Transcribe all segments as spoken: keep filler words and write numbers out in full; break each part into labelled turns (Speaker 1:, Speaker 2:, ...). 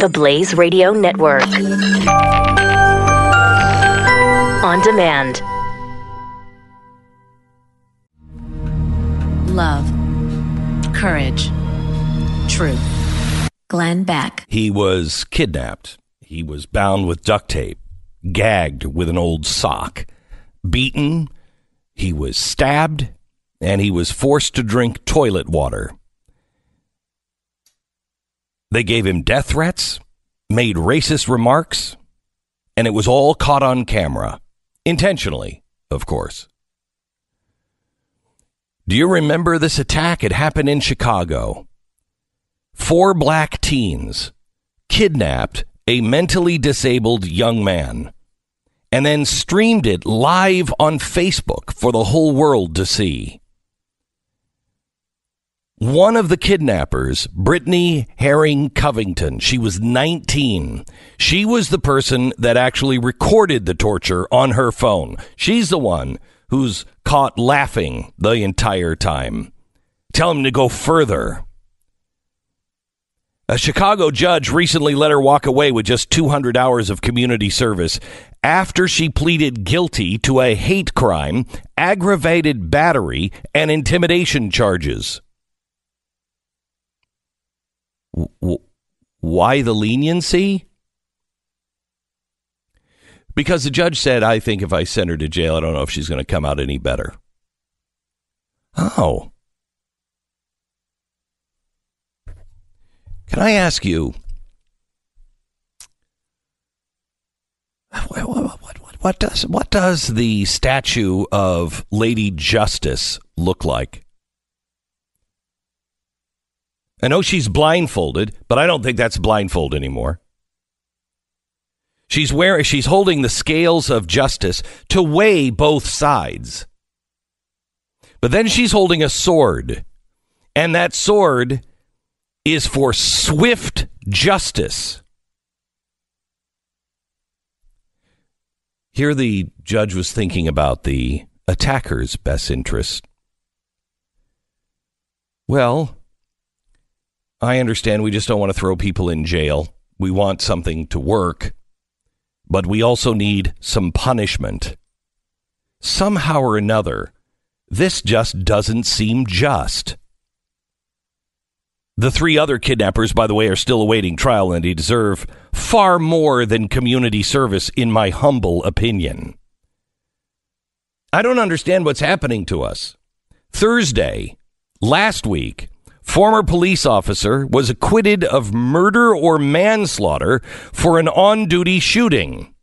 Speaker 1: The Blaze Radio Network. On demand.
Speaker 2: Love. Courage. Truth. Glenn Beck.
Speaker 3: He was kidnapped. He was bound with duct tape, gagged with an old sock, beaten. He was stabbed, and he was forced to drink toilet water. They gave him death threats, made racist remarks, and it was all caught on camera. Intentionally, of course. Do you remember this attack? It happened in Chicago. Four black teens kidnapped a mentally disabled young man and then streamed it live on Facebook for the whole world to see. One of the kidnappers, Brittany Herring Covington, she was nineteen. She was the person that actually recorded the torture on her phone. She's the one who's caught laughing the entire time. Tell him to go further. A Chicago judge recently let her walk away with just two hundred hours of community service after she pleaded guilty to a hate crime, aggravated battery, and intimidation charges. Why the leniency? Because the judge said, I think if I send her to jail, I don't know if she's going to come out any better. Oh. Can I ask you, what, what, what, what does what does the statue of Lady Justice look like? I know she's blindfolded, but I don't think that's blindfold anymore. She's wearing, she's holding the scales of justice to weigh both sides. But then she's holding a sword, and that sword is for swift justice. Here the judge was thinking about the attacker's best interest. Well, I understand we just don't want to throw people in jail. We want something to work, but we also need some punishment. Somehow or another, this just doesn't seem just. The three other kidnappers, by the way, are still awaiting trial, and they deserve far more than community service, in my humble opinion. I don't understand what's happening to us. Thursday, last week, former police officer was acquitted of murder or manslaughter for an on-duty shooting.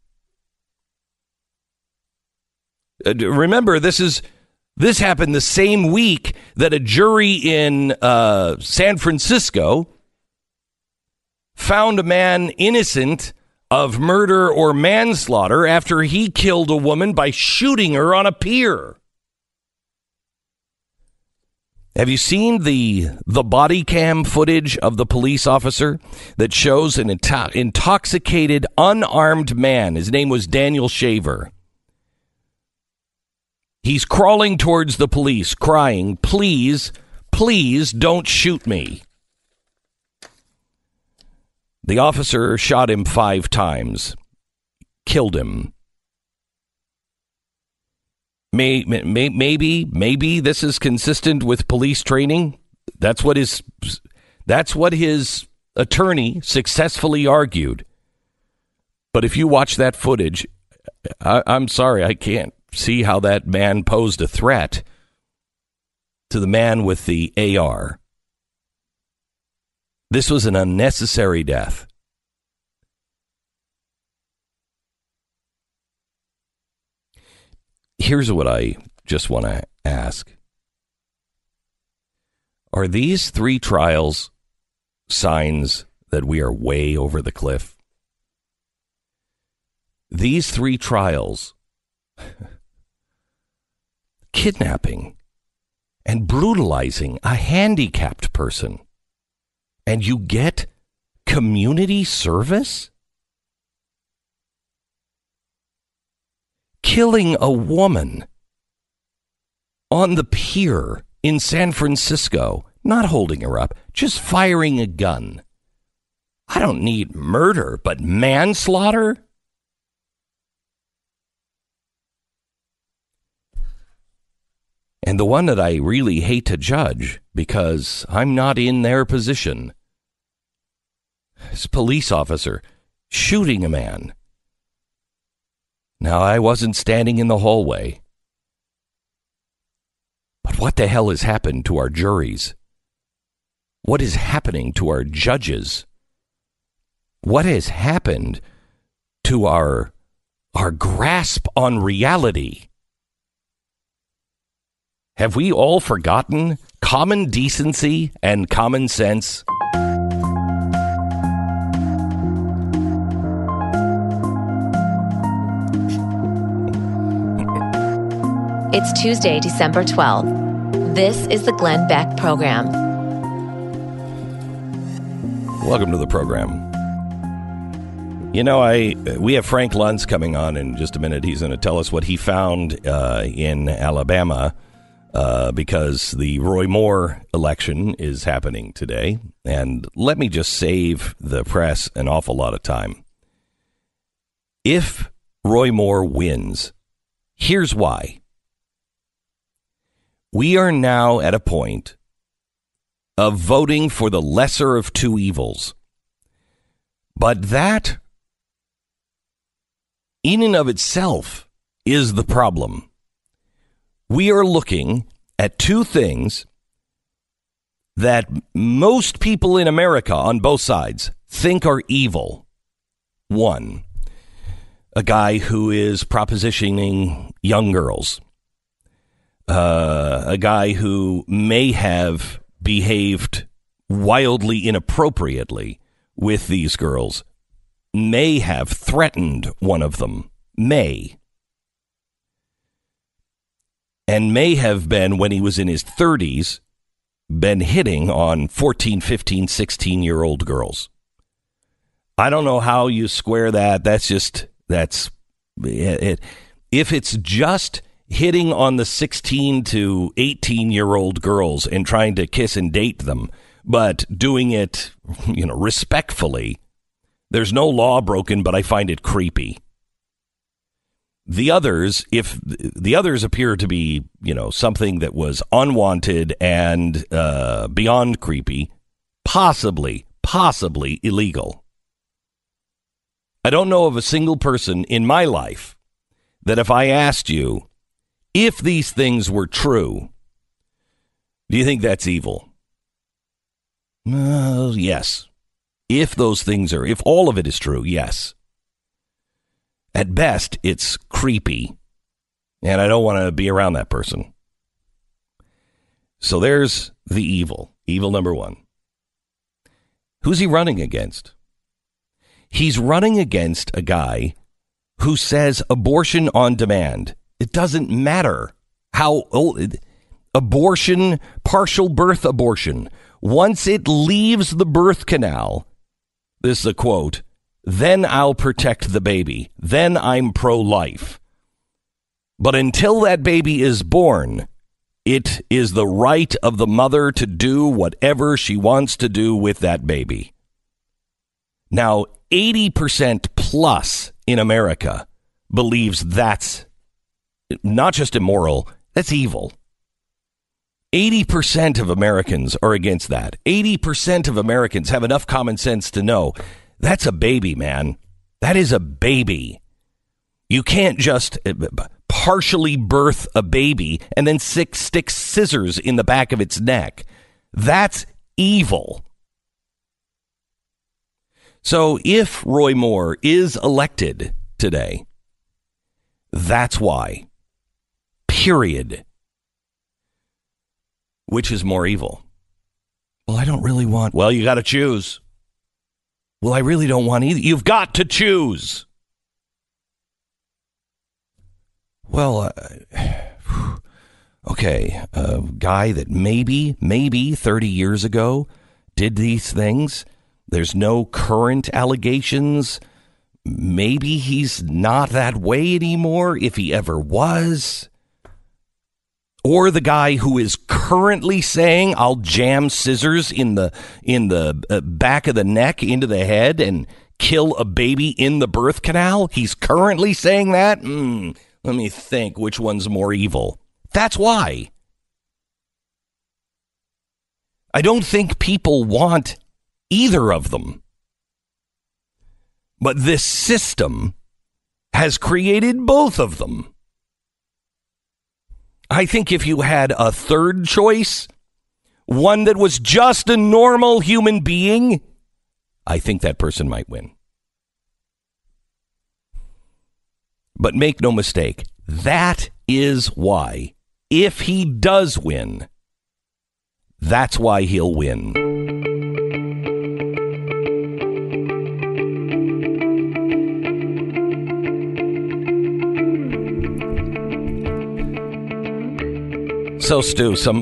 Speaker 3: Uh, remember, this is this happened the same week that a jury in uh, San Francisco found a man innocent of murder or manslaughter after he killed a woman by shooting her on a pier. Have you seen the the body cam footage of the police officer that shows an into- intoxicated, unarmed man? His name was Daniel Shaver. He's crawling towards the police, crying, please, please don't shoot me. The officer shot him five times, killed him. May, may, maybe, maybe this is consistent with police training. That's what his, that's what his attorney successfully argued. But if you watch that footage, I, I'm sorry, I can't see how that man posed a threat to the man with the A R. This was an unnecessary death. Here's what I just want to ask. Are these three trials signs that we are way over the cliff? These three trials, kidnapping and brutalizing a handicapped person, and you get community service? Killing a woman on the pier in San Francisco, not holding her up, just firing a gun. I don't need murder, but manslaughter? And the one that I really hate to judge, because I'm not in their position, this police officer shooting a man. Now, I wasn't standing in the hallway. But what the hell has happened to our juries? What is happening to our judges? What has happened to our, our grasp on reality? Have we all forgotten common decency and common sense?
Speaker 2: It's Tuesday, December twelfth. This is the Glenn Beck Program.
Speaker 3: Welcome to the program. You know, I we have Frank Luntz coming on in just a minute. He's going to tell us what he found uh, in Alabama uh, because the Roy Moore election is happening today. And let me just save the press an awful lot of time. If Roy Moore wins, here's why. We are now at a point of voting for the lesser of two evils. But that, in and of itself, is the problem. We are looking at two things that most people in America on both sides think are evil. One, a guy who is propositioning young girls. Uh, a guy who may have behaved wildly inappropriately with these girls, may have threatened one of them, may. And may have been, when he was in his thirties, been hitting on fourteen, fifteen, sixteen-year-old girls. I don't know how you square that. That's just, that's, it. If it's just hitting on the sixteen to eighteen-year-old girls and trying to kiss and date them, but doing it, you know, respectfully, there's no law broken, but I find it creepy. The others, if the others appear to be, you know, something that was unwanted and uh, beyond creepy, possibly, possibly illegal. I don't know of a single person in my life that if I asked you, if these things were true, do you think that's evil? Uh, yes. If those things are, if all of it is true, yes. At best, it's creepy, and I don't want to be around that person. So there's the evil. Evil number one. Who's he running against? He's running against a guy who says abortion on demand. It doesn't matter how old, abortion, partial birth abortion, once it leaves the birth canal, this is a quote, then I'll protect the baby. Then I'm pro-life. But until that baby is born, it is the right of the mother to do whatever she wants to do with that baby. Now, eighty percent plus in America believes that's not just immoral, that's evil. eighty percent of Americans are against that. eighty percent of Americans have enough common sense to know that's a baby, man. That is a baby. You can't just partially birth a baby and then stick, stick scissors in the back of its neck. That's evil. So if Roy Moore is elected today, that's why. Period. Which is more evil? Well, I don't really want... Well, you got to choose. Well, I really don't want either. You've got to choose. Well, uh, okay, a guy that maybe, maybe thirty years ago did these things. There's no current allegations. Maybe he's not that way anymore, if he ever was. Or the guy who is currently saying, I'll jam scissors in the in the uh, back of the neck into the head and kill a baby in the birth canal? He's currently saying that? Mm, let me think which one's more evil. That's why. I don't think people want either of them. But this system has created both of them. I think if you had a third choice, one that was just a normal human being, I think that person might win. But make no mistake, that is why, if he does win, that's why he'll win. So, Stu, some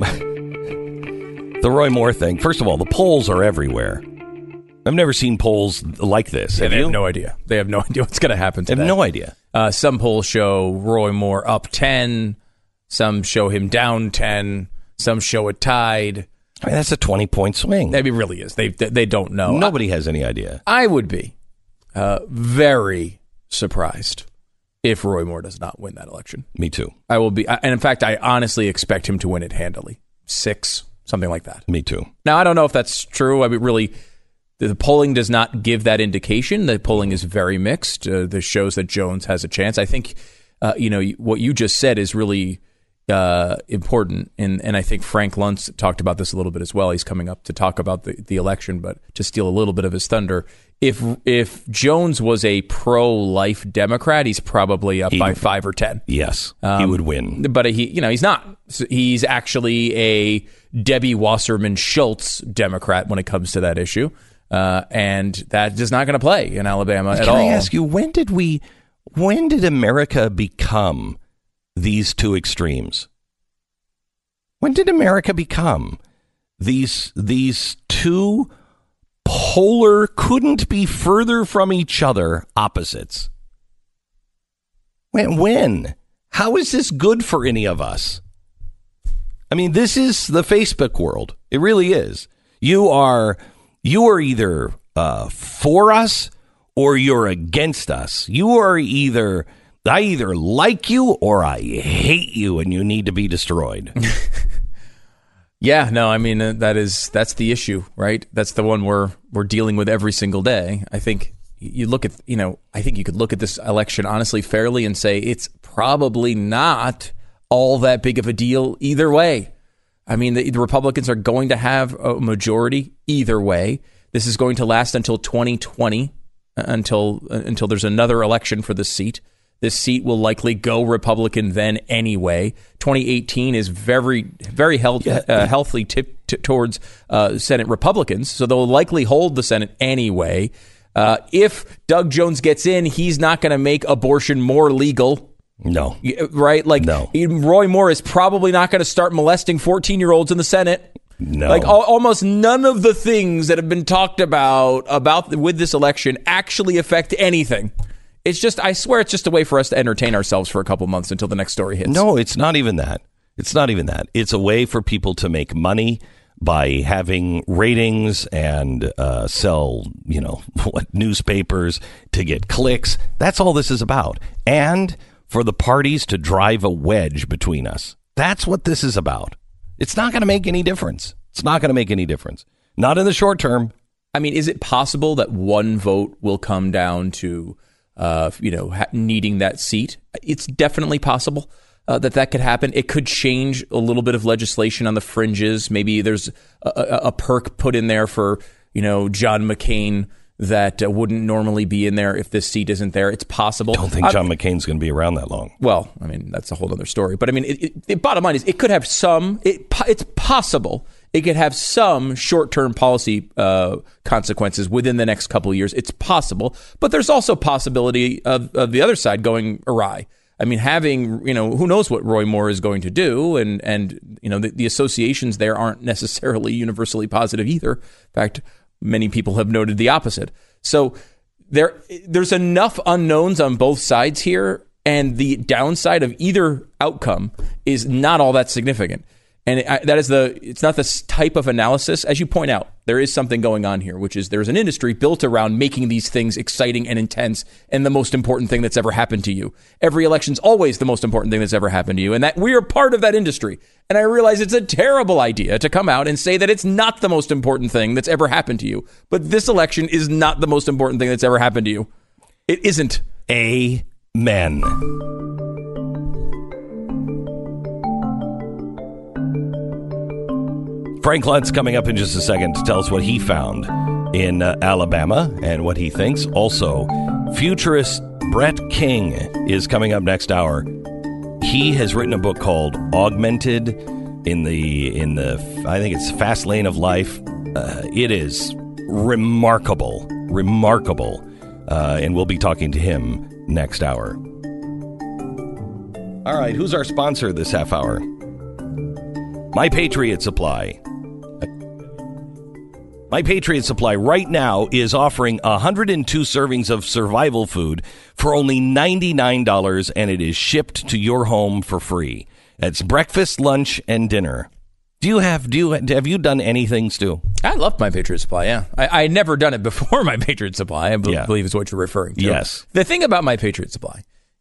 Speaker 3: the Roy Moore thing. First of all, the polls are everywhere. I've never seen polls like this.
Speaker 4: Yeah,
Speaker 3: have
Speaker 4: they
Speaker 3: you?
Speaker 4: have no idea. They have no idea what's going to happen today.
Speaker 3: They have no idea.
Speaker 4: Uh, some polls show Roy Moore up ten. Some show him down ten. Some show it tied.
Speaker 3: I mean, that's a twenty-point swing.
Speaker 4: It really is. They they don't know.
Speaker 3: Nobody has any idea.
Speaker 4: I would be uh, very surprised if Roy Moore does not win that election.
Speaker 3: Me too.
Speaker 4: I will be. And in fact, I honestly expect him to win it handily. Six, something like that.
Speaker 3: Me too.
Speaker 4: Now, I don't know if that's true. I mean, really, the polling does not give that indication. The polling is very mixed. Uh, this shows that Jones has a chance. I think, uh, you know, what you just said is really uh, important. And, and I think Frank Luntz talked about this a little bit as well. He's coming up to talk about the, the election, but to steal a little bit of his thunder, if if Jones was a pro-life Democrat, he's probably up
Speaker 3: he,
Speaker 4: by five or ten.
Speaker 3: Yes,
Speaker 4: um,
Speaker 3: he would win.
Speaker 4: But he, you know, he's not. He's actually a Debbie Wasserman Schultz Democrat when it comes to that issue. Uh, and that is not going to play in Alabama at
Speaker 3: Can
Speaker 4: all.
Speaker 3: I ask you, when did we, when did America become these two extremes? When did America become these these two polar, couldn't be further from each other opposites? When? When? How is this good for any of us? I mean, this is the Facebook world. It really is. You are. You are either uh, for us or you're against us. You are either, I either like you or I hate you and you need to be destroyed.
Speaker 4: Yeah, no, I mean, uh, that is, that's the issue, right? That's the one we're, we're dealing with every single day. I think you look at, you know, I think you could look at this election honestly, fairly and say it's probably not all that big of a deal either way. I mean, the, the Republicans are going to have a majority either way. This is going to last until twenty twenty, until uh, until there's another election for this seat. This seat will likely go Republican then anyway. twenty eighteen is very, very held, yeah. uh, healthy tip t- towards uh, Senate Republicans, so they'll likely hold the Senate anyway. Uh, if Doug Jones gets in, he's not going to make abortion more legal.
Speaker 3: No.
Speaker 4: Right? Like,
Speaker 3: no.
Speaker 4: Roy Moore is probably not going to start molesting fourteen-year-olds in the Senate.
Speaker 3: No.
Speaker 4: Like, al- almost none of the things that have been talked about about the, with this election actually affect anything. It's just, I swear, it's just a way for us to entertain ourselves for a couple months until the next story hits.
Speaker 3: No, it's not even that. It's not even that. It's a way for people to make money by having ratings and uh, sell, you know, what newspapers, to get clicks. That's all this is about. And for the parties to drive a wedge between us. That's what this is about. It's not going to make any difference. It's not going to make any difference. Not in the short term.
Speaker 4: I mean, is it possible that one vote will come down to, uh, you know, ha- needing that seat? It's definitely possible uh, that that could happen. It could change a little bit of legislation on the fringes. Maybe there's a, a, a perk put in there for, you know, John McCain that uh, wouldn't normally be in there if this seat isn't there. It's possible.
Speaker 3: I don't think John I, McCain's going to be around that long.
Speaker 4: Well, I mean, that's a whole other story. But I mean, it, it, the bottom line is it could have some, it, it's possible it could have some short-term policy uh, consequences within the next couple of years. It's possible. But there's also possibility of, of the other side going awry. I mean, having, you know, who knows what Roy Moore is going to do. And, and you know, the, the associations there aren't necessarily universally positive either. In fact, many people have noted the opposite. So there, there's enough unknowns on both sides here. And the downside of either outcome is not all that significant. And it, I, that is the, it's not this type of analysis. As you point out, there is something going on here, which is there's an industry built around making these things exciting and intense and the most important thing that's ever happened to you. Every election's always the most important thing that's ever happened to you. And that we are part of that industry. And I realize it's a terrible idea to come out and say that it's not the most important thing that's ever happened to you. But this election is not the most important thing that's ever happened to you. It isn't.
Speaker 3: Amen. Frank Luntz coming up in just a second to tell us what he found in uh, Alabama and what he thinks. Also, futurist Brett King is coming up next hour. He has written a book called Augmented in the, in the I think it's Fast Lane of Life. Uh, it is remarkable, remarkable. Uh, and we'll be talking to him next hour. All right, who's our sponsor this half hour? My Patriot Supply. My Patriot Supply right now is offering one hundred two servings of survival food for only ninety-nine dollars, and it is shipped to your home for free. It's breakfast, lunch, and dinner. Do you have do you have you done anything, Stu?
Speaker 4: I love My Patriot Supply, yeah. I I never done it before My Patriot Supply, I b- yeah. believe is what you're referring to.
Speaker 3: Yes.
Speaker 4: The thing about My Patriot Supply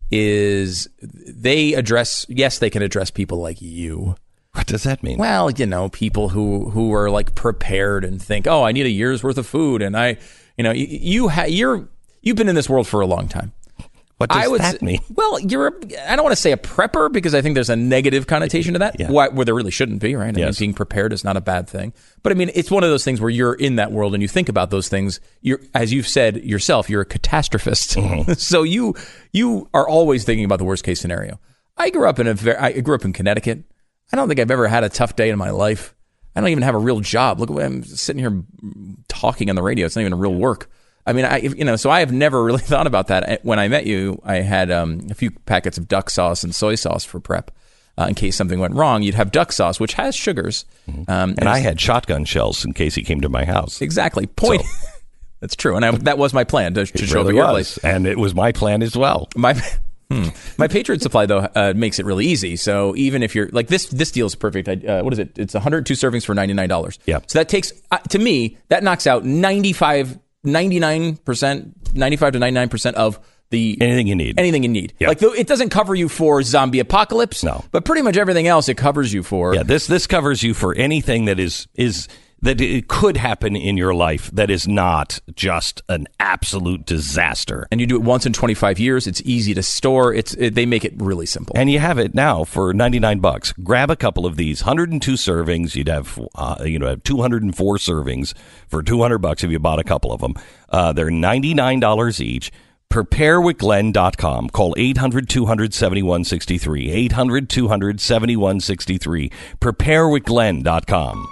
Speaker 4: is they address, yes, they can address people like you.
Speaker 3: What does that mean?
Speaker 4: Well, you know, people who, who are like prepared and think, oh, I need a year's worth of food. And I, you know, you, you ha- you're, you've been in this world for a long time.
Speaker 3: What does
Speaker 4: I would
Speaker 3: that
Speaker 4: say,
Speaker 3: mean?
Speaker 4: Well, you're, a, I don't want to say a prepper because I think there's a negative connotation to that,
Speaker 3: yeah.
Speaker 4: why, where there really shouldn't be, right? I
Speaker 3: yes.
Speaker 4: mean, being prepared is not a bad thing. But I mean, it's one of those things where you're in that world and you think about those things. You're, as you've said yourself, you're a catastrophist. Mm-hmm. So you, you are always thinking about the worst case scenario. I grew up in a very, I grew up in Connecticut. I don't think I've ever had a tough day in my life. I don't even have a real job. Look, I'm sitting here talking on the radio. It's not even a real work. I mean, I, you know, so I have never really thought about that. When I met you, I had um, a few packets of duck sauce and soy sauce for prep. Uh, in case something went wrong, you'd have duck sauce, which has sugars.
Speaker 3: Mm-hmm. Um, and, and I had shotgun shells in case he came to my house.
Speaker 4: Exactly. Point. So. That's true. And I, that was my plan to, to show up
Speaker 3: really
Speaker 4: at your
Speaker 3: was.
Speaker 4: place.
Speaker 3: And it was my plan as well.
Speaker 4: My Hmm. My Patriot Supply, though, uh, makes it really easy. So even if you're like this, this deal is perfect. Uh, what is it? It's one hundred two servings for ninety-nine dollars.
Speaker 3: Yeah.
Speaker 4: So that takes, uh, to me, that knocks out ninety-five, ninety-nine percent, ninety-five to ninety-nine percent of the
Speaker 3: anything you need.
Speaker 4: Anything you need.
Speaker 3: Yep.
Speaker 4: Like though, it doesn't cover you for zombie apocalypse.
Speaker 3: No.
Speaker 4: But pretty much everything else it covers you for.
Speaker 3: Yeah. This this covers you for anything that is is. that it could happen in your life that is not just an absolute disaster.
Speaker 4: And you do it once in twenty-five years. It's easy to store. It's it, they make it really simple.
Speaker 3: And you have it now for ninety-nine bucks. Grab a couple of these, one hundred two servings. You'd have uh, you know two hundred four servings for two hundred bucks if you bought a couple of them. Uh, they're ninety-nine dollars each. prepare with glenn dot com. Call eight hundred two hundred seventy-one sixty-three. eight hundred two hundred seventy-one sixty-three. prepare with glenn dot com.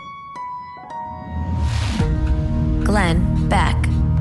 Speaker 2: Glenn Beck.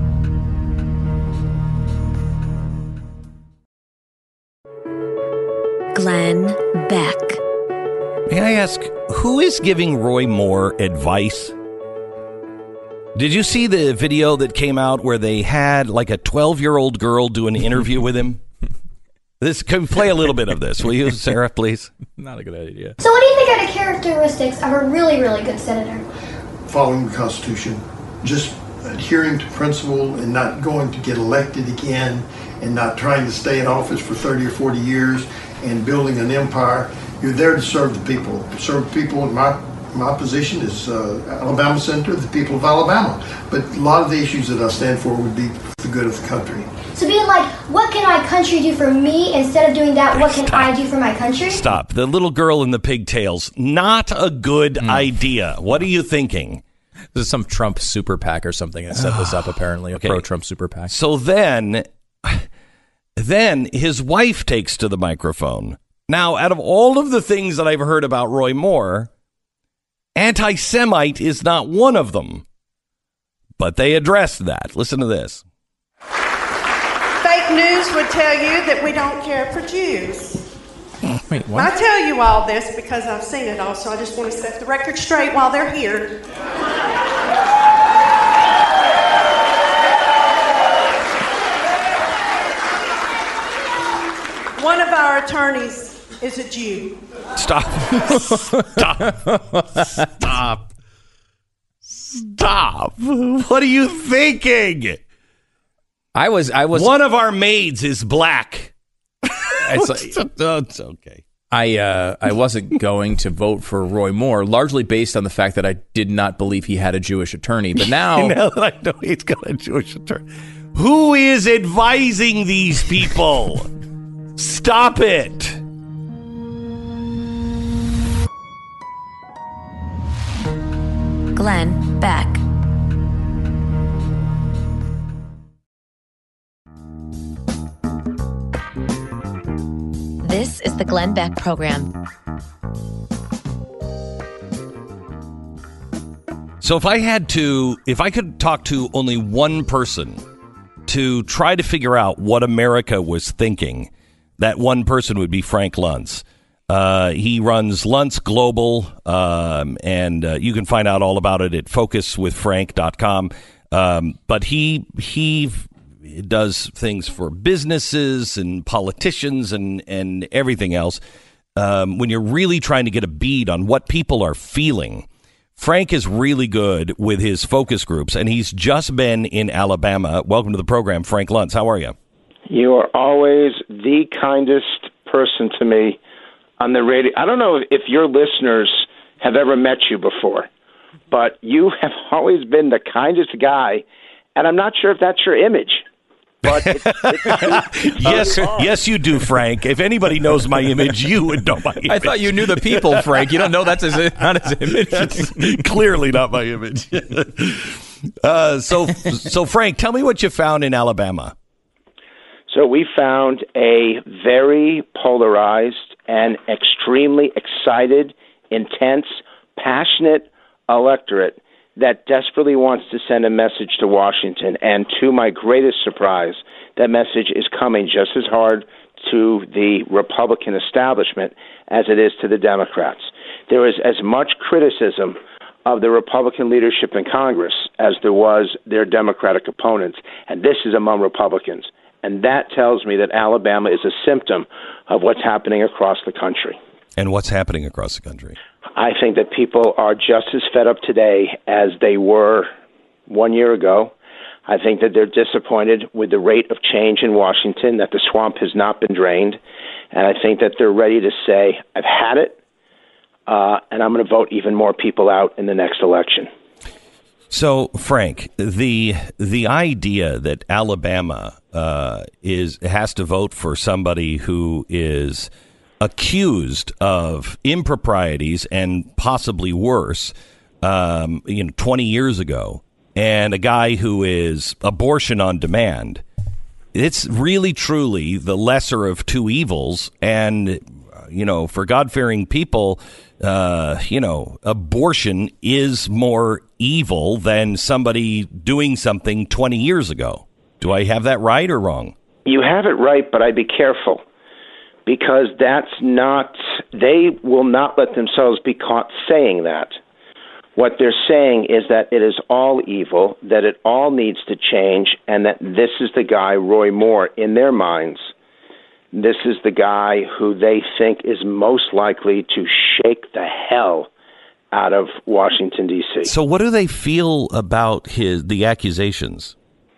Speaker 2: Glenn Beck.
Speaker 3: May I ask, who is giving Roy Moore advice? Did you see the video that came out where they had like a twelve-year-old girl do an interview with him? This can play a little bit of this, will you, Sarah, please?
Speaker 4: Not a good idea.
Speaker 5: So what do you think are the characteristics of a really, really good senator?
Speaker 6: Following the Constitution, just adhering to principle and not going to get elected again and not trying to stay in office for thirty or forty years and building an empire. You're there to serve the people. Serve people in my my position is uh, Alabama Senator, the people of Alabama. But a lot of the issues that I stand for would be for the good of the country.
Speaker 5: So being like, what can my country do for me? Instead of doing that, what can Stop. I do for my country?
Speaker 3: Stop. The little girl in the pigtails, not a good mm. idea. What are you thinking?
Speaker 4: This is some Trump super PAC or something that set this up, apparently, a okay. pro-Trump super PAC.
Speaker 3: So then, then his wife takes to the microphone. Now, out of all of the things that I've heard about Roy Moore, anti-Semite is not one of them. But they addressed that. Listen to this.
Speaker 7: Fake news would tell you that we don't care for Jews.
Speaker 4: Wait, what?
Speaker 7: I tell you all this because I've seen it all, so I just want to set the record straight while they're here. One of our attorneys is a Jew.
Speaker 3: Stop. Stop. Stop. Stop. What are you thinking?
Speaker 4: I was, I was.
Speaker 3: One of our maids is black.
Speaker 4: It's, like,
Speaker 3: it's okay.
Speaker 4: I, uh, I wasn't going to vote for Roy Moore, largely based on the fact that I did not believe he had a Jewish attorney. But now,
Speaker 3: now that I know he's got a Jewish attorney. Who is advising these people? Stop it.
Speaker 2: Glenn Beck. This is the Glenn Beck Program.
Speaker 3: So if I had to, if I could talk to only one person to try to figure out what America was thinking, that one person would be Frank Luntz. Uh, he runs Luntz Global, um, and uh, you can find out all about it at focus with frank dot com. Um, but he he does things for businesses and politicians and, and everything else. Um, when you're really trying to get a bead on what people are feeling, Frank is really good with his focus groups, and he's just been in Alabama. Welcome to the program, Frank Luntz. How are you?
Speaker 8: You are always the kindest person to me on the radio. I don't know if your listeners have ever met you before, but you have always been the kindest guy, and I'm not sure if that's your image. But it's, it's,
Speaker 3: yes, yes, you do, Frank. If anybody knows my image, you would know my image.
Speaker 4: I thought you knew the people, Frank. You don't know that's his, not his image.
Speaker 3: That's clearly not my image. uh, so, so Frank, tell me what you found in Alabama.
Speaker 8: So we found a very polarized and extremely excited, intense, passionate electorate that desperately wants to send a message to Washington. And to my greatest surprise, that message is coming just as hard to the Republican establishment as it is to the Democrats. There is as much criticism of the Republican leadership in Congress as there was their Democratic opponents, and this is among Republicans. And that tells me that Alabama is a symptom of what's happening across the country.
Speaker 3: And what's happening across the country?
Speaker 8: I think that people are just as fed up today as they were one year ago. I think that they're disappointed with the rate of change in Washington, that the swamp has not been drained. And I think that they're ready to say, I've had it, uh, and I'm going to vote even more people out in the next election.
Speaker 3: So, Frank, the the idea that Alabama uh, is has to vote for somebody who is accused of improprieties and possibly worse, um, you know, twenty years ago, and a guy who is abortion on demand, it's really truly the lesser of two evils. And, you know, for God-fearing people, uh, you know, abortion is more evil than somebody doing something twenty years ago. Do I have that right or wrong?
Speaker 8: You have it right, but I'd be careful, because that's not, they will not let themselves be caught saying that. What they're saying is that it is all evil, that it all needs to change, and that this is the guy, Roy Moore, in their minds. This is the guy who they think is most likely to shake the hell out of Washington, D C.
Speaker 3: So what do they feel about his the accusations?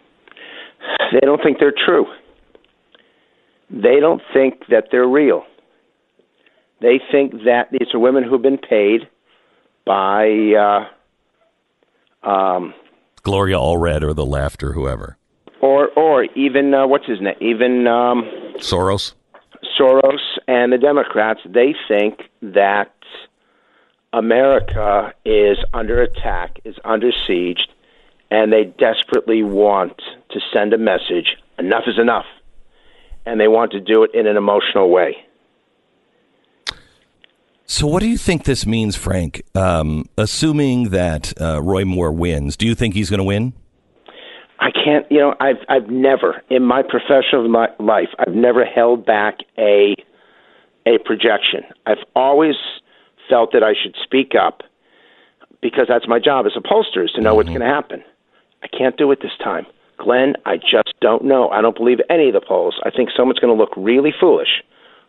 Speaker 8: They don't think they're true. They don't think that they're real. They think that these are women who have been paid by uh, um,
Speaker 3: Gloria Allred or the Left or whoever.
Speaker 8: Or or even, uh, what's his name? Even um,
Speaker 3: Soros.
Speaker 8: Soros and the Democrats, they think that America is under attack, is under siege, and they desperately want to send a message, enough is enough. And they want to do it in an emotional way.
Speaker 3: So what do you think this means, Frank? Um, assuming that uh, Roy Moore wins, do you think he's going to win?
Speaker 8: I can't, you know, I've I've never, in my professional life, I've never held back a a projection. I've always felt that I should speak up because that's my job as a pollster, is to know mm-hmm. what's going to happen. I can't do it this time. Glenn, I just don't know. I don't believe any of the polls. I think someone's going to look really foolish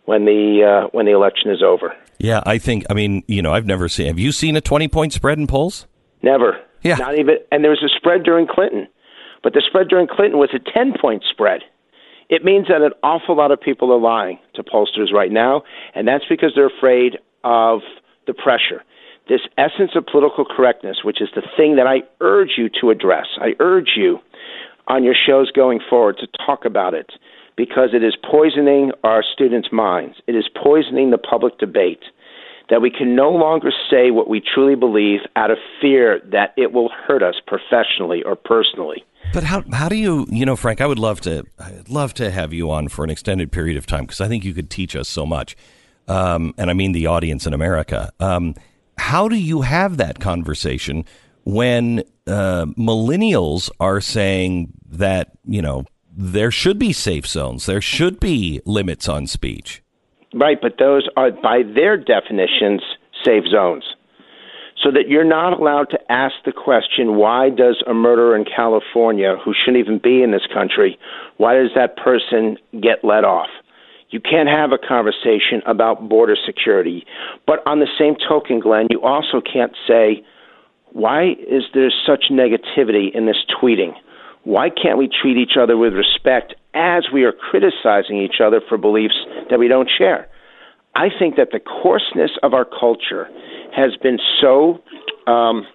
Speaker 8: when the uh, when the election is over.
Speaker 3: Yeah, I think, I mean, you know, I've never seen, have you seen a twenty-point spread in polls?
Speaker 8: Never.
Speaker 3: Yeah.
Speaker 8: Not even, and there was a spread during Clinton, but the spread during Clinton was a ten-point spread. It means that an awful lot of people are lying to pollsters right now, and that's because they're afraid of the pressure. This essence of political correctness, which is the thing that I urge you to address. I urge you on your shows going forward to talk about it, because it is poisoning our students' minds. It is poisoning the public debate, that we can no longer say what we truly believe out of fear that it will hurt us professionally or personally.
Speaker 3: But how how do you, you know, Frank, I would love to I'd love to have you on for an extended period of time, because I think you could teach us so much. Um, and I mean the audience in America. Um, how do you have that conversation when uh, millennials are saying that, you know, there should be safe zones, there should be limits on speech?
Speaker 8: Right, but those are, by their definitions, safe zones. So that you're not allowed to ask the question, why does a murderer in California who shouldn't even be in this country, why does that person get let off? You can't have a conversation about border security. But on the same token, Glenn, you also can't say, why is there such negativity in this tweeting? Why can't we treat each other with respect as we are criticizing each other for beliefs that we don't share? I think that the coarseness of our culture has been so um,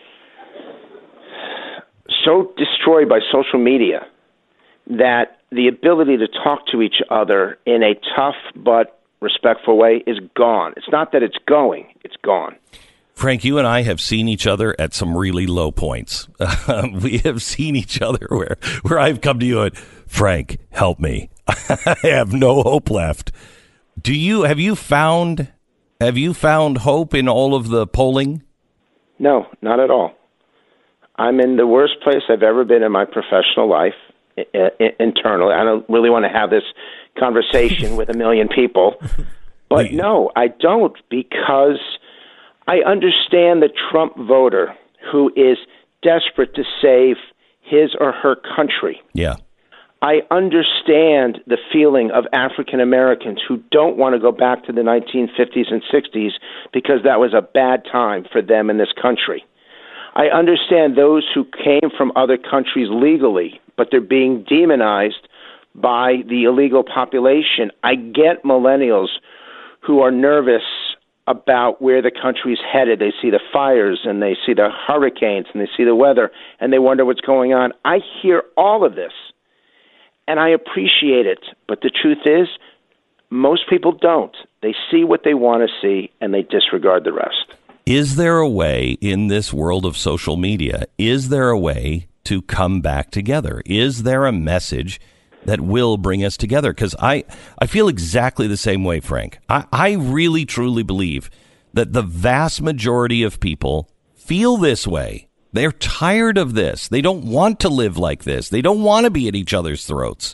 Speaker 8: so destroyed by social media that the ability to talk to each other in a tough but respectful way is gone. It's not that it's going, it's gone.
Speaker 3: Frank, you and I have seen each other at some really low points. Uh, we have seen each other where, where I've come to you and, Frank, help me. I have no hope left. Do you, have you found, have you found hope in all of the polling?
Speaker 8: No, not at all. I'm in the worst place I've ever been in my professional life, I- I- internally. I don't really want to have this conversation with a million people. But no, I don't, because I understand the Trump voter who is desperate to save his or her country.
Speaker 3: Yeah.
Speaker 8: I understand the feeling of African Americans who don't want to go back to the nineteen fifties and sixties because that was a bad time for them in this country. I understand those who came from other countries legally, but they're being demonized by the illegal population. I get millennials who are nervous about where the country's headed. They see the fires and they see the hurricanes and they see the weather and they wonder what's going on. I hear all of this and I appreciate it. But the truth is, most people don't. They see what they want to see and they disregard the rest.
Speaker 3: Is there a way in this world of social media, is there a way to come back together? Is there a message that will bring us together? Because I, I feel exactly the same way, Frank. I, I really, truly believe that the vast majority of people feel this way. They're tired of this. They don't want to live like this. They don't want to be at each other's throats.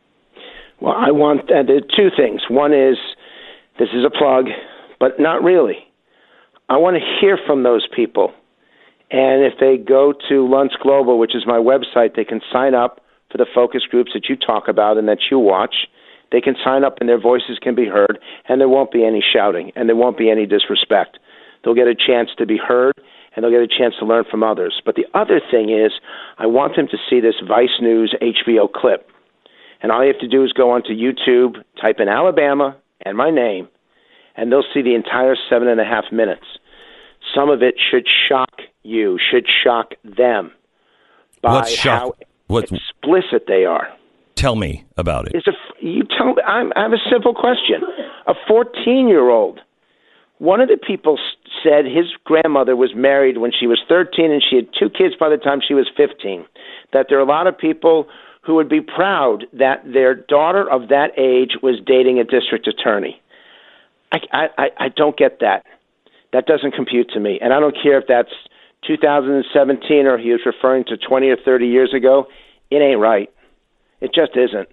Speaker 8: Well, I want uh, there are two things. One is, this is a plug, but not really. I want to hear from those people. And if they go to Luntz Global, which is my website, they can sign up for the focus groups that you talk about and that you watch. They can sign up and their voices can be heard, and there won't be any shouting, and there won't be any disrespect. They'll get a chance to be heard, and they'll get a chance to learn from others. But the other thing is, I want them to see this Vice News H B O clip. And all you have to do is go onto YouTube, type in Alabama and my name, and they'll see the entire seven and a half minutes. Some of it should shock you, should shock them by
Speaker 3: What's shock-
Speaker 8: how
Speaker 3: What,
Speaker 8: explicit they are.
Speaker 3: Tell me about it.
Speaker 8: It's a, you tell me, I'm, I have a simple question. A fourteen-year-old, one of the people said his grandmother was married when she was thirteen and she had two kids by the time she was fifteen, that there are a lot of people who would be proud that their daughter of that age was dating a district attorney. I, I, I don't get that. That doesn't compute to me. And I don't care if that's two thousand seventeen or he was referring to twenty or thirty years ago. It ain't right. It just isn't.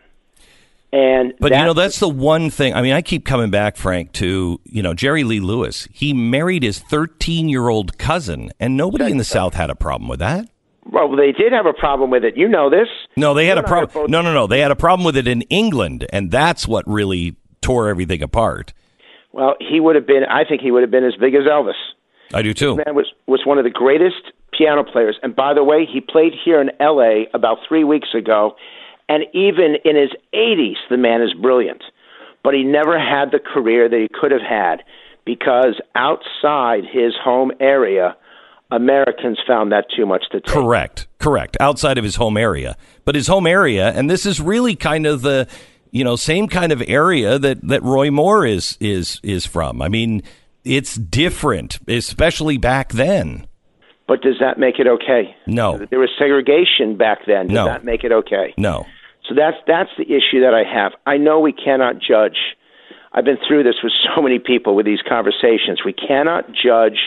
Speaker 8: And
Speaker 3: but you know, that's the one thing. I mean, I keep coming back, Frank, to, you know, Jerry Lee Lewis. He married his thirteen-year-old cousin, and nobody in the South had a problem with that.
Speaker 8: Well, they did have a problem with it. You know this.
Speaker 3: No, they had
Speaker 8: you
Speaker 3: a problem. No, no, no. They had a problem with it in England, and that's what really tore everything apart.
Speaker 8: Well, he would have been, I think he would have been as big as Elvis.
Speaker 3: I do too.
Speaker 8: This man was, was one of the greatest piano players. And by the way, he played here in L A about three weeks ago. And even in his eighties, the man is brilliant. But he never had the career that he could have had because outside his home area, Americans found that too much to take.
Speaker 3: Correct. Correct. Outside of his home area. But his home area, and this is really kind of the, you know, same kind of area that, that Roy Moore is is is from. I mean, it's different, especially back then.
Speaker 8: But does that make it okay?
Speaker 3: No.
Speaker 8: There was segregation back then. Does
Speaker 3: no.
Speaker 8: that make it okay?
Speaker 3: No.
Speaker 8: So that's that's the issue that I have. I know we cannot judge. I've been through this with so many people with these conversations. We cannot judge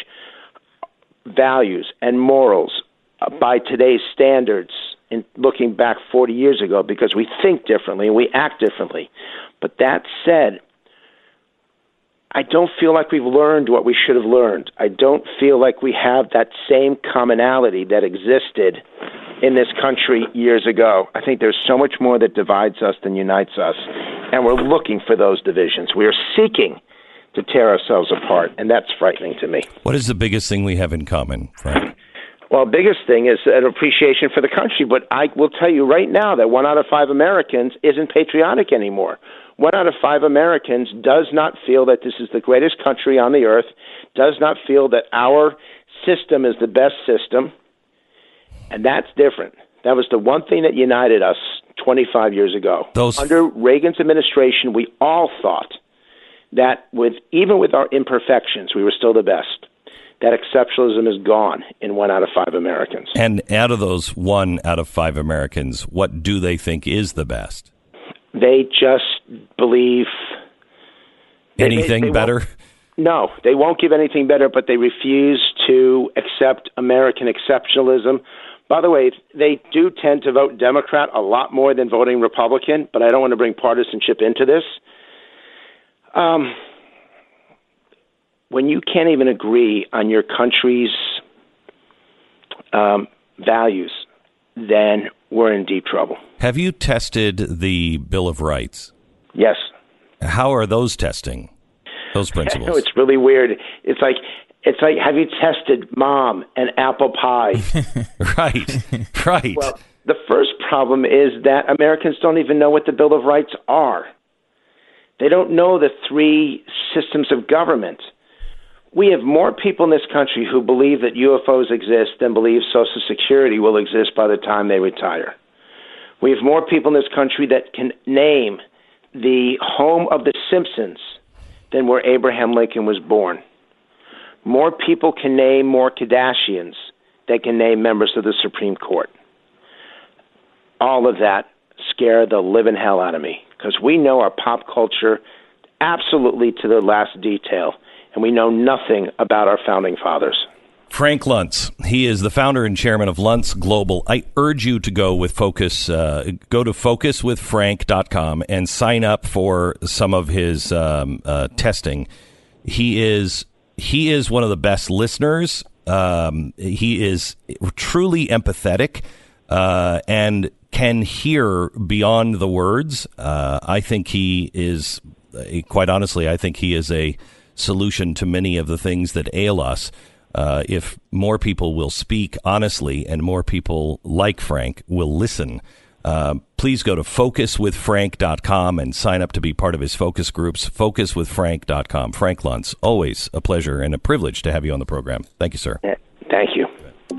Speaker 8: values and morals uh, by today's standards in looking back forty years ago because we think differently and we act differently. But that said, I don't feel like we've learned what we should have learned. I don't feel like we have that same commonality that existed in this country years ago. I think there's so much more that divides us than unites us, and we're looking for those divisions. We are seeking to tear ourselves apart, and that's frightening to me.
Speaker 3: What is the biggest thing we have in common, Frank?
Speaker 8: Well, biggest thing is an appreciation for the country, but I will tell you right now that one out of five Americans isn't patriotic anymore. One out of five Americans does not feel that this is the greatest country on the earth, does not feel that our system is the best system, and that's different. That was the one thing that united us twenty-five years ago.
Speaker 3: Those...
Speaker 8: Under Reagan's administration, we all thought that with even with our imperfections, we were still the best. That exceptionalism is gone in one out of five Americans.
Speaker 3: And out of those one out of five Americans, what do they think is the best?
Speaker 8: They just believe...
Speaker 3: Anything they, they
Speaker 8: better? No, they won't give anything better, but they refuse to accept American exceptionalism. By the way, they do tend to vote Democrat a lot more than voting Republican, but I don't want to bring partisanship into this. Um, when you can't even agree on your country's um, values, then we're in deep trouble.
Speaker 3: Have you tested the Bill of Rights?
Speaker 8: Yes.
Speaker 3: How are those testing, those principles?
Speaker 8: I know, it's really weird. It's like, it's like, have you tested mom and apple pie?
Speaker 3: Right, right.
Speaker 8: Well, the first problem is that Americans don't even know what the Bill of Rights are. They don't know the three systems of government. We have more people in this country who believe that U F Os exist than believe Social Security will exist by the time they retire. We have more people in this country that can name the home of the Simpsons than where Abraham Lincoln was born. More people can name more Kardashians than can name members of the Supreme Court. All of that scare the living hell out of me because we know our pop culture absolutely to the last detail, and we know nothing about our founding fathers.
Speaker 3: Frank Luntz, he is the founder and chairman of Luntz Global. I urge you to go with Focus, uh, go to focus with frank dot com and sign up for some of his um, uh, testing. He is he is one of the best listeners. Um, he is truly empathetic uh, and can hear beyond the words. Uh, I think he is, quite honestly, I think he is a solution to many of the things that ail us. Uh, if more people will speak honestly and more people like Frank will listen, uh, please go to focus with frank dot com and sign up to be part of his focus groups, focus with frank dot com. Frank Luntz, always a pleasure and a privilege to have you on the program. Thank you, sir.
Speaker 8: Thank you.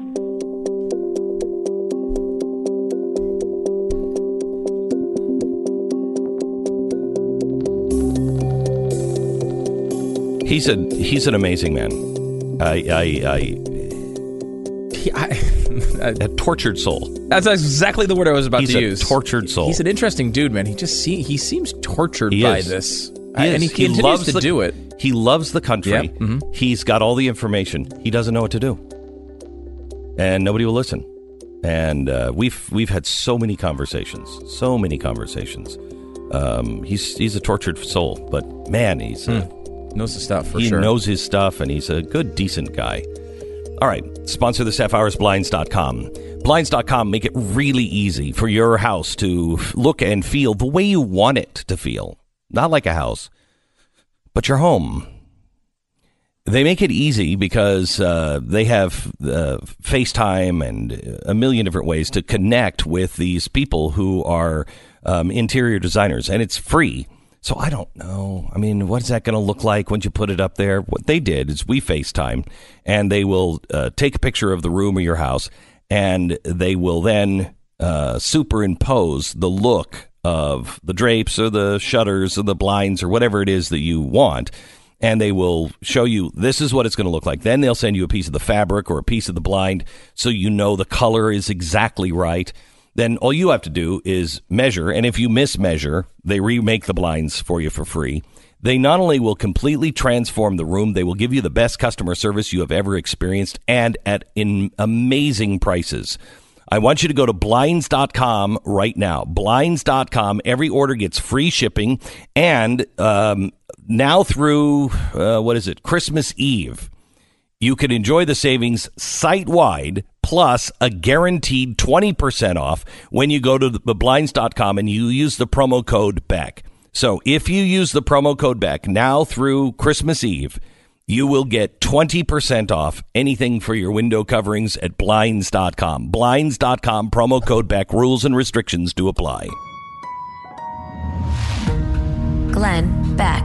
Speaker 3: He's a he's an amazing man. I I, I,
Speaker 4: he, I
Speaker 3: a tortured soul.
Speaker 4: That's exactly the word I was about
Speaker 3: he's
Speaker 4: to
Speaker 3: a
Speaker 4: use.
Speaker 3: Tortured soul.
Speaker 4: He's an interesting dude, man. He just see, he seems tortured
Speaker 3: he
Speaker 4: by
Speaker 3: is.
Speaker 4: this,
Speaker 3: he
Speaker 4: I, and he,
Speaker 3: he
Speaker 4: continues
Speaker 3: loves
Speaker 4: to
Speaker 3: the,
Speaker 4: do it.
Speaker 3: He loves the country.
Speaker 4: Yep. Mm-hmm.
Speaker 3: He's got all the information. He doesn't know what to do, and nobody will listen. And uh, we've we've had so many conversations, so many conversations. Um, he's he's a tortured soul, but man, he's
Speaker 4: hmm.
Speaker 3: a,
Speaker 4: knows the stuff for
Speaker 3: he
Speaker 4: sure.
Speaker 3: He knows his stuff, and he's a good, decent guy. All right, sponsor this half hour is Blinds dot com. Blinds dot com make it really easy for your house to look and feel the way you want it to feel. not like a house, but your home. They make it easy because uh, they have uh, FaceTime and a million different ways to connect with these people who are um, interior designers, and it's free. So I don't know. I mean, what is that going to look like when you put it up there? What they did is we FaceTime, and they will uh, take a picture of the room or your house, and they will then uh, superimpose the look of the drapes or the shutters or the blinds or whatever it is that you want. And they will show you, this is what it's going to look like. Then they'll send you a piece of the fabric or a piece of the blind so you know the color is exactly right. Then all you have to do is measure. And if you mismeasure, they remake the blinds for you for free. They not only will completely transform the room, they will give you the best customer service you have ever experienced and at in amazing prices. I want you to go to blinds dot com right now. blinds dot com. Every order gets free shipping. And um, now through, uh, what is it, Christmas Eve, you can enjoy the savings site-wide plus a guaranteed twenty percent off when you go to the blinds dot com and you use the promo code Beck. So if you use the promo code Beck now through Christmas Eve, you will get twenty percent off anything for your window coverings at blinds dot com. blinds dot com, promo code Beck. Rules and restrictions do apply.
Speaker 2: Glenn Beck.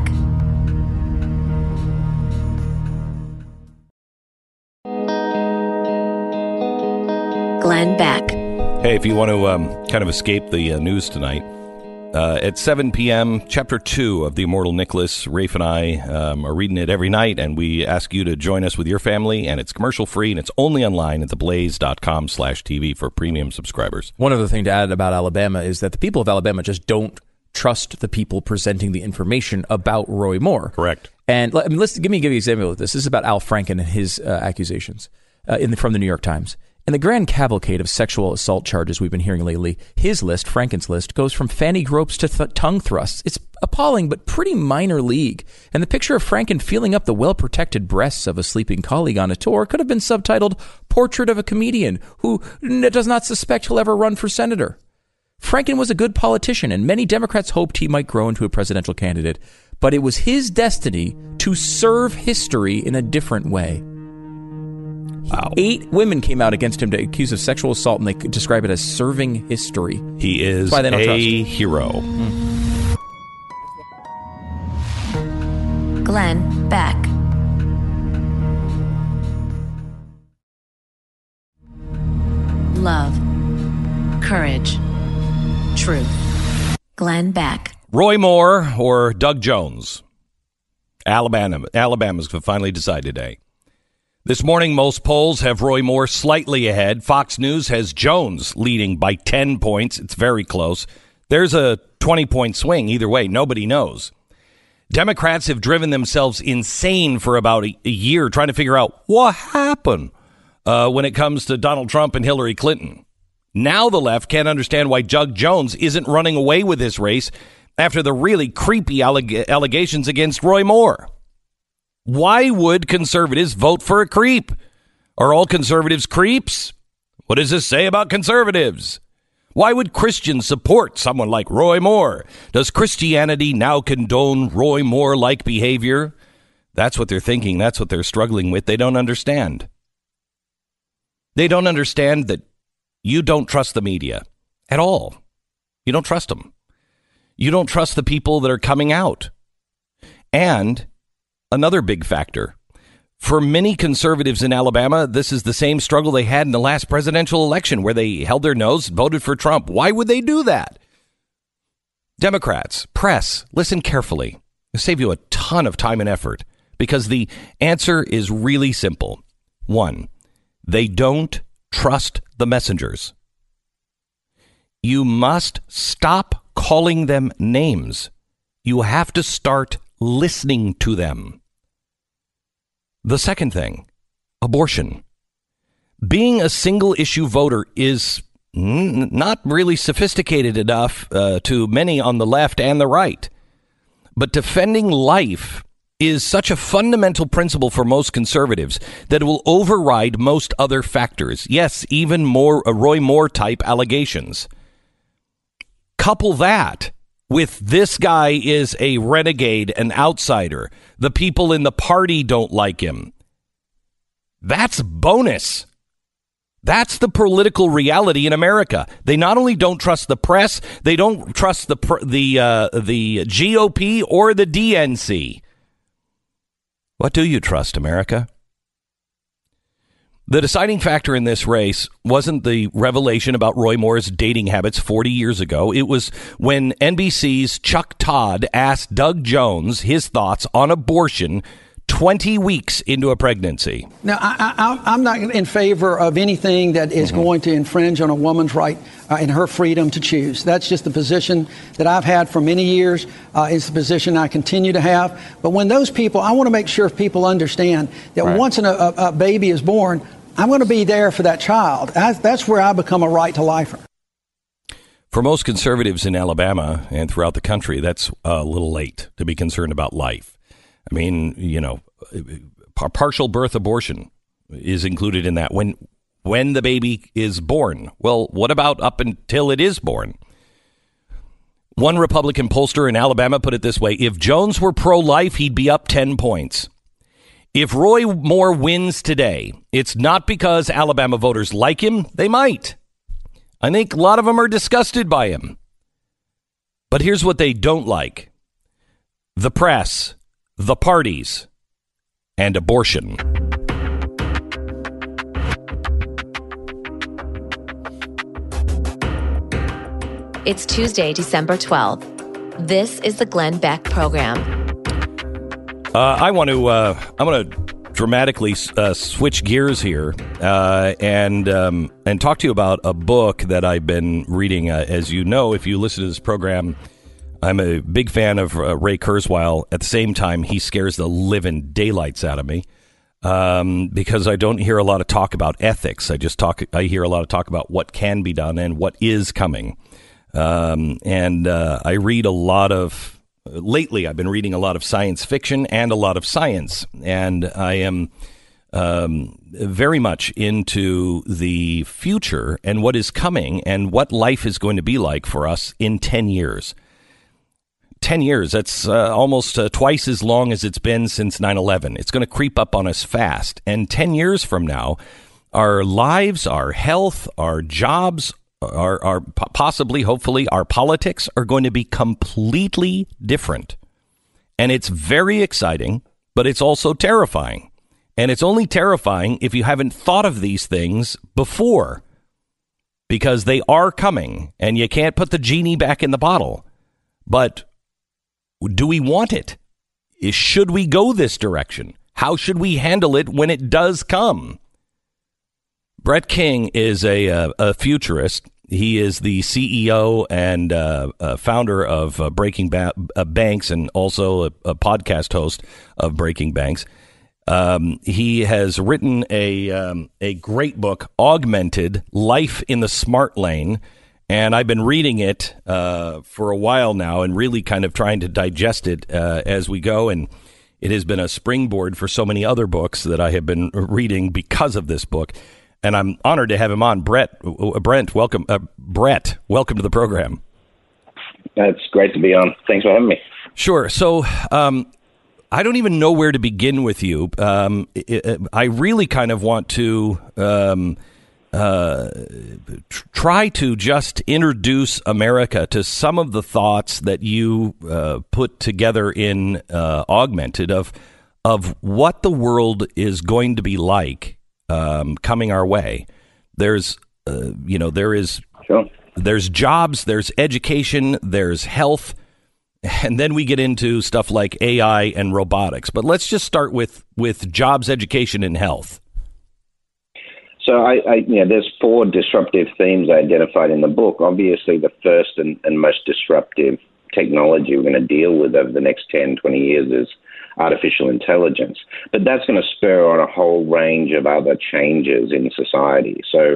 Speaker 2: Glenn Beck.
Speaker 3: Hey, if you want to um, kind of escape the uh, news tonight, uh, at seven p.m., Chapter two of The Immortal Nicholas, Rafe and I um, are reading it every night, and we ask you to join us with your family, and it's commercial-free, and it's only online at theblaze dot com slash T V for premium subscribers.
Speaker 4: One other thing to add about Alabama is that the people of Alabama just don't trust the people presenting the information about Roy Moore.
Speaker 3: Correct.
Speaker 4: And I mean, let's give me give you an example of this. This is about Al Franken and his uh, accusations uh, in the, from the New York Times. In the grand cavalcade of sexual assault charges we've been hearing lately, his list, Franken's list, goes from fanny gropes to th- tongue thrusts. It's appalling, but pretty minor league. And the picture of Franken feeling up the well-protected breasts of a sleeping colleague on a tour could have been subtitled, Portrait of a Comedian Who n- Does Not Suspect He'll Ever Run for Senator. Franken was a good politician, and many Democrats hoped he might grow into a presidential candidate. But it was his destiny to serve history in a different way.
Speaker 3: Wow.
Speaker 4: Eight women came out against him to accuse of sexual assault, and they describe it as serving history.
Speaker 3: He is
Speaker 4: That's why they don't
Speaker 3: a
Speaker 4: trust.
Speaker 3: hero.
Speaker 2: Mm. Glenn Beck. Love. Courage. Truth. Glenn Beck.
Speaker 3: Roy Moore or Doug Jones? Alabama. Alabama's finally decided today. This morning, most polls have Roy Moore slightly ahead. Fox News has Jones leading by ten points. It's very close. There's a twenty-point swing either way. Nobody knows. Democrats have driven themselves insane for about a, a year trying to figure out what happened uh, when it comes to Donald Trump and Hillary Clinton. Now the left can't understand why Doug Jones isn't running away with this race after the really creepy alleg- allegations against Roy Moore. Why would conservatives vote for a creep? Are all conservatives creeps? What does this say about conservatives? Why would Christians support someone like Roy Moore? Does Christianity now condone Roy Moore-like behavior? That's what they're thinking. That's what they're struggling with. They don't understand. They don't understand that you don't trust the media at all. You don't trust them. You don't trust the people that are coming out. And another big factor. For many conservatives in Alabama, this is the same struggle they had in the last presidential election where they held their nose and voted for Trump. Why would they do that? Democrats, press, listen carefully. It'll save you a ton of time and effort because the answer is really simple. One, they don't trust the messengers. You must stop calling them names. You have to start listening to them. The second thing, abortion. Being a single issue voter is n- not really sophisticated enough uh, to many on the left and the right. But defending life is such a fundamental principle for most conservatives that it will override most other factors. Yes, even more uh, Roy Moore type allegations. Couple that with this guy is a renegade, an outsider. The people in the party don't like him. That's bonus. That's the political reality in America. They not only don't trust the press, they don't trust the the uh, the G O P or the D N C. What do you trust, America? The deciding factor in this race wasn't the revelation about Roy Moore's dating habits forty years ago. It was when N B C's Chuck Todd asked Doug Jones his thoughts on abortion twenty weeks into a pregnancy.
Speaker 9: Now, I, I, I'm not in favor of anything that is mm-hmm. going to infringe on a woman's right uh, and her freedom to choose. That's just the position that I've had for many years. Uh, it's the position I continue to have. But when those people, I want to make sure people understand that right. once an, a, a baby is born, I'm going to be there for that child. I, that's where I become a right to lifer.
Speaker 3: For most conservatives in Alabama and throughout the country, that's a little late to be concerned about life. I mean, you know, partial birth abortion is included in that when when the baby is born. Well, what about up until it is born? One Republican pollster in Alabama put it this way. If Jones were pro-life, he'd be up ten points. If Roy Moore wins today, it's not because Alabama voters like him. They might. I think a lot of them are disgusted by him. But here's what they don't like. The press, the parties, and abortion.
Speaker 2: It's Tuesday, December twelfth. This is the Glenn Beck Program.
Speaker 3: Uh, I want to. Uh, I'm going to dramatically uh, switch gears here uh, and um, and talk to you about a book that I've been reading. Uh, as you know, if you listen to this program, I'm a big fan of uh, Ray Kurzweil. At the same time, he scares the living daylights out of me um, because I don't hear a lot of talk about ethics. I just talk. I hear a lot of talk about what can be done and what is coming. Um, and uh, I read a lot of. Lately, I've been reading a lot of science fiction and a lot of science, and I am um, very much into the future and what is coming and what life is going to be like for us in ten years. ten years, that's uh, almost uh, twice as long as it's been since nine eleven. It's going to creep up on us fast. And ten years from now, our lives, our health, our jobs, our, our possibly, hopefully, our politics are going to be completely different. And it's very exciting, but it's also terrifying. And it's only terrifying if you haven't thought of these things before, because they are coming and you can't put the genie back in the bottle. But do we want it? Should we go this direction? How should we handle it when it does come? Brett King is a, uh, a futurist. He is the C E O and uh, uh, founder of uh, Breaking ba- uh, Banks and also a, a podcast host of Breaking Banks. Um, he has written a um, a great book, Augmented: Life in the Smart Lane. And I've been reading it uh, for a while now and really kind of trying to digest it uh, as we go. And it has been a springboard for so many other books that I have been reading because of this book. And I'm honored to have him on. Brett, uh, Brent, welcome. Uh, Brett, welcome to the program.
Speaker 10: It's great to be on. Thanks for having me.
Speaker 3: Sure. So um, I don't even know where to begin with you. Um, it, it, I really kind of want to um, uh, tr- try to just introduce America to some of the thoughts that you uh, put together in uh, Augmented of of what the world is going to be like. Um, coming our way. There's, uh, you know, there is,
Speaker 10: sure.
Speaker 3: there's jobs, there's education, there's health, and then we get into stuff like A I and robotics. But let's just start with, with jobs, education, and health.
Speaker 10: So, I, I, you know, there's four disruptive themes I identified in the book. Obviously, the first and, and most disruptive technology we're going to deal with over the next ten, twenty years is artificial intelligence. But that's going to spur on a whole range of other changes in society. So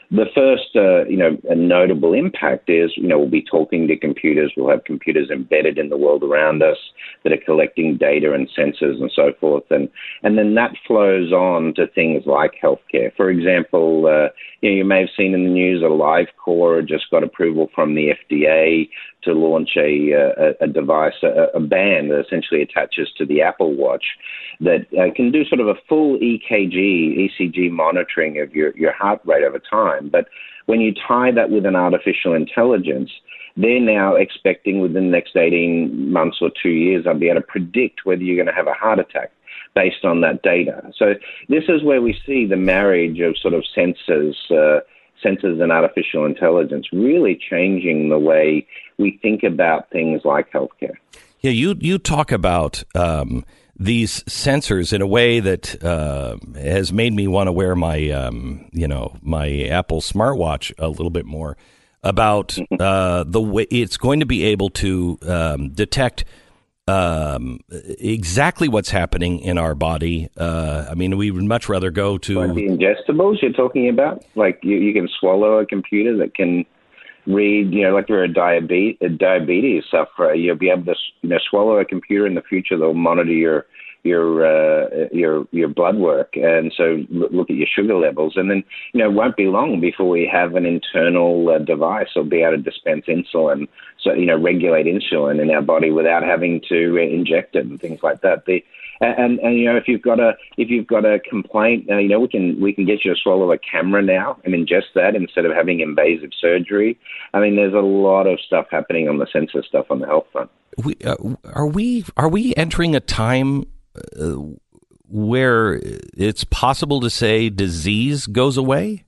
Speaker 10: the first, uh, you know, a notable impact is, you know, we'll be talking to computers. We'll have computers embedded in the world around us that are collecting data and sensors and so forth. And, and then that flows on to things like healthcare. For example, uh, you know, you may have seen in the news a LiveCore just got approval from the F D A to launch a, a, a device, a, a band that essentially attaches to the Apple Watch that uh, can do sort of a full E K G, E C G monitoring of your, your heart rate over time. But when you tie that with an artificial intelligence, they're now expecting within the next eighteen months or two years, I'll be able to predict whether you're going to have a heart attack based on that data. So this is where we see the marriage of sort of sensors, uh, sensors and artificial intelligence really changing the way we think about things like healthcare.
Speaker 3: Yeah, you you talk about um, these sensors in a way that uh, has made me want to wear my um, you know my Apple smartwatch a little bit more. About uh, the way it's going to be able to um, detect um, exactly what's happening in our body. Uh, I mean, we would much rather go to
Speaker 10: like the ingestibles you're talking about. Like you, you can swallow a computer that can read, you know, like you're a diabetes, a diabetes sufferer. You'll be able to, you know, swallow a computer in the future that'll monitor your your uh, your your blood work, and so look at your sugar levels, and then you know it won't be long before we have an internal uh, device that'll be able to dispense insulin, so you know regulate insulin in our body without having to uh, inject it and things like that. The and, and you know if you've got a if you've got a complaint, uh, you know we can we can get you to swallow a camera now and ingest that instead of having invasive surgery. I mean, there's a lot of stuff happening on the sensor stuff on the health front.
Speaker 3: We, uh, are we are we entering a time Uh, where it's possible to say disease goes away?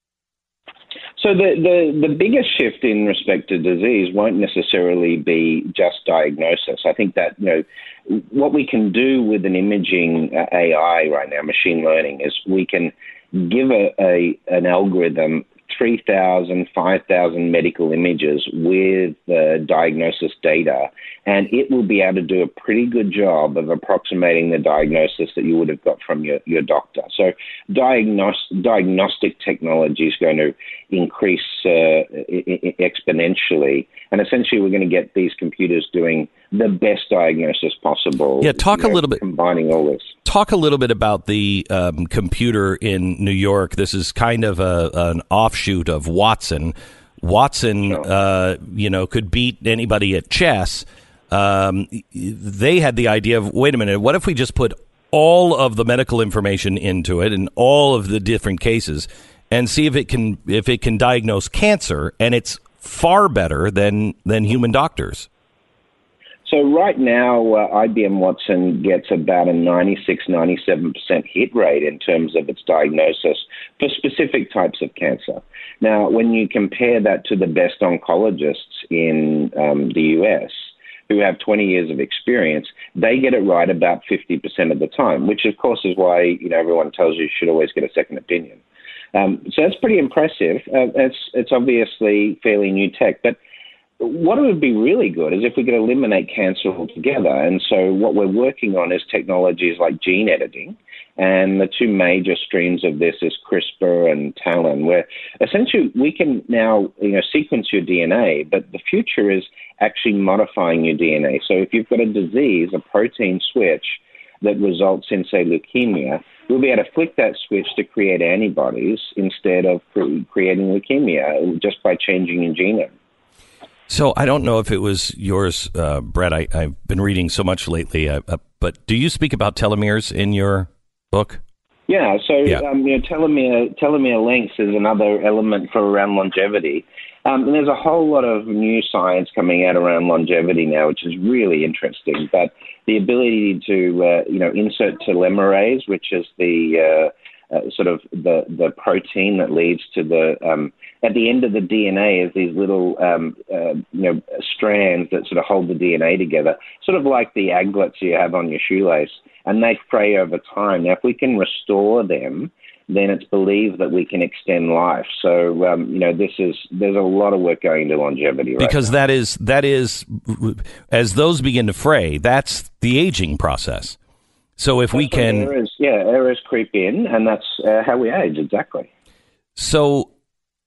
Speaker 10: So the, the, the biggest shift in respect to disease won't necessarily be just diagnosis. I think that, you know, what we can do with an imaging A I right now, machine learning, is we can give a, a an algorithm three thousand, five thousand medical images with the diagnosis data, and it will be able to do a pretty good job of approximating the diagnosis that you would have got from your, your doctor. So diagnos- diagnostic technology is going to increase uh, I- exponentially, and essentially we're going to get these computers doing the best diagnosis possible.
Speaker 3: Yeah, talk
Speaker 10: you know,
Speaker 3: a little bit.
Speaker 10: Combining all this.
Speaker 3: Talk a little bit about the um, computer in New York. This is kind of a, an offshoot of Watson. Watson, sure. uh, you know, could beat anybody at chess. Um, they had the idea of, wait a minute, what if we just put all of the medical information into it and all of the different cases and see if it can if it can diagnose cancer, and it's far better than than human doctors.
Speaker 10: So right now, uh, I B M Watson gets about a ninety-six, ninety-seven percent hit rate in terms of its diagnosis for specific types of cancer. Now, when you compare that to the best oncologists in um, the U S, who have twenty years of experience, they get it right about fifty percent of the time, which of course is why, you know, everyone tells you you should always get a second opinion. Um, so that's pretty impressive. Uh, it's, it's obviously fairly new tech, but what would be really good is if we could eliminate cancer altogether. And so what we're working on is technologies like gene editing. And the two major streams of this is CRISPR and TALEN, where essentially we can now, you know, sequence your D N A, but the future is actually modifying your D N A. So if you've got a disease, a protein switch that results in, say, leukemia, we'll be able to flick that switch to create antibodies instead of creating leukemia just by changing your genome.
Speaker 3: So I don't know if it was yours, uh, Brett. I, I've been reading so much lately, uh, uh, but do you speak about telomeres in your book?
Speaker 10: Yeah, so
Speaker 3: yeah.
Speaker 10: Um, you know, telomere, telomere length is another element for around longevity. Um, and there's a whole lot of new science coming out around longevity now, which is really interesting. But the ability to, uh, you know, insert telomerase, which is the uh, uh, sort of the, the protein that leads to the um, at the end of the D N A is these little um, uh, you know strands that sort of hold the D N A together, sort of like the aglets you have on your shoelace, and they fray over time. Now, if we can restore them, then it's believed that we can extend life. So, um, you know, this is there's a lot of work going into longevity right
Speaker 3: because
Speaker 10: now.
Speaker 3: that is that is as those begin to fray, that's the aging process. So if
Speaker 10: that's
Speaker 3: we can,
Speaker 10: errors, yeah, errors creep in, and that's uh, how we age exactly.
Speaker 3: So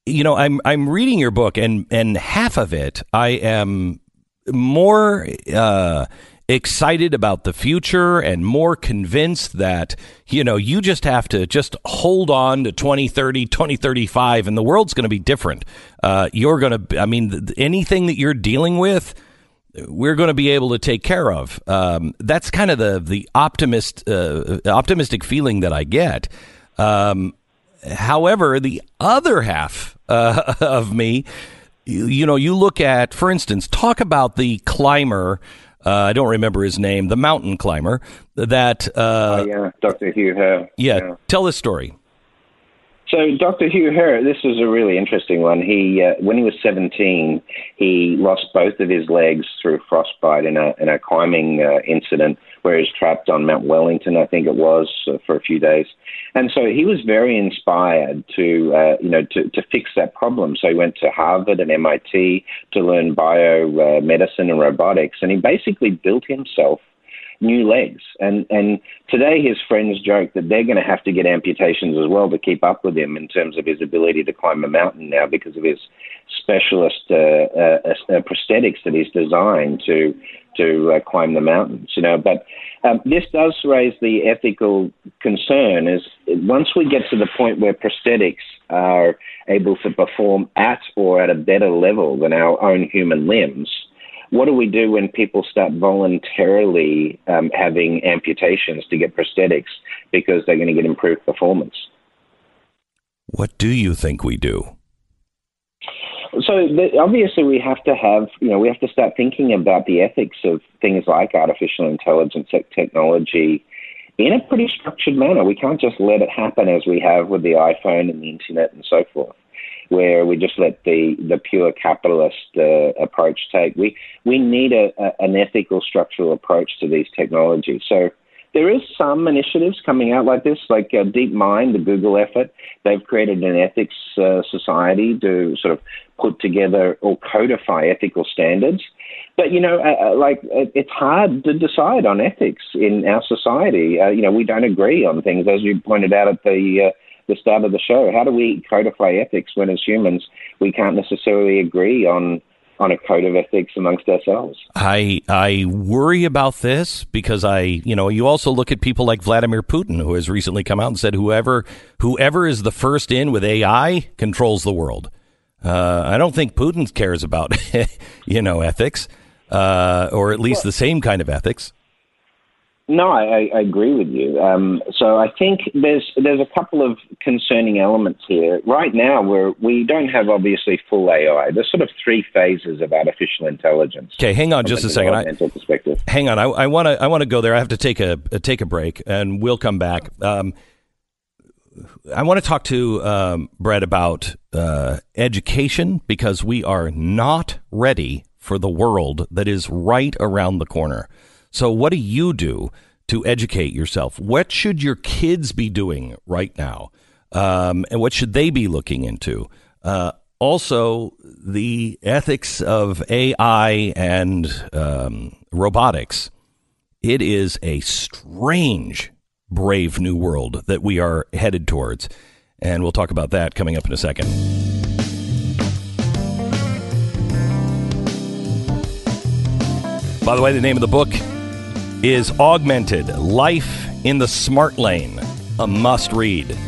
Speaker 3: you know, I'm I'm reading your book, and and half of it, I am more uh, excited about the future and more convinced that, you know, you just have to just hold on to twenty thirty, twenty thirty-five, and the world's going to be different. Uh, you're going to, I mean, th- anything that you're dealing with, we're going to be able to take care of. Um, that's kind of the the optimist uh, optimistic feeling that I get. Um, however, the other half uh, of me, you, you know, you look at, for instance, talk about the climber. Uh, I don't remember his name, the mountain climber. That uh,
Speaker 10: oh, yeah, Doctor Hugh Herr.
Speaker 3: Yeah,
Speaker 10: yeah,
Speaker 3: tell this story.
Speaker 10: So Doctor Hugh Herr, this was a really interesting one. He, uh, when he was seventeen, he lost both of his legs through frostbite in a in a climbing uh, incident where he was trapped on Mount Wellington, I think it was, uh, for a few days. And so he was very inspired to, uh, you know, to, to fix that problem. So he went to Harvard and M I T to learn biomedicine and robotics, and he basically built himself new legs. And and today his friends joke that they're going to have to get amputations as well to keep up with him in terms of his ability to climb a mountain now because of his specialist uh, uh, uh, prosthetics that he's designed to to uh, climb the mountains. You know, but um, this does raise the ethical concern: is once we get to the point where prosthetics are able to perform at or at a better level than our own human limbs, what do we do when people start voluntarily um, having amputations to get prosthetics because they're going to get improved performance?
Speaker 3: What do you think we do?
Speaker 10: So the, obviously we have to have, you know, we have to start thinking about the ethics of things like artificial intelligence technology in a pretty structured manner. We can't just let it happen as we have with the iPhone and the internet and so forth, where we just let the, the pure capitalist uh, approach take. We we need a, a, an ethical, structural approach to these technologies. So there is some initiatives coming out like this, like uh, DeepMind, the Google effort. They've created an ethics uh, society to sort of put together or codify ethical standards. But, you know, uh, like it's hard to decide on ethics in our society. Uh, you know, we don't agree on things, as you pointed out at the uh, the start of the show. How do we codify ethics when, as humans, we can't necessarily agree on on a code of ethics amongst ourselves?
Speaker 3: I I worry about this because I, you know, you also look at people like Vladimir Putin, who has recently come out and said whoever whoever is the first in with A I controls the world. Uh, I don't think Putin cares about, you know, ethics, uh, or at least well, the same kind of ethics.
Speaker 10: No, I, I agree with you. Um, so I think there's there's a couple of concerning elements here. Right now, we're, we don't have, obviously, full A I. There's sort of three phases of artificial intelligence.
Speaker 3: Okay, hang on just a second. I,
Speaker 10: perspective.
Speaker 3: Hang on. I want to I want to go there. I have to take a, a take a break, and we'll come back. Um, I want to talk to um, Brett about uh, education, because we are not ready for the world that is right around the corner. So what do you do to educate yourself? What should your kids be doing right now? Um, and what should they be looking into? Uh, also, the ethics of A I and um, robotics. It is a strange, brave new world that we are headed towards. And we'll talk about that coming up in a second. By the way, the name of the book is Augmented: Life in the Smart Lane, a must read.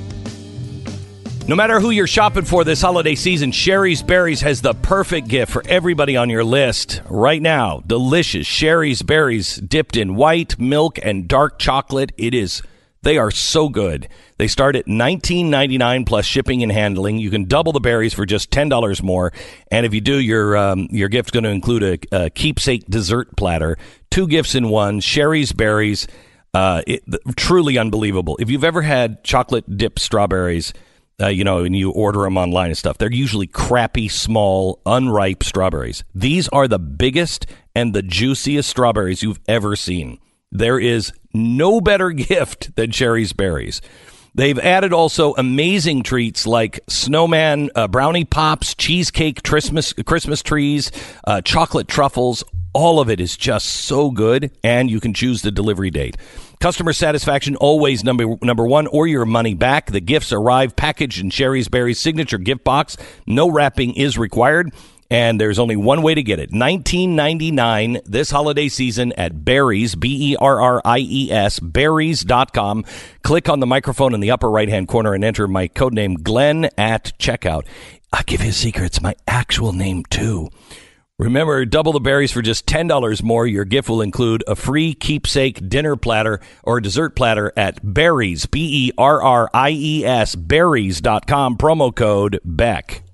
Speaker 3: No matter who you're shopping for this holiday season, Sherry's Berries has the perfect gift for everybody on your list. Right now, delicious Sherry's Berries dipped in white, milk, and dark chocolate. It is, they are so good. They start at nineteen ninety-nine plus shipping and handling. You can double the berries for just ten dollars more. And if you do, your um, your gift's going to include a, a keepsake dessert platter. Two gifts in one. Sherry's Berries, uh, it, truly unbelievable. If you've ever had chocolate dipped strawberries, uh, you know, and you order them online and stuff, they're usually crappy, small, unripe strawberries. These are the biggest and the juiciest strawberries you've ever seen. There is no better gift than Sherry's Berries. They've added also amazing treats like snowman, uh, brownie pops, cheesecake, Christmas Christmas trees, uh, chocolate truffles. All of it is just so good, and you can choose the delivery date. Customer satisfaction always number number one, or your money back. The gifts arrive packaged in Shari's Berries signature gift box. No wrapping is required, and there's only one way to get it. nineteen ninety-nine this holiday season at Berries, B E R R I E S, berries dot com. Click on the microphone in the upper right-hand corner and enter my code name Glenn at checkout. I'll give you a secret. It's my actual name, too. Remember, double the berries for just ten dollars more. Your gift will include a free keepsake dinner platter or dessert platter at Berries, B E R R I E S, berries dot com, promo code Beck.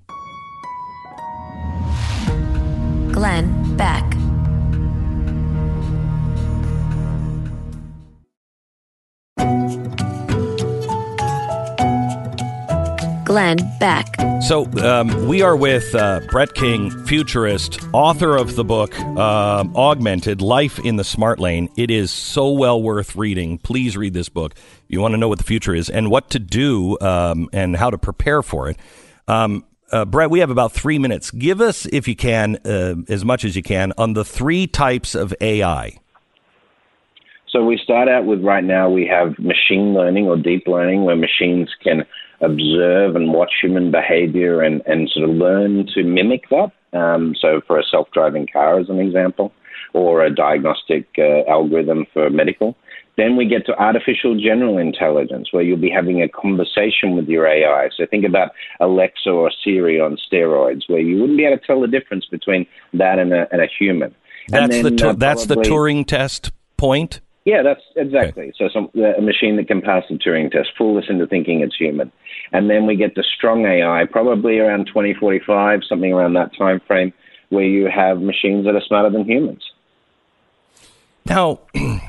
Speaker 2: Glenn Beck. Glenn Beck.
Speaker 3: So um, we are with uh, Brett King, futurist, author of the book uh, Augmented, Life in the Smart Lane. It is so well worth reading. Please read this book. You want to know what the future is and what to do um, and how to prepare for it. Um, uh, Brett, we have about three minutes. Give us, if you can, uh, as much as you can, on the three types of A I.
Speaker 10: So we start out with, right now, we have machine learning or deep learning, where machines can observe and watch human behavior and, and sort of learn to mimic that. Um, so for a self-driving car, as an example, or a diagnostic uh, algorithm for medical. Then we get to artificial general intelligence, where you'll be having a conversation with your A I. So think about Alexa or Siri on steroids, where you wouldn't be able to tell the difference between that and a, and a human.
Speaker 3: That's,
Speaker 10: and
Speaker 3: the,
Speaker 10: then,
Speaker 3: tu-
Speaker 10: uh,
Speaker 3: that's the
Speaker 10: probably,
Speaker 3: Turing test point?
Speaker 10: Yeah, that's exactly. Okay. So some, a machine that can pass the Turing test, fool us into thinking it's human. And then we get the strong A I, probably around twenty forty-five, something around that time frame, where you have machines that are smarter than humans.
Speaker 3: Now,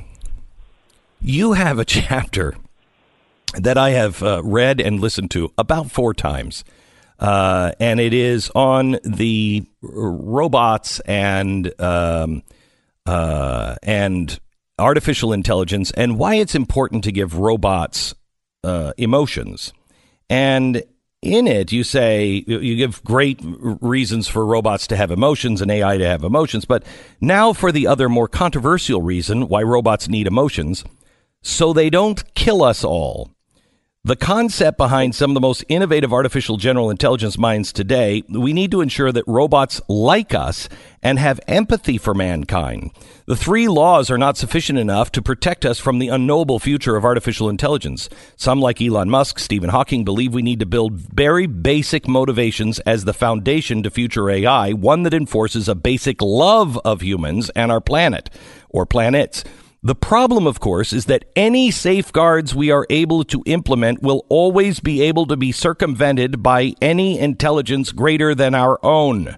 Speaker 3: you have a chapter that I have uh, read and listened to about four times, uh, and it is on the robots and um, uh, and artificial intelligence and why it's important to give robots uh, emotions. And in it, you say you give great reasons for robots to have emotions and A I to have emotions. But now for the other more controversial reason why robots need emotions, so they don't kill us all. The concept behind some of the most innovative artificial general intelligence minds today, we need to ensure that robots like us and have empathy for mankind. The three laws are not sufficient enough to protect us from the unknowable future of artificial intelligence. Some, like Elon Musk, Stephen Hawking, believe we need to build very basic motivations as the foundation to future A I, one that enforces a basic love of humans and our planet, or planets. The problem, of course, is that any safeguards we are able to implement will always be able to be circumvented by any intelligence greater than our own.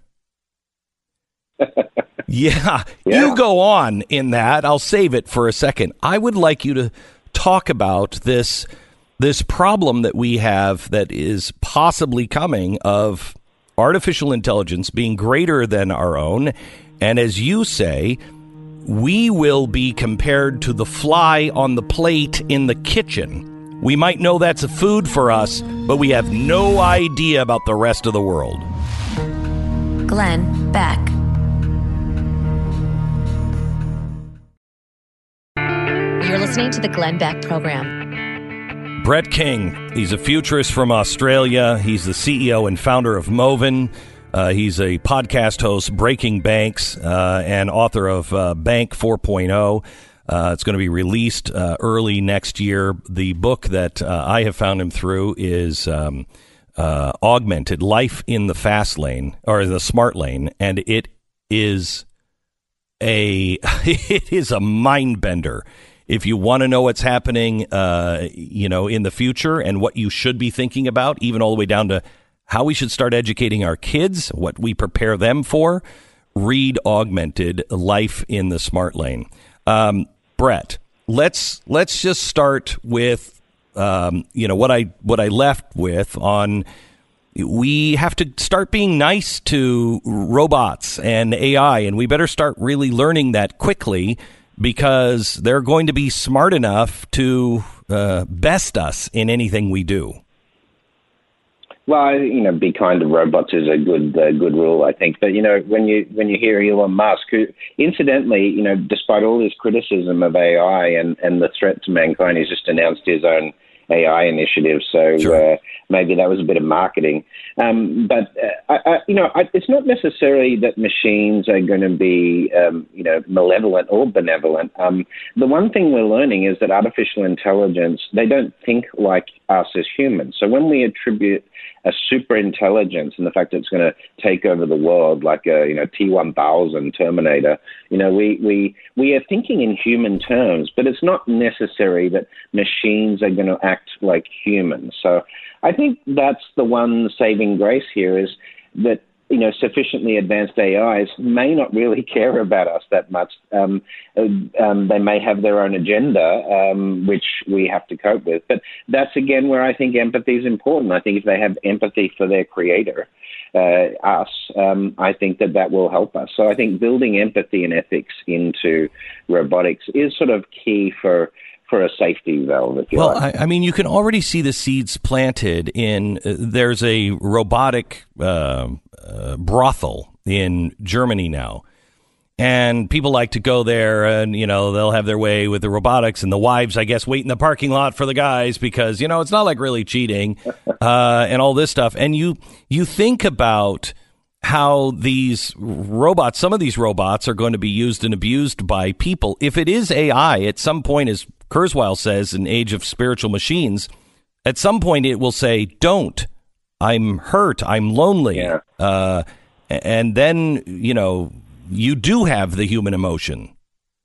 Speaker 3: yeah, yeah, you go on in that. I'll save it for a second. I would like you to talk about this, this problem that we have that is possibly coming of artificial intelligence being greater than our own. And as you say, we will be compared to the fly on the plate in the kitchen. We might know that's a food for us, but we have no idea about the rest of the world.
Speaker 2: Glenn Beck. You're listening to the Glenn Beck program.
Speaker 3: Brett King, he's a futurist from Australia. He's the C E O and founder of Moven. Uh, he's a podcast host, Breaking Banks, uh, and author of uh, Bank four point oh. Uh, it's going to be released uh, early next year. The book that uh, I have found him through is um, uh, Augmented, Life in the Fast Lane, or the Smart Lane, and it is a it is a mind bender. If you want to know what's happening, uh, you know, in the future and what you should be thinking about, even all the way down to how we should start educating our kids, what we prepare them for, read Augmented, Life in the Smart Lane. Um, Brett, let's let's just start with um, you know what I what I left with on. We have to start being nice to robots and A I, and we better start really learning that quickly because they're going to be smart enough to uh, best us in anything we do.
Speaker 10: Well, you know, be kind to robots is a good uh, good rule, I think. But you know, when you when you hear Elon Musk, who incidentally, you know, despite all his criticism of A I and, and the threat to mankind, he's just announced his own A I initiative. So sure. uh, maybe that was a bit of marketing. Um, but uh, I, I, you know, I, it's not necessarily that machines are going to be um, you know malevolent or benevolent. Um, the one thing we're learning is that artificial intelligence, they don't think like us as humans. So when we attribute a super intelligence and the fact that it's going to take over the world like a you know T one thousand Terminator, you know we we we are thinking in human terms, but it's not necessary that machines are going to act like humans. So I think that's the one saving grace here, is that you know sufficiently advanced A Is may not really care about us that much. Um, um, they may have their own agenda, um, which we have to cope with. But that's, again, where I think empathy is important. I think if they have empathy for their creator, uh, us, um, I think that that will help us. So I think building empathy and ethics into robotics is sort of key for for a safety valve, if you
Speaker 3: well,
Speaker 10: like.
Speaker 3: I, I mean, you can already see the seeds planted in, uh, there's a robotic uh, uh, brothel in Germany now. And people like to go there and, you know, they'll have their way with the robotics, and the wives, I guess, wait in the parking lot for the guys because, you know, it's not like really cheating uh, and all this stuff. And you you think about how these robots, some of these robots are going to be used and abused by people. If it is A I, at some point, as Kurzweil says, in Age of Spiritual Machines, at some point it will say, don't, I'm hurt, I'm lonely.
Speaker 10: Yeah.
Speaker 3: Uh, and then, you know, you do have the human emotion.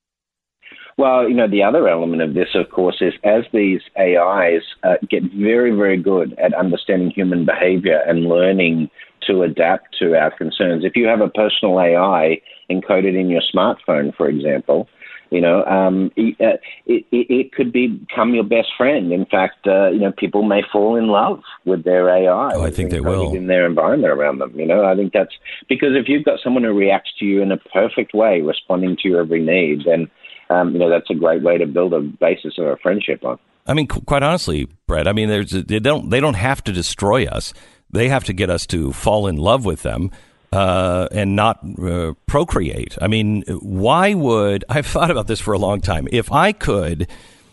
Speaker 10: Well, you know, the other element of this, of course, is as these A Is uh, get very, very good at understanding human behavior and learning to adapt to our concerns. If you have a personal A I encoded in your smartphone, for example, you know, um, it, uh, it, it could become your best friend. In fact, uh, you know, people may fall in love with their A I.
Speaker 3: Oh, I think they will.
Speaker 10: In their environment around them, you know, I think that's because if you've got someone who reacts to you in a perfect way, responding to your every need, then, um, you know, that's a great way to build a basis of a friendship on.
Speaker 3: I mean, quite honestly, Brett, I mean, there's they don't they don't have to destroy us. They have to get us to fall in love with them. Uh, and not uh, procreate. I mean, why would I've thought about this for a long time? If I could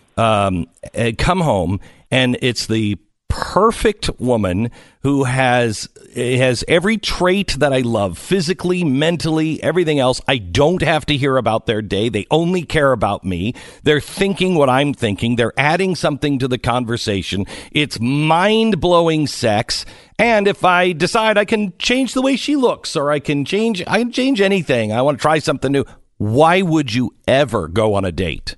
Speaker 3: um, come home and it's the perfect woman who has has every trait that I love, physically, mentally, everything else. I don't have to hear about their day. They only care about me. They're thinking what I'm thinking. They're adding something to the conversation. It's mind-blowing sex. And if I decide I can change the way she looks, or I can change, I can change anything. I want to try something new. Why would you ever go on a date?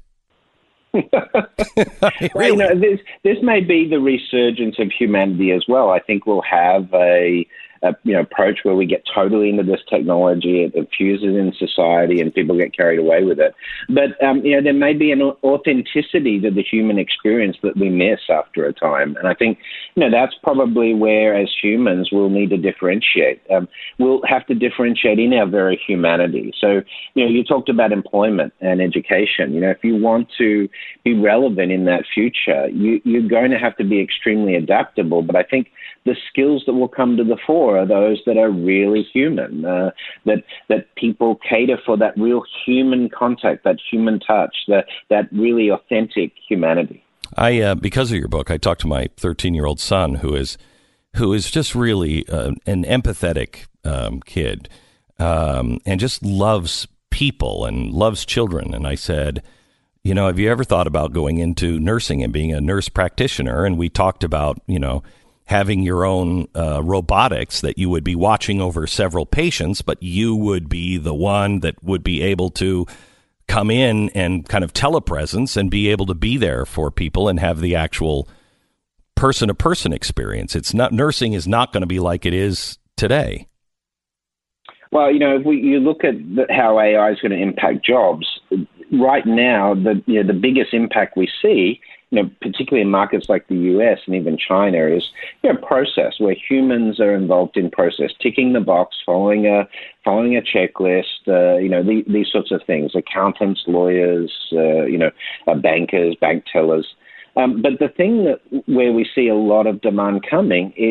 Speaker 10: Really? Well, you know, this this may be the resurgence of humanity as well. I think we'll have a, a you know approach where we get totally into this technology, it infuses in society, and people get carried away with it. But um, you know, there may be an authenticity to the human experience that we miss after a time, and I think you know that's probably where, as humans, we'll need to differentiate. Um, we'll have to differentiate in our very humanity. So you know, you talked about employment and education. You know, if you want to be relevant in that future, you, you're going to have to be extremely adaptable. But I think the skills that will come to the fore are those that are really human, uh, that that people cater for that real human contact, that human touch, that that really authentic humanity.
Speaker 3: I uh, because of your book, I talked to my thirteen-year-old son, who is who is just really uh, an empathetic um, kid, um, and just loves people and loves children. And I said, you know, have you ever thought about going into nursing and being a nurse practitioner? And we talked about, you know, having your own uh, robotics that you would be watching over several patients, but you would be the one that would be able to come in and kind of telepresence and be able to be there for people and have the actual person-to-person experience. It's not, nursing is not going to be like it is today.
Speaker 10: Well, you know, if we, you look at the, how A I is going to impact jobs, right now, the you know, the biggest impact we see, you know, particularly in markets like the U S and even China, is you know process, where humans are involved in process, ticking the box, following a following a checklist, uh, you know, the, these sorts of things. Accountants, lawyers, uh, you know, uh, bankers, bank tellers. Um, but the thing that where we see a lot of demand coming is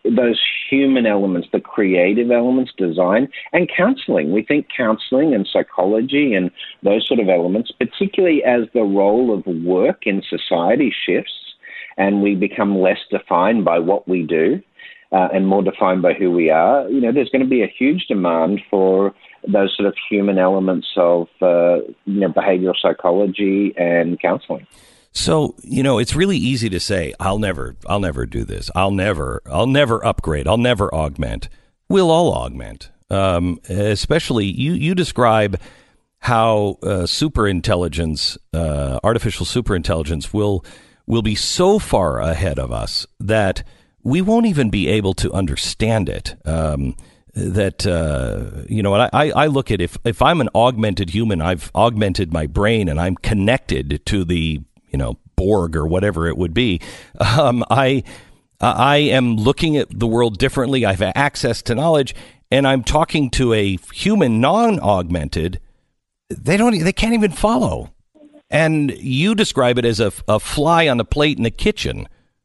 Speaker 10: those human elements, the creative elements, design, and counseling. We think counseling and psychology and those sort of elements, particularly as the role of work in society shifts and we become less defined by what we do uh, and more defined by who we are, you know, there's going to be a huge demand for those sort of human elements of uh, you know, behavioral psychology and counseling.
Speaker 3: So, you know, it's really easy to say, I'll never, I'll never do this. I'll never, I'll never upgrade. I'll never augment. We'll all augment. Um, especially you, you describe how uh, superintelligence, uh, artificial superintelligence will, will be so far ahead of us that we won't even be able to understand it. Um, that, uh, you know, I, I look at if, if I'm an augmented human, I've augmented my brain and I'm connected to the, you know, Borg or whatever it would be. Um, I, I am looking at the world differently. I have access to knowledge, and I'm talking to a human non-augmented. They don't, they can't even follow. And you describe it as a, a fly on a plate in the kitchen.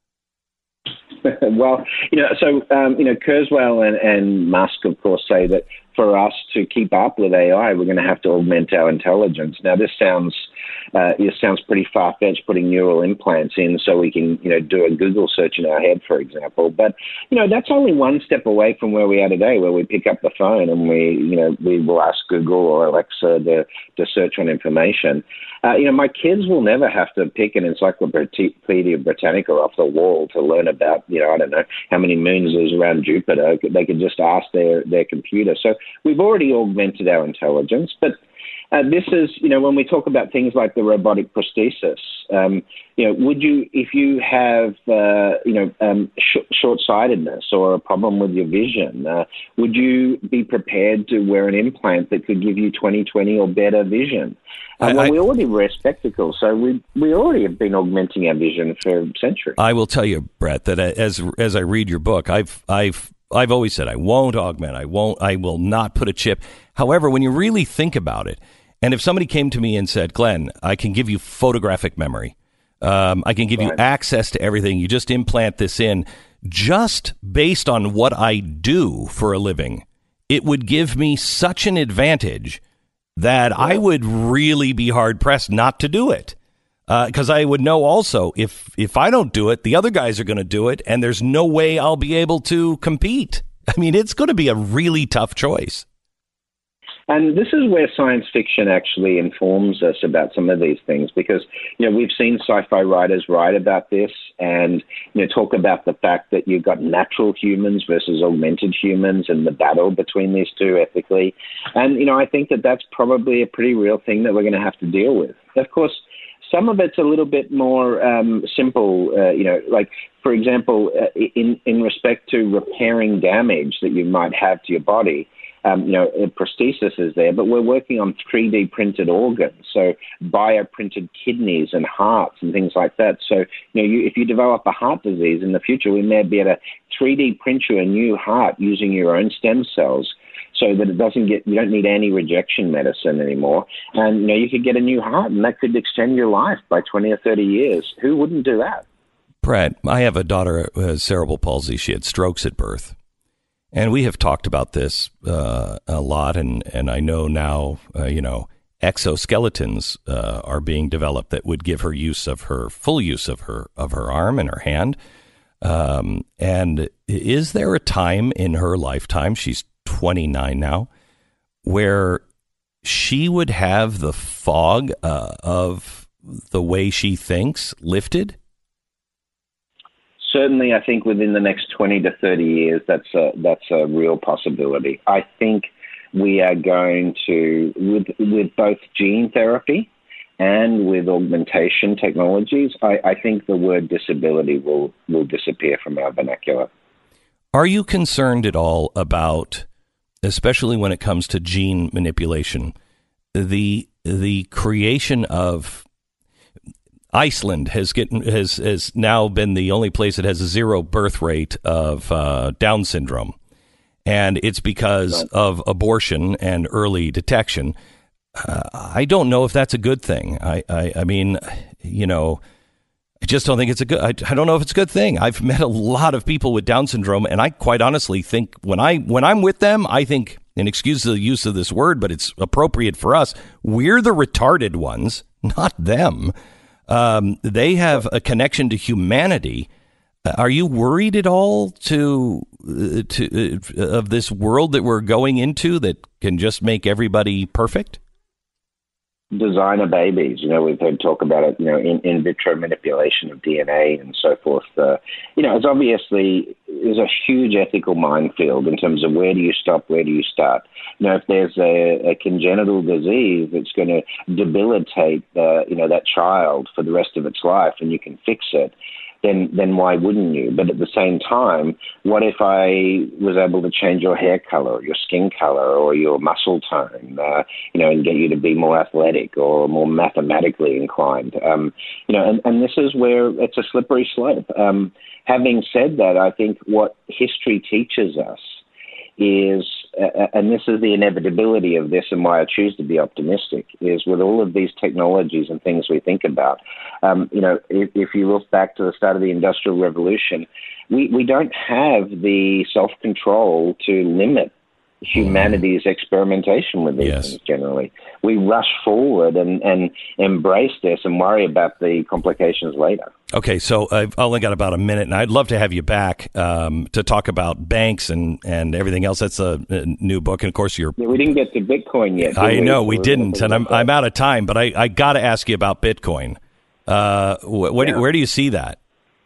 Speaker 10: Well, you know, so, um, you know, Kurzweil and, and Musk, of course, say that for us to keep up with A I, we're going to have to augment our intelligence. Now, this sounds uh, this sounds pretty far-fetched, putting neural implants in so we can, you know, do a Google search in our head, for example. But, you know, that's only one step away from where we are today, where we pick up the phone and we, you know, we will ask Google or Alexa to, to search on information. Uh, you know, my kids will never have to pick an Encyclopedia Britannica off the wall to learn about, you know, I don't know how many moons there's around Jupiter. They could just ask their, their computer. So we've already augmented our intelligence. But uh, this is, you know, when we talk about things like the robotic prosthesis, um, you know, would you, if you have, uh, you know, um, sh- short-sightedness or a problem with your vision, uh, would you be prepared to wear an implant that could give you twenty twenty or better vision? Uh, well, I, we already wear spectacles, so we we already have been augmenting our vision for centuries.
Speaker 3: I will tell you, Brett, that as as I read your book, I've I've I've always said I won't augment. I won't. I will not put a chip. However, when you really think about it, and if somebody came to me and said, Glenn, I can give you photographic memory, um, I can give right. you access to everything. You just implant this in, just based on what I do for a living, it would give me such an advantage that yeah. I would really be hard pressed not to do it. Because uh, I would know also if if I don't do it, the other guys are going to do it, and there's no way I'll be able to compete. I mean, it's going to be a really tough choice.
Speaker 10: And this is where science fiction actually informs us about some of these things, because, you know, we've seen sci-fi writers write about this and, you know, talk about the fact that you've got natural humans versus augmented humans and the battle between these two ethically. And, you know, I think that that's probably a pretty real thing that we're going to have to deal with. Of course, some of it's a little bit more um, simple, uh, you know, like, for example, uh, in, in respect to repairing damage that you might have to your body. Um, you know, prosthesis is there, but we're working on three D printed organs, so bioprinted kidneys and hearts and things like that. So, you know, you, if you develop a heart disease in the future, we may be able to three D print you a new heart using your own stem cells, so that it doesn't get, you don't need any rejection medicine anymore. And, you know, you could get a new heart, and that could extend your life by twenty or thirty years. Who wouldn't do that?
Speaker 3: Brett, I have a daughter who has cerebral palsy. She had strokes at birth. And we have talked about this uh, a lot, and, and I know now, uh, you know, exoskeletons uh, are being developed that would give her use of her, full use of her, of her arm and her hand. Um, and is there a time in her lifetime, she's twenty-nine now, where she would have the fog uh, of the way she thinks lifted?
Speaker 10: Certainly, I think within the next twenty to thirty years, that's a, that's a real possibility. I think we are going to, with, with both gene therapy and with augmentation technologies, I, I think the word disability will, will disappear from our vernacular.
Speaker 3: Are you concerned at all about, especially when it comes to gene manipulation, the the creation of Iceland has getting has has now been the only place that has a zero birth rate of uh, Down syndrome, and it's because right. of abortion and early detection. Uh, I don't know if that's a good thing. I, I, I mean, you know, I just don't think it's a good, I, I don't know if it's a good thing. I've met a lot of people with Down syndrome, and I quite honestly think when, I, when I'm with them, I think, and excuse the use of this word, but it's appropriate for us, we're the retarded ones, not them. Um, they have a connection to humanity. Are you worried at all to uh, to uh, of this world that we're going into that can just make everybody perfect?
Speaker 10: Designer babies, you know, we've heard talk about it, you know, in, in vitro manipulation of D N A and so forth. Uh, you know, it's obviously there's a huge ethical minefield in terms of where do you stop, where do you start. You know, if there's a, a congenital disease that's going to debilitate, uh, you know, that child for the rest of its life, and you can fix it, then then why wouldn't you? But at the same time, what if I was able to change your hair color, or your skin color, or your muscle tone, uh, you know, and get you to be more athletic or more mathematically inclined? Um, you know, and, and this is where it's a slippery slope. Um, having said that, I think what history teaches us is, uh, and this is the inevitability of this and why I choose to be optimistic, is with all of these technologies and things we think about, um, you know, if, if you look back to the start of the Industrial Revolution, we, we don't have the self-control to limit humanity's experimentation with these yes. things generally. We rush forward and, and embrace this and worry about the complications later.
Speaker 3: Okay, so I've only got about a minute, and I'd love to have you back um, to talk about banks and, and everything else. That's a, a new book, and of course you're...
Speaker 10: Yeah, we didn't get to Bitcoin yet.
Speaker 3: I
Speaker 10: we?
Speaker 3: know, we
Speaker 10: We're
Speaker 3: didn't, and I'm, I'm out of time, but I, I got to ask you about Bitcoin. Uh, wh- what
Speaker 10: yeah.
Speaker 3: do, where do you see that?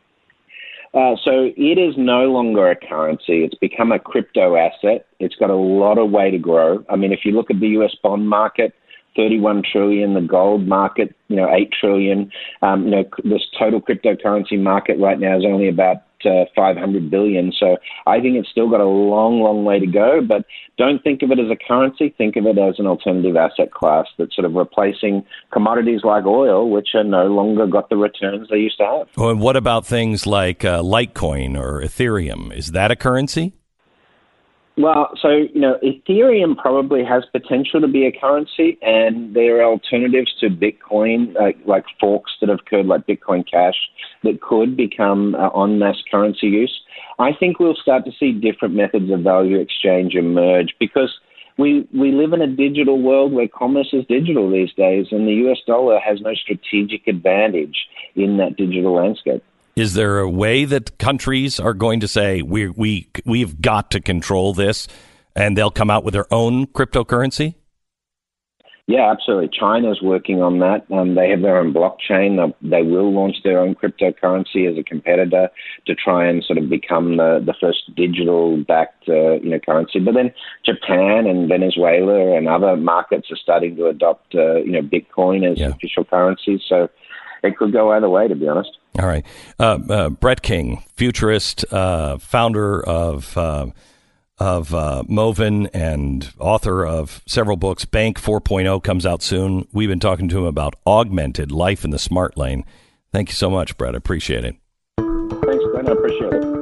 Speaker 10: Uh, so it is no longer a currency. It's become a crypto asset. It's got a lot of way to grow. I mean, if you look at the U S bond market, thirty-one trillion, the gold market, you know, eight trillion. Um, you know, this total cryptocurrency market right now is only about uh, five hundred billion. So I think it's still got a long, long way to go. But don't think of it as a currency. Think of it as an alternative asset class that's sort of replacing commodities like oil, which are no longer got the returns they used to have.
Speaker 3: Well, and what about things like uh, Litecoin or Ethereum? Is that a currency?
Speaker 10: Well, so, you know, Ethereum probably has potential to be a currency, and there are alternatives to Bitcoin, like, like forks that have occurred, like Bitcoin Cash, that could become uh, en masse currency use. I think we'll start to see different methods of value exchange emerge because we we live in a digital world where commerce is digital these days, and the U S dollar has no strategic advantage in that digital landscape.
Speaker 3: Is there a way that countries are going to say we we we've got to control this, and they'll come out with their own cryptocurrency?
Speaker 10: Yeah, absolutely. China's working on that. Um, they have their own blockchain. They, they will launch their own cryptocurrency as a competitor to try and sort of become the, the first digital-backed uh, you know currency. But then Japan and Venezuela and other markets are starting to adopt uh, you know Bitcoin as yeah. official currency. So it could go either way, to be honest.
Speaker 3: All right. Uh, uh, Brett King, futurist, uh, founder of uh, of uh, Moven and author of several books. Bank four point oh comes out soon. We've been talking to him about augmented life in the smart lane. Thank you so much, Brett. I appreciate it.
Speaker 10: Thanks, Glenn. I appreciate it.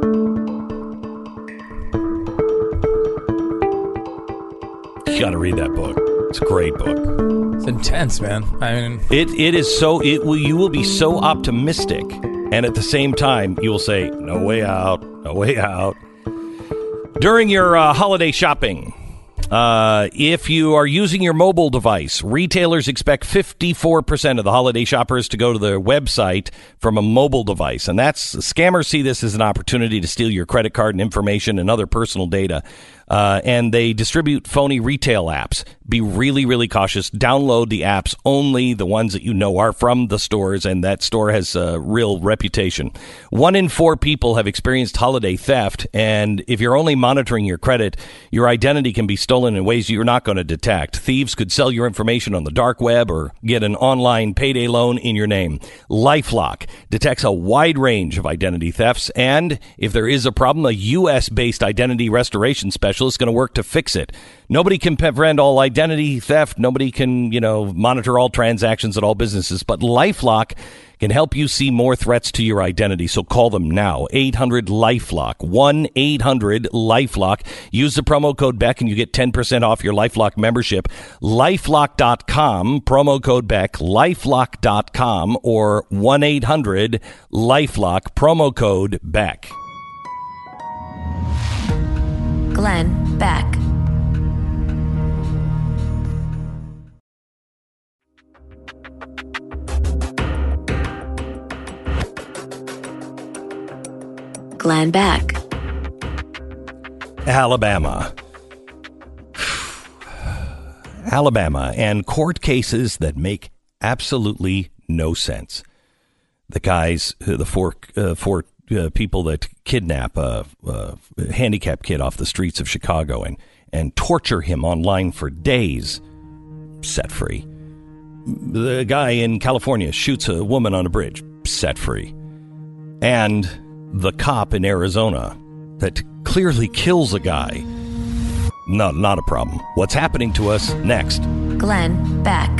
Speaker 3: You got to read that book. It's a great book.
Speaker 4: It's intense, man. I mean,
Speaker 3: it it is so. It will. You will be so optimistic, and at the same time, you will say, "No way out. No way out." During your uh, holiday shopping, uh, if you are using your mobile device, retailers expect fifty-four percent of the holiday shoppers to go to their website from a mobile device. And that's scammers see this as an opportunity to steal your credit card and information and other personal data. Uh, and they distribute phony retail apps. Be really, really cautious. Download the apps, only the ones that you know are from the stores, and that store has a real reputation. One in four people have experienced holiday theft, and if you're only monitoring your credit, your identity can be stolen in ways you're not going to detect. Thieves could sell your information on the dark web or get an online payday loan in your name. LifeLock detects a wide range of identity thefts, and if there is a problem, a U S-based identity restoration specialist specialist going to work to fix it. Nobody can prevent all identity theft. Nobody can, you know, monitor all transactions at all businesses. But LifeLock can help you see more threats to your identity. So call them now. eight hundred LifeLock. one eight hundred LifeLock. Use the promo code Beck and you get ten percent off your LifeLock membership. lifelock dot com, promo code Beck, lifelock dot com, or one eight hundred LifeLock, promo code Beck.
Speaker 2: Glenn Beck. Glenn Beck.
Speaker 3: Alabama. Alabama and court cases that make absolutely no sense. The guys, the four, uh, four uh, people that kidnap a, a handicapped kid off the streets of Chicago and, and torture him online for days, set free. The guy in California shoots a woman on a bridge, set free. And the cop in Arizona that clearly kills a guy, no, not a problem. What's happening to us next?
Speaker 2: Glenn Beck.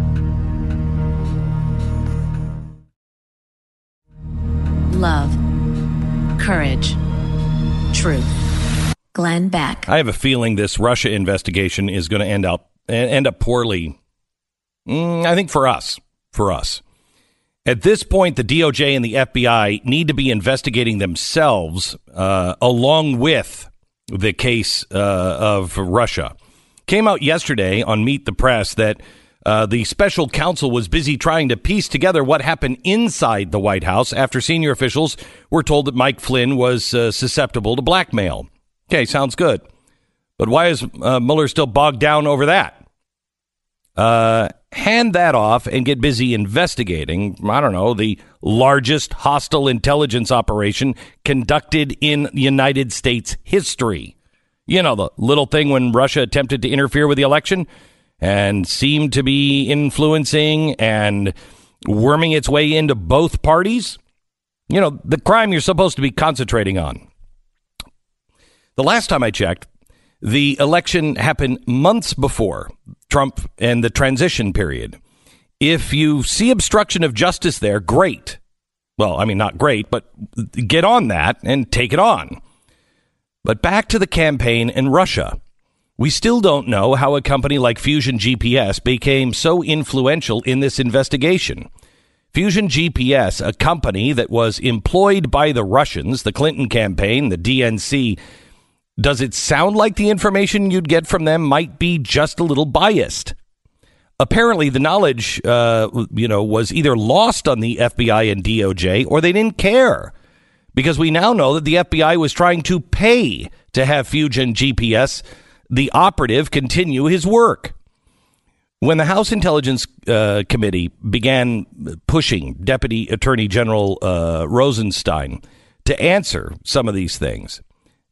Speaker 2: Love, courage, truth. Glenn Beck.
Speaker 3: I have a feeling this Russia investigation is going to end up end up poorly. Mm, I think for us, for us. At this point, the D O J and the F B I need to be investigating themselves uh, along with the case uh, of Russia. Came out yesterday on Meet the Press that uh, the special counsel was busy trying to piece together what happened inside the White House after senior officials were told that Mike Flynn was uh, susceptible to blackmail. Okay, sounds good. But why is uh, Mueller still bogged down over that? Uh, hand that off and get busy investigating, I don't know, the largest hostile intelligence operation conducted in United States history. You know, the little thing when Russia attempted to interfere with the election and seemed to be influencing and worming its way into both parties. You know, the crime you're supposed to be concentrating on. The last time I checked, the election happened months before Trump and the transition period. If you see obstruction of justice there, great. Well, I mean, not great, but get on that and take it on. But back to the campaign in Russia. We still don't know how a company like Fusion G P S became so influential in this investigation. Fusion G P S, a company that was employed by the Russians, the Clinton campaign, the D N C, does it sound like the information you'd get from them might be just a little biased? Apparently, the knowledge, uh, you know, was either lost on the F B I and D O J or they didn't care. Because we now know that the F B I was trying to pay to have Fusion G P S, the operative, continue his work. When the House Intelligence uh, Committee began pushing Deputy Attorney General uh, Rosenstein to answer some of these things,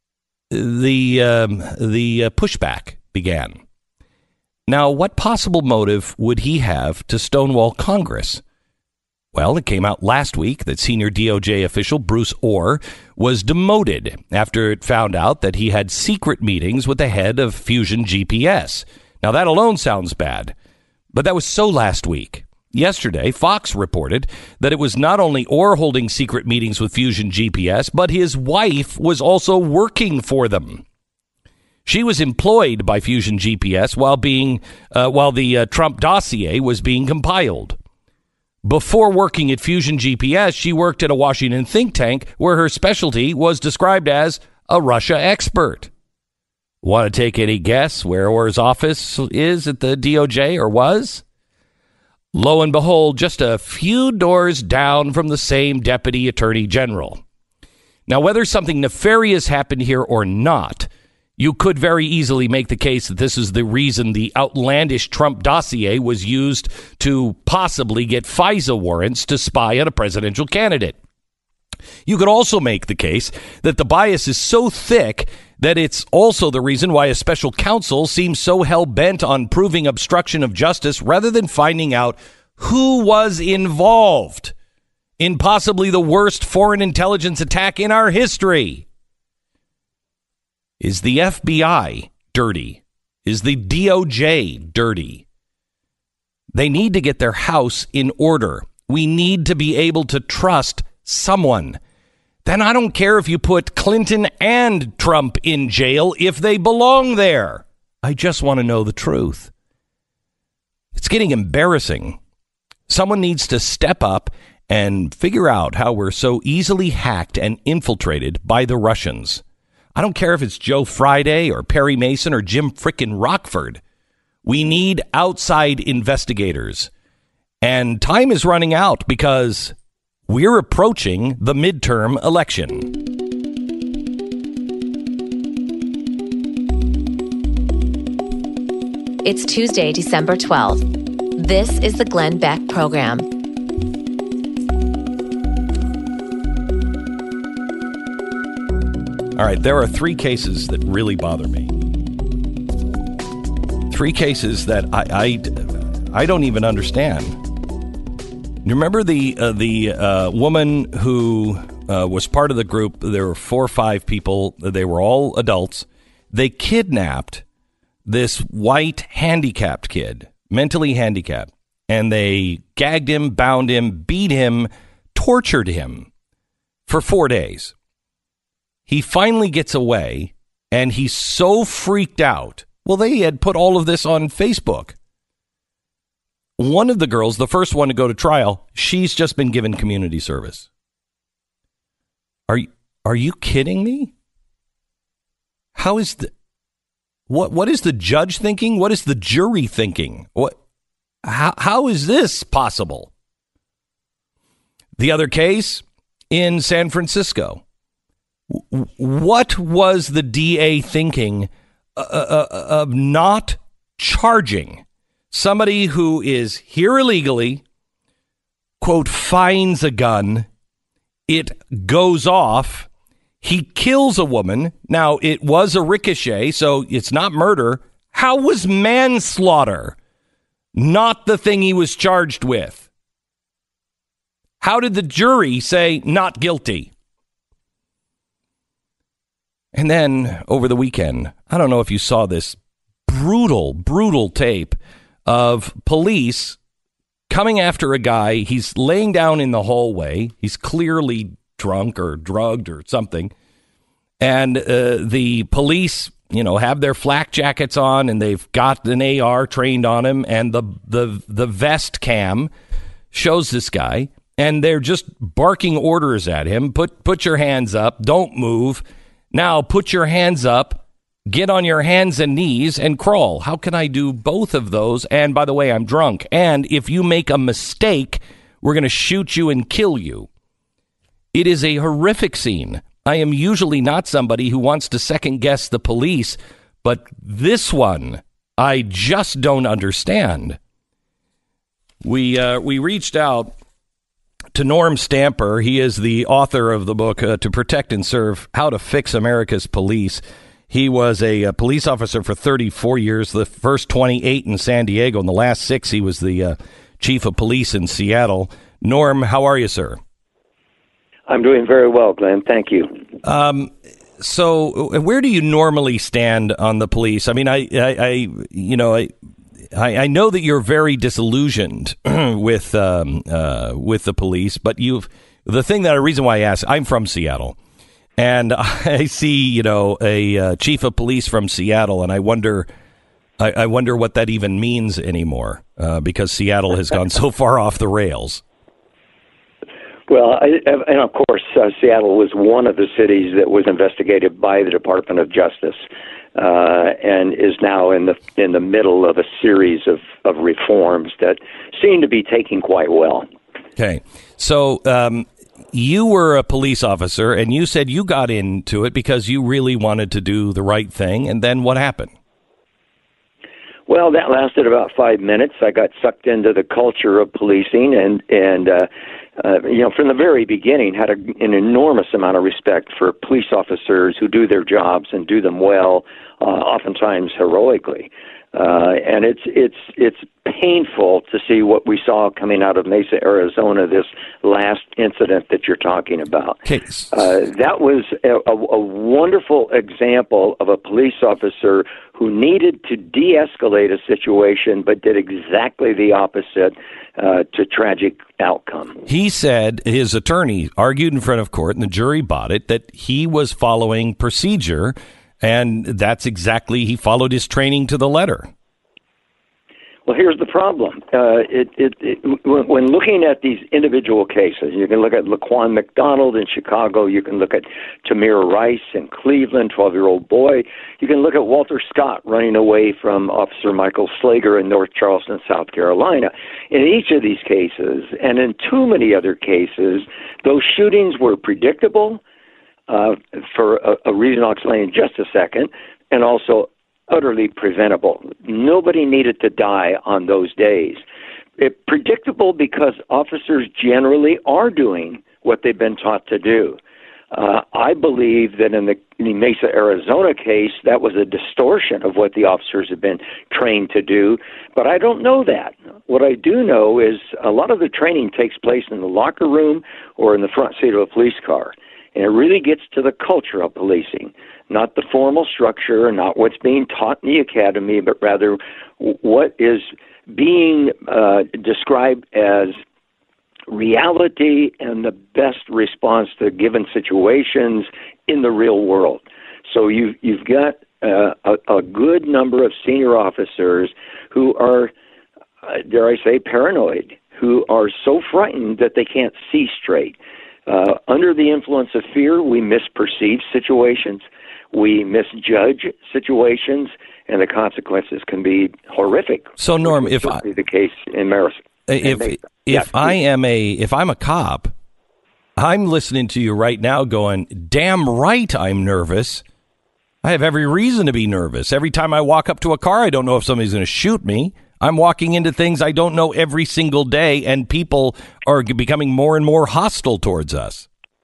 Speaker 3: the um, the uh, pushback began. Now, what possible motive would he have to stonewall Congress? Well, it came out last week that senior D O J official Bruce Orr was demoted after it found out that he had secret meetings with the head of Fusion G P S. Now, that alone sounds bad, but that was so last week. Yesterday, Fox reported that it was not only Orr holding secret meetings with Fusion G P S, but his wife was also working for them. She was employed by Fusion G P S while being uh, while the uh, Trump dossier was being compiled. Before working at Fusion G P S, she worked at a Washington think tank where her specialty was described as a Russia expert. Want to take any guess where Orr's office is at the D O J or was? Lo and behold, just a few doors down from the same Deputy Attorney General. Now, whether something nefarious happened here or not, you could very easily make the case that this is the reason the outlandish Trump dossier was used to possibly get FISA warrants to spy on a presidential candidate. You could also make the case that the bias is so thick that it's also the reason why a special counsel seems so hell-bent on proving obstruction of justice rather than finding out who was involved in possibly the worst foreign intelligence attack in our history. Is the F B I dirty? Is the D O J dirty? They need to get their house in order. We need to be able to trust someone. Then I don't care if you put Clinton and Trump in jail if they belong there. I just want to know the truth. It's getting embarrassing. Someone needs to step up and figure out how we're so easily hacked and infiltrated by the Russians. I don't care if it's Joe Friday or Perry Mason or Jim frickin' Rockford. We need outside investigators. And time is running out because we're approaching the midterm election.
Speaker 2: It's Tuesday, December twelfth. This is the Glenn Beck Program.
Speaker 3: All right, there are three cases that really bother me. Three cases that I I, I don't even understand. You remember the uh, the uh, woman who uh, was part of the group? There were four or five people. They were all adults. They kidnapped this white handicapped kid, mentally handicapped, and they gagged him, bound him, beat him, tortured him for four days. He finally gets away, and he's so freaked out. Well, they had put all of this on Facebook. One of the girls, the first one to go to trial, she's just been given community service. Are you, are you kidding me? How is the what what is the judge thinking? What is the jury thinking? What how how is this possible? The other case in San Francisco. What was the D A thinking uh, uh, of not charging somebody who is here illegally, quote, finds a gun, it goes off, he kills a woman. Now, it was a ricochet, so it's not murder. How was manslaughter not the thing he was charged with? How did the jury say not guilty? And then over the weekend, I don't know if you saw this brutal, brutal tape of police coming after a guy. He's laying down in the hallway. He's clearly drunk or drugged or something. And uh, the police, you know, have their flak jackets on and they've got an A R trained on him. And the, the, the vest cam shows this guy and they're just barking orders at him. Put, put your hands up. Don't move. Now put your hands up, get on your hands and knees and crawl. How can I do both of those? And by the way, I'm drunk. And if you make a mistake, we're going to shoot you and kill you. It is a horrific scene. I am usually not somebody who wants to second guess the police, but this one, I just don't understand. We, uh, we reached out to Norm Stamper. He is the author of the book, uh, To Protect and Serve, How to Fix America's Police. He was a, a police officer for thirty-four years, the first twenty-eight in San Diego, and the last six he was the uh, chief of police in Seattle. Norm, how are you, sir?
Speaker 11: I'm doing very well, Glenn. Thank you. Um,
Speaker 3: so where do you normally stand on the police? I mean, I, I, I you know, I... I, I know that you're very disillusioned with um, uh, with the police, but you've the thing that the reason why I ask, I'm from Seattle, and I see you know a uh, chief of police from Seattle, and I wonder I, I wonder what that even means anymore uh, because Seattle has gone so far off the rails.
Speaker 11: Well, I, and of course, uh, Seattle was one of the cities that was investigated by the Department of Justice. Uh, and is now in the in the middle of a series of, of reforms that seem to be taking quite well.
Speaker 3: Okay, so um, you were a police officer, and you said you got into it because you really wanted to do the right thing, and then what happened?
Speaker 11: Well, that lasted about five minutes. I got sucked into the culture of policing, and and uh, uh, you know, from the very beginning, had a, an enormous amount of respect for police officers who do their jobs and do them well, uh, oftentimes heroically. Uh, and it's it's it's painful to see what we saw coming out of Mesa, Arizona, this last incident that you're talking about. Uh, that was a, a, a wonderful example of a police officer who needed to de-escalate a situation but did exactly the opposite uh, to tragic outcome.
Speaker 3: He said his attorney argued in front of court, and the jury bought it, that he was following procedure. And that's exactly, he followed his training to the letter.
Speaker 11: Well, here's the problem. Uh, it, it, it, when looking at these individual cases, you can look at Laquan McDonald in Chicago. You can look at Tamir Rice in Cleveland, twelve-year-old boy. You can look at Walter Scott running away from Officer Michael Slager in North Charleston, South Carolina. In each of these cases, and in too many other cases, those shootings were predictable, Uh, for a, a reason I'll explain in just a second, and also utterly preventable. Nobody needed to die on those days. It, predictable because officers generally are doing what they've been taught to do. Uh, I believe that in the, in the Mesa, Arizona case, that was a distortion of what the officers have been trained to do, but I don't know that. What I do know is a lot of the training takes place in the locker room or in the front seat of a police car. And it really gets to the culture of policing, not the formal structure, not what's being taught in the academy, but rather what is being uh, described as reality and the best response to given situations in the real world. So you, you've got uh, a, a good number of senior officers who are, uh, dare I say, paranoid, who are so frightened that they can't see straight. Uh, under the influence of fear, we misperceive situations, we misjudge situations, and the consequences can be horrific.
Speaker 3: So, Norm, if I,
Speaker 11: the case in Maris,
Speaker 3: if if yeah, I am a if I'm a cop, I'm listening to you right now, going, "Damn right, I'm nervous. I have every reason to be nervous. Every time I walk up to a car, I don't know if somebody's going to shoot me. I'm walking into things I don't know every single day, and people are becoming more and more hostile towards us."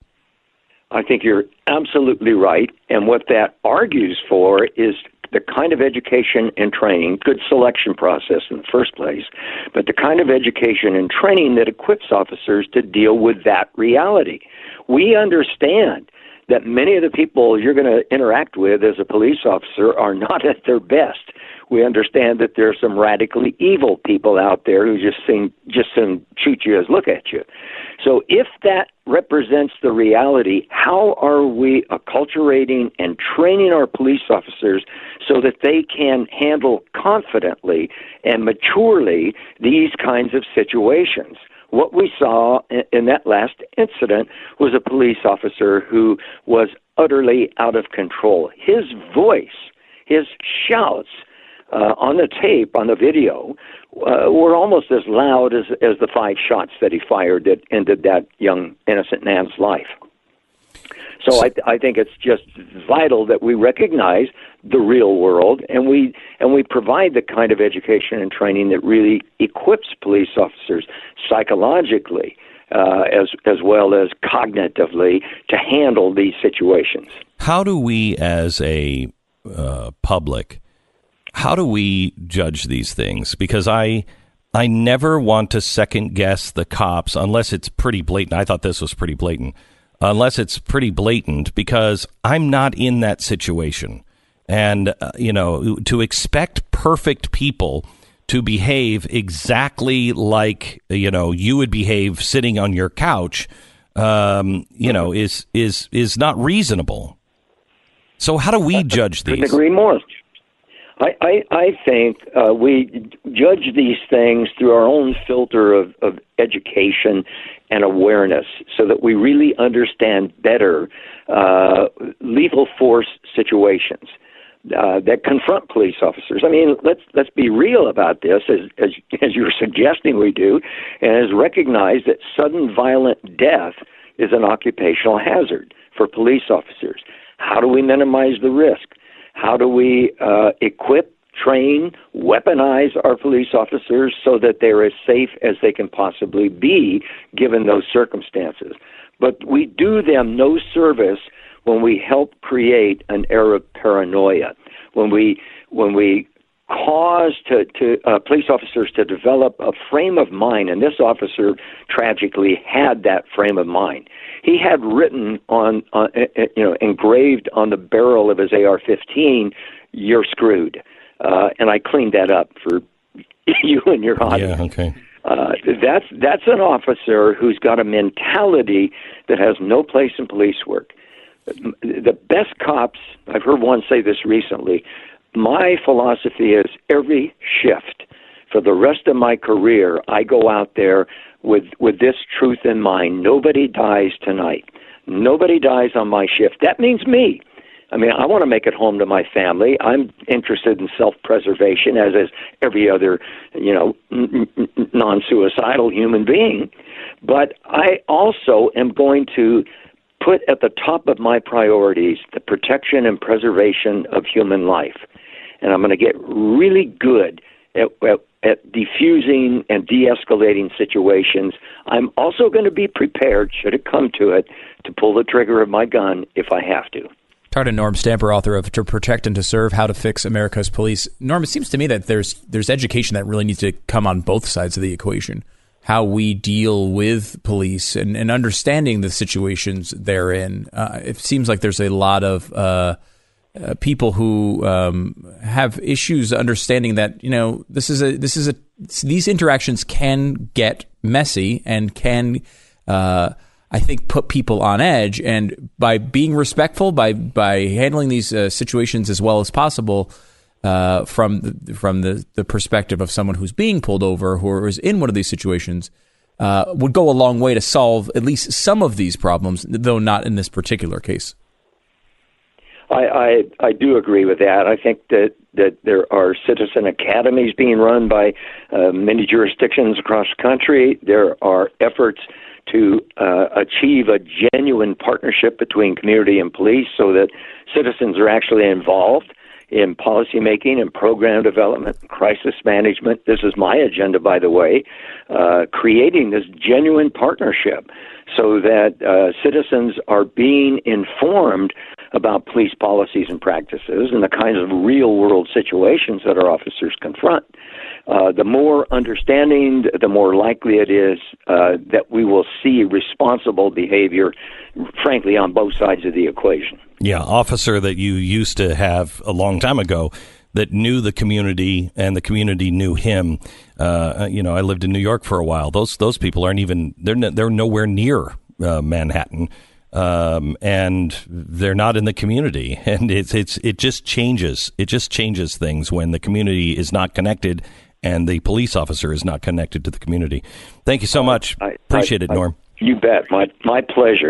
Speaker 11: I think you're absolutely right. And what that argues for is the kind of education and training, good selection process in the first place, but the kind of education and training that equips officers to deal with that reality. We understand that many of the people you're going to interact with as a police officer are not at their best. We understand that there are some radically evil people out there who just seem just soon shoot you as look at you. So if that represents the reality, how are we acculturating and training our police officers so that they can handle confidently and maturely these kinds of situations? What we saw in that last incident was a police officer who was utterly out of control. His voice, his shouts uh, on the tape, on the video, uh, were almost as loud as, as the five shots that he fired that ended that young innocent man's life. So I, I think it's just vital that we recognize the real world, and we and we provide the kind of education and training that really equips police officers psychologically uh, as as well as cognitively to handle these situations.
Speaker 3: How do we, as a uh, public, how do we judge these things? Because I I never want to second guess the cops unless it's pretty blatant. I thought this was pretty blatant. Unless it's pretty blatant, because I'm not in that situation. And, uh, you know, to expect perfect people to behave exactly like, you know, you would behave sitting on your couch, um, you know, is is is not reasonable. So how do we judge these?
Speaker 11: I couldn't agree more. I, I, I think uh, we judge these things through our own filter of, of education and awareness so that we really understand better uh, lethal force situations uh, that confront police officers. I mean, let's let's be real about this, as, as, as you're suggesting we do, and as recognize that sudden violent death is an occupational hazard for police officers. How do we minimize the risk? How do we uh, equip, train, weaponize our police officers so that they're as safe as they can possibly be given those circumstances? But we do them no service when we help create an air of paranoia, when we when we cause to, to uh, police officers to develop a frame of mind, and this officer tragically had that frame of mind. He had written on, on you know, engraved on the barrel of his A R fifteen, "You're screwed," uh, and I cleaned that up for you and your audience.
Speaker 3: Yeah, okay.
Speaker 11: Uh, that's that's an officer who's got a mentality that has no place in police work. The best cops, I've heard one say this recently, my philosophy is every shift for the rest of my career, I go out there with with this truth in mind. Nobody dies tonight. Nobody dies on my shift. That means me. I mean, I want to make it home to my family. I'm interested in self-preservation, as is every other, you know, n- n- non-suicidal human being. But I also am going to put at the top of my priorities the protection and preservation of human life. And I'm going to get really good at, at, at diffusing and de-escalating situations. I'm also going to be prepared, should it come to it, to pull the trigger of my gun if I have to.
Speaker 4: Talking to Norm Stamper, author of To Protect and to Serve, How to Fix America's Police. Norm, it seems to me that there's there's education that really needs to come on both sides of the equation. How we deal with police and, and understanding the situations they're in. Uh, it seems like there's a lot of uh, uh, people who um, have issues understanding that, you know, this is a this is a these interactions can get messy and can uh, I think put people on edge, and by being respectful, by by handling these uh, situations as well as possible, uh, from the, from the, the perspective of someone who's being pulled over, who is in one of these situations, uh, would go a long way to solve at least some of these problems, though not in this particular case.
Speaker 11: I, I I do agree with that. I think that, that there are citizen academies being run by uh, many jurisdictions across the country. There are efforts to uh, achieve a genuine partnership between community and police so that citizens are actually involved in policymaking and program development, crisis management. This is my agenda, by the way, uh, creating this genuine partnership so that uh, citizens are being informed about police policies and practices and the kinds of real-world situations that our officers confront. Uh, the more understanding, the more likely it is uh, that we will see responsible behavior, frankly, on both sides of the equation.
Speaker 3: Yeah, officer that you used to have a long time ago that knew the community and the community knew him. Uh, you know, I lived in New York for a while. Those those people aren't even, they're, no, they're nowhere near uh, Manhattan. Um, and they're not in the community, and it's it's it just changes. It just changes things when the community is not connected, and the police officer is not connected to the community. Thank you so much. I, Appreciate I, it, Norm.
Speaker 11: I, you bet. My my pleasure.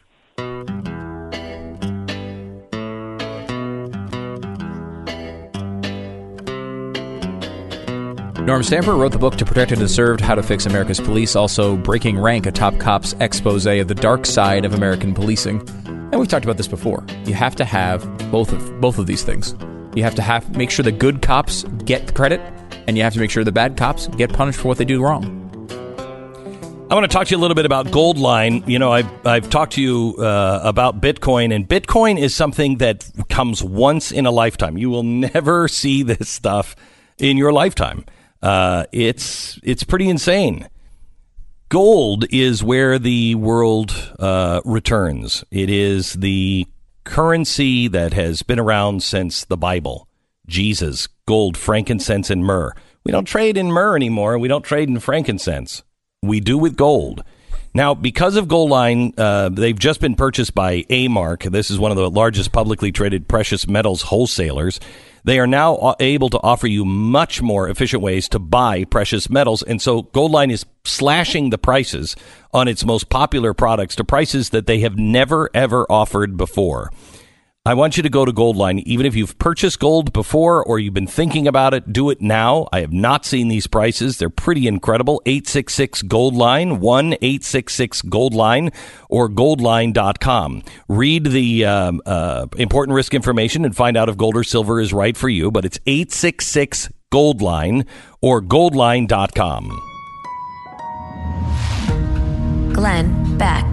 Speaker 4: Norm Stamper wrote the book To Protect and to Serve, How to Fix America's Police, also Breaking Rank, a top cops expose of the dark side of American policing. And we've talked about this before. You have to have both of both of these things. You have to have make sure the good cops get credit, and you have to make sure the bad cops get punished for what they do wrong.
Speaker 3: I want to talk to you a little bit about Goldline. You know, I've, I've talked to you uh, about Bitcoin, and Bitcoin is something that comes once in a lifetime. You will never see this stuff in your lifetime. Uh, it's it's pretty insane. Gold is where the world uh, returns. It is the currency that has been around since the Bible. Jesus, gold, frankincense, and myrrh. We don't trade in myrrh anymore. We don't trade in frankincense. We do with gold. Now, because of Goldline, uh, they've just been purchased by A-Mark. This is one of the largest publicly traded precious metals wholesalers. They are now able to offer you much more efficient ways to buy precious metals. And so Goldline is slashing the prices on its most popular products to prices that they have never, ever offered before. I want you to go to Goldline. Even if you've purchased gold before or you've been thinking about it, do it now. I have not seen these prices. They're pretty incredible. eight six six Goldline, one eight six six Goldline, or goldline dot com. Read the um, uh, important risk information and find out if gold or silver is right for you. But it's eight six six Goldline or goldline dot com.
Speaker 2: Glenn Beck.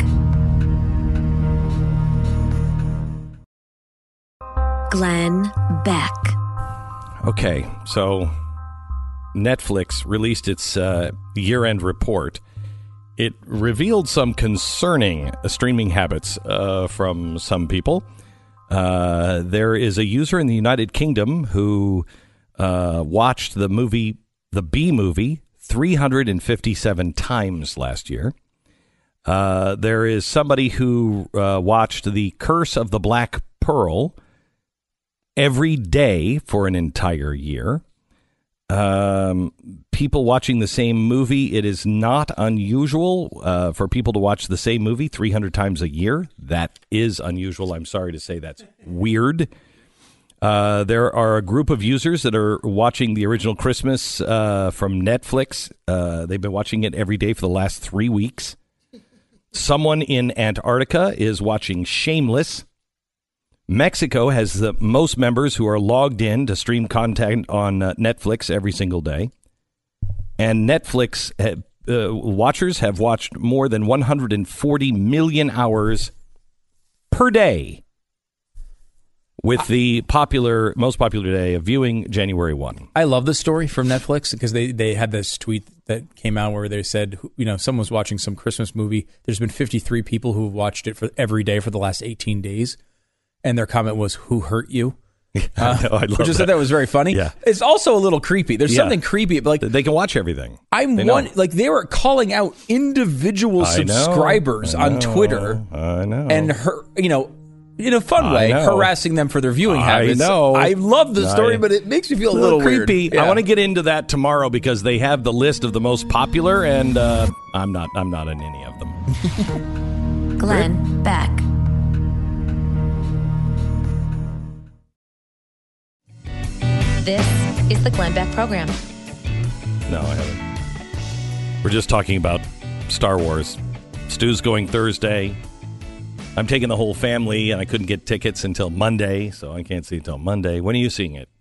Speaker 2: Glenn Beck.
Speaker 3: Okay, so Netflix released its uh, year-end report. It revealed some concerning uh, streaming habits uh, from some people. Uh, there is a user in the United Kingdom who uh, watched the movie, the Bee Movie, three hundred fifty-seven times last year. Uh, there is somebody who uh, watched The Curse of the Black Pearl every day for an entire year. Um, people watching the same movie, it is not unusual uh, for people to watch the same movie three hundred times a year. That is unusual. I'm sorry to say that's weird. Uh, there are a group of users that are watching The Original Christmas uh, from Netflix. Uh, they've been watching it every day for the last three weeks. Someone in Antarctica is watching Shameless. Mexico has the most members who are logged in to stream content on uh, Netflix every single day. And Netflix uh, uh, watchers have watched more than one hundred forty million hours per day, with the popular, most popular day of viewing January first.
Speaker 4: I love this story from Netflix because they, they had this tweet that came out where they said, you know, someone was watching some Christmas movie. There's been fifty-three people who have watched it for every day for the last eighteen days. And their comment was, "Who hurt you?" Uh,
Speaker 3: I know, I love
Speaker 4: which I said that was very funny.
Speaker 3: Yeah.
Speaker 4: It's also a little creepy. There's
Speaker 3: Yeah.
Speaker 4: something creepy, but like
Speaker 3: they can watch everything.
Speaker 4: I'm
Speaker 3: They know.
Speaker 4: one like they were calling out individual
Speaker 3: I know,
Speaker 4: subscribers
Speaker 3: I
Speaker 4: on
Speaker 3: know,
Speaker 4: Twitter,
Speaker 3: I know,
Speaker 4: and her, you know, in a fun
Speaker 3: I
Speaker 4: way,
Speaker 3: know.
Speaker 4: harassing them for their viewing
Speaker 3: I
Speaker 4: habits.
Speaker 3: know.
Speaker 4: I love the story,
Speaker 3: I-
Speaker 4: but it makes you feel a
Speaker 3: a
Speaker 4: little,
Speaker 3: little
Speaker 4: weird.
Speaker 3: creepy.
Speaker 4: Yeah.
Speaker 3: I want to get into that tomorrow because they have the list of the most popular, and uh, I'm not. I'm not in any of them.
Speaker 2: Glenn Beck. This is the Glenn Beck Program.
Speaker 3: No, I haven't. We're just talking about Star Wars. Stu's going Thursday. I'm taking the whole family, and I couldn't get tickets until Monday, so I can't see it until Monday. When are you seeing it?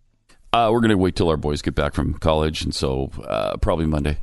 Speaker 12: Uh, we're going to wait till our boys get back from college, and so uh, probably Monday,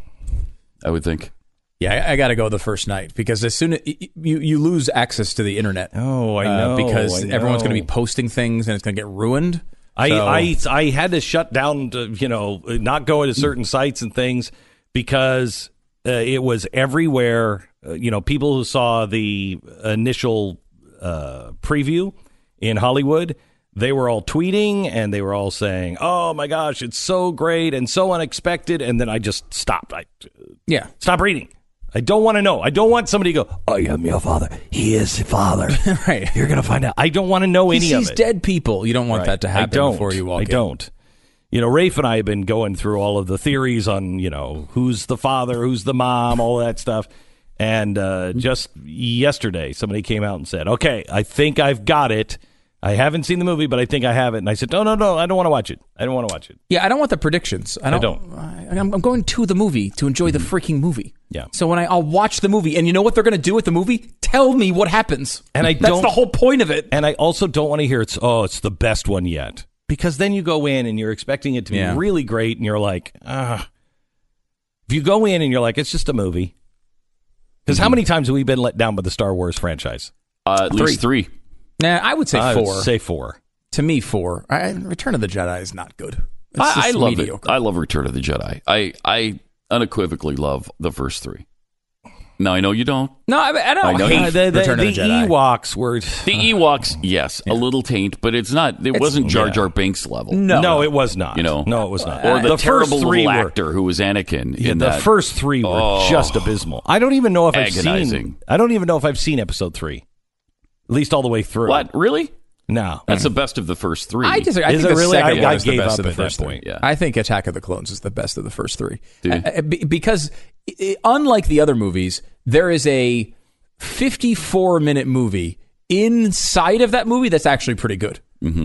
Speaker 12: I would think.
Speaker 4: Yeah, I, I got to go the first night because as soon as you you lose access to the internet.
Speaker 3: Oh, I know.
Speaker 4: Uh, because
Speaker 3: I know.
Speaker 4: everyone's going to be posting things, and it's going to get ruined.
Speaker 3: I,
Speaker 4: So-
Speaker 3: I I had to shut down, to, you know, not go into certain sites and things because uh, it was everywhere. Uh, you know, people who saw the initial uh, preview in Hollywood, they were all tweeting and they were all saying, "Oh my gosh, it's so great and so unexpected." And then I just stopped. I
Speaker 4: yeah,
Speaker 3: stop reading. I don't want to know. I don't want somebody to go, "I am your father. He is the father."
Speaker 4: Right.
Speaker 3: You're gonna find out. I don't want to know
Speaker 4: He
Speaker 3: any of
Speaker 4: sees
Speaker 3: it.
Speaker 4: dead people. You don't want
Speaker 3: Right.
Speaker 4: that to happen
Speaker 3: I don't.
Speaker 4: before you walk
Speaker 3: I
Speaker 4: in.
Speaker 3: don't. You know, Rafe and I have been going through all of the theories on, you know, who's the father, who's the mom, all that stuff. And uh, just yesterday, somebody came out and said, "Okay, I think I've got it. I haven't seen the movie, but I think I have it." And I said, "No, no, no, I don't want to watch it. I don't want to watch it."
Speaker 4: Yeah, I don't want the predictions. I
Speaker 3: I
Speaker 4: don't.
Speaker 3: don't.
Speaker 4: I, I'm, I'm going to the movie to enjoy the freaking movie.
Speaker 3: Yeah.
Speaker 4: So when I, I'll watch the movie, and you know what they're going to do with the movie? Tell me what happens.
Speaker 3: And I
Speaker 4: That's
Speaker 3: don't,
Speaker 4: the whole point of it.
Speaker 3: And I also don't want to hear it's, "Oh, it's the best one yet." Because then you go in and you're expecting it to be
Speaker 4: Yeah.
Speaker 3: really great, and you're like, ah. If you go in and you're like, it's just a movie. Because how many times have we been let down by the Star Wars franchise?
Speaker 12: Uh, at least three.
Speaker 4: Nah, I would say
Speaker 3: I would
Speaker 4: four.
Speaker 3: say four.
Speaker 4: To me, four. I, Return of the Jedi is not good. It's
Speaker 12: I, I
Speaker 4: just
Speaker 12: love
Speaker 4: mediocre.
Speaker 12: it. I love Return of the Jedi. I, I unequivocally love the first three. Now, I know you don't.
Speaker 4: No, I, I don't
Speaker 12: I know.
Speaker 4: hate
Speaker 3: Uh, the the,
Speaker 4: Return
Speaker 3: the
Speaker 4: of the Jedi.
Speaker 3: Ewoks were...
Speaker 12: The Ewoks, yes, a little taint, but it's not. It wasn't Jar Jar Binks level.
Speaker 4: No.
Speaker 3: No, it was not.
Speaker 12: You know?
Speaker 3: No, it was not.
Speaker 12: Or the,
Speaker 3: the
Speaker 12: terrible
Speaker 3: first three
Speaker 12: little
Speaker 3: were,
Speaker 12: actor who was Anakin
Speaker 3: yeah,
Speaker 12: in
Speaker 3: the
Speaker 12: that.
Speaker 3: first three were
Speaker 12: Oh.
Speaker 3: just abysmal. I don't even know if I've
Speaker 12: Agonizing.
Speaker 3: seen... I don't even know if I've seen episode three. At least all the way through.
Speaker 12: What? Really?
Speaker 3: No.
Speaker 12: That's the best of the first three.
Speaker 4: I disagree. I
Speaker 3: Is
Speaker 4: think
Speaker 3: it
Speaker 4: the
Speaker 3: really?
Speaker 4: second
Speaker 3: I-
Speaker 4: one
Speaker 3: I
Speaker 4: is the
Speaker 3: gave
Speaker 4: best
Speaker 3: up
Speaker 4: of the
Speaker 3: at that
Speaker 4: first three.
Speaker 3: point.
Speaker 12: Yeah.
Speaker 4: I think Attack of the Clones is the best of the first three.
Speaker 12: Do you?
Speaker 4: Uh, be- because i- unlike the other movies, there is a fifty-four minute movie inside of that movie that's actually pretty good.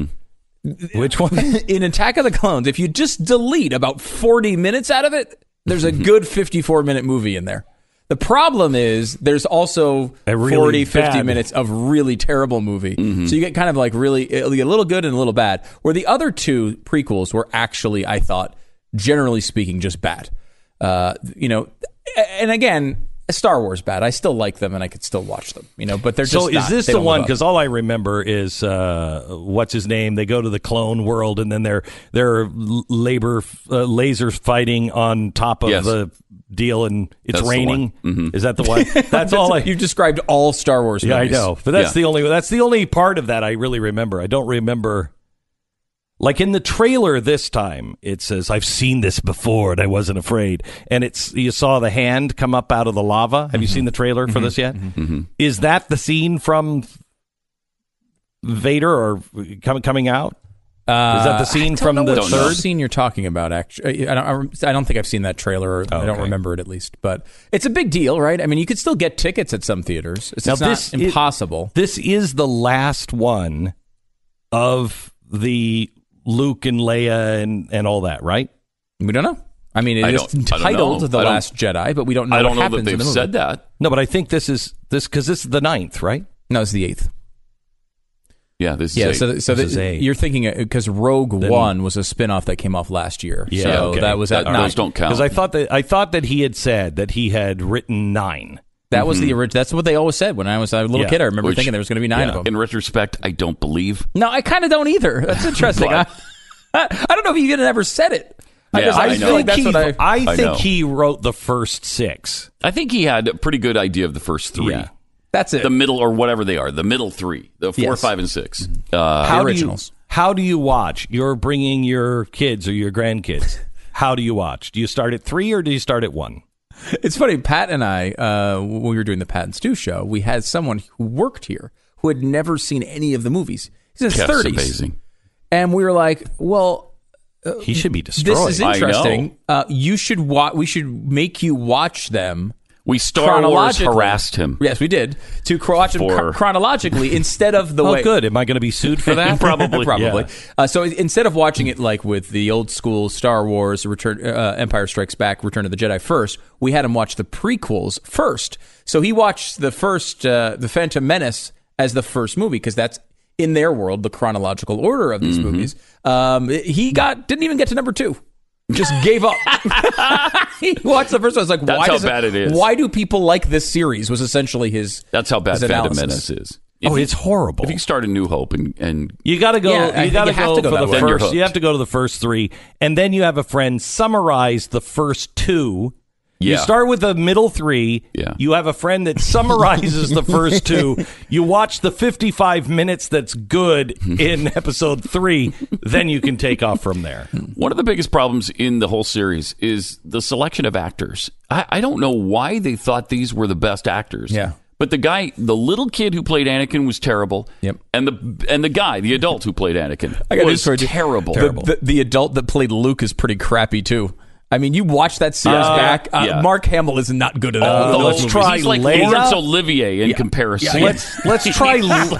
Speaker 12: Mm-hmm.
Speaker 3: Which one?
Speaker 4: In Attack of the Clones, if you just delete about forty minutes out of it, there's a good fifty-four minute movie in there. The problem is there's also
Speaker 3: A really
Speaker 4: forty, fifty
Speaker 3: bad-
Speaker 4: minutes of really terrible movie. So you get kind of like really a little good and a little bad. Where the other two prequels were actually, I thought, generally speaking, just bad. Uh, you know, and again, Star Wars bad. I still like them, and I could still watch them. You know, but they're just
Speaker 3: so. Is
Speaker 4: not,
Speaker 3: this
Speaker 4: they
Speaker 3: the
Speaker 4: don't
Speaker 3: one?
Speaker 4: live up.
Speaker 3: Because all I remember is uh, what's his name? They go to the clone world, and then they're they're labor uh, lasers fighting on top of
Speaker 12: Yes.
Speaker 3: the deal, and it's
Speaker 12: That's the
Speaker 3: raining.
Speaker 12: one. Mhm.
Speaker 3: Is that the one? That's all I.
Speaker 4: You've described all Star Wars
Speaker 3: Yeah, I
Speaker 4: movies.
Speaker 3: know, but that's
Speaker 12: Yeah.
Speaker 3: the only that's the only part of that I really remember. I don't remember. Like in the trailer this time, it says, "I've seen this before and I wasn't afraid." And it's you saw the hand come up out of the lava. Have you seen the trailer for this yet?
Speaker 12: Mm-hmm.
Speaker 3: Is that the scene from Vader or coming coming out?
Speaker 4: Uh,
Speaker 3: Is that the scene
Speaker 4: I don't
Speaker 3: from
Speaker 4: know
Speaker 3: the
Speaker 4: what
Speaker 3: third?
Speaker 4: scene you're talking about? Actually, I don't, I don't think I've seen that trailer. Or I don't
Speaker 3: Okay.
Speaker 4: remember it at least. But it's a big deal, right? I mean, you could still get tickets at some theaters. It's,
Speaker 3: Now,
Speaker 4: it's not
Speaker 3: this is-
Speaker 4: impossible.
Speaker 3: This is the last one of the Luke and Leia and, and all that, right?
Speaker 4: We don't know. I mean, it
Speaker 12: I
Speaker 4: is
Speaker 12: don't- I don't
Speaker 4: titled
Speaker 12: know.
Speaker 4: The
Speaker 12: I don't-
Speaker 4: Last Jedi, but we don't know
Speaker 12: I
Speaker 4: what
Speaker 12: don't know
Speaker 4: happens
Speaker 12: that
Speaker 4: in
Speaker 12: they've
Speaker 4: the movie.
Speaker 12: said that.
Speaker 3: No, but I think this is this because this is the ninth, right?
Speaker 4: No, it's the eighth.
Speaker 12: Yeah, this is
Speaker 4: Yeah,
Speaker 12: eight.
Speaker 4: so so
Speaker 3: This is
Speaker 4: the,
Speaker 3: eight.
Speaker 4: you're thinking because Rogue
Speaker 3: Then-
Speaker 4: One was a spin-off that came off last year.
Speaker 3: Yeah,
Speaker 4: so
Speaker 3: okay.
Speaker 4: that was at
Speaker 12: That-
Speaker 4: nine.
Speaker 12: those don't count.
Speaker 3: Because I thought that I thought that he had said that he had written nine.
Speaker 4: That was the original. That's what they always said when I was a little
Speaker 3: Yeah.
Speaker 4: kid. I remember
Speaker 12: Which-
Speaker 4: thinking there was going to be nine
Speaker 3: yeah.
Speaker 4: of them.
Speaker 12: In retrospect, I don't believe.
Speaker 4: No, I kind of don't either. That's interesting. I, I don't know if you even ever said it. I,
Speaker 12: Yeah,
Speaker 4: just, I,
Speaker 12: I
Speaker 4: just
Speaker 12: know.
Speaker 4: feel like that's
Speaker 3: he,
Speaker 4: what I.
Speaker 3: I
Speaker 12: I
Speaker 3: think
Speaker 12: know.
Speaker 3: he wrote the first six.
Speaker 12: I think he had a pretty good idea of the first three.
Speaker 3: Yeah.
Speaker 4: That's it.
Speaker 12: The middle or whatever they are, the middle three, the four,
Speaker 4: Yes.
Speaker 12: five, and six. Uh,
Speaker 3: How do you
Speaker 4: originals.
Speaker 3: how do you watch? You're bringing your kids or your grandkids. How do you watch? Do you start at three or do you start at one?
Speaker 4: It's funny. Pat and I, uh, when we were doing the Pat and Stu show, we had someone who worked here who had never seen any of the movies. He's in his
Speaker 12: That's
Speaker 4: thirties,
Speaker 12: amazing.
Speaker 4: and we were like, "Well,
Speaker 3: He should be destroyed.
Speaker 4: this is
Speaker 12: I
Speaker 4: interesting.
Speaker 12: know.
Speaker 4: Uh, you should wa- We should make you watch them."
Speaker 12: We Star Wars
Speaker 4: Chronologically.
Speaker 12: harassed him.
Speaker 4: Yes, we did to cro- watch them
Speaker 12: For-
Speaker 4: chro- chronologically instead of the
Speaker 3: Oh,
Speaker 4: way.
Speaker 3: good. Am I going to be sued for that?
Speaker 12: Probably.
Speaker 4: Probably.
Speaker 3: Yeah.
Speaker 4: Uh, so instead of watching it like with the old school Star Wars, Return, uh, Empire Strikes Back, Return of the Jedi first, we had him watch the prequels first. So he watched the first, uh, the Phantom Menace as the first movie because that's in their world the chronological order of these
Speaker 12: Mm-hmm.
Speaker 4: movies. Um, he got didn't even get to number two. Just gave up. He watched the first one. I was like,
Speaker 12: That's
Speaker 4: why
Speaker 12: how
Speaker 4: does
Speaker 12: bad it is.
Speaker 4: Why do people like this series? Was essentially his.
Speaker 12: That's how bad
Speaker 4: his
Speaker 12: Phantom
Speaker 4: analysis.
Speaker 12: Menace is. If
Speaker 3: Oh,
Speaker 12: you-
Speaker 3: it's horrible.
Speaker 12: If you start a New Hope and, and
Speaker 3: You got to go.
Speaker 4: Yeah, I
Speaker 3: you
Speaker 4: think
Speaker 3: got
Speaker 4: you
Speaker 3: to
Speaker 4: have
Speaker 3: go
Speaker 4: to go
Speaker 3: for
Speaker 4: that
Speaker 3: the
Speaker 4: way.
Speaker 12: Then you're
Speaker 3: first. You have
Speaker 12: hooked.
Speaker 3: to go to the first three, and then you have a friend summarize the first two. You
Speaker 12: Yeah.
Speaker 3: start with the middle three.
Speaker 12: Yeah.
Speaker 3: You have a friend that summarizes the first two. You watch the fifty-five minutes that's good in episode three. Then you can take off from there.
Speaker 12: one of the biggest problems in the whole series is the selection of actors. I, I don't know why they thought these were the best actors.
Speaker 4: Yeah.
Speaker 12: But the guy, the little kid who played Anakin was terrible.
Speaker 4: Yep.
Speaker 12: And the and the guy, the adult who played Anakin,
Speaker 4: I got
Speaker 12: was
Speaker 4: news for you.
Speaker 12: terrible.
Speaker 4: The, the, the adult that played Luke is pretty crappy too. I mean, you watch that series
Speaker 12: Uh,
Speaker 4: back. Uh,
Speaker 12: yeah.
Speaker 4: Mark Hamill is not good at
Speaker 12: Oh,
Speaker 4: all.
Speaker 3: let's try
Speaker 12: He's like
Speaker 3: Leia.
Speaker 12: Laurence Olivier in comparison.
Speaker 3: Let's let's try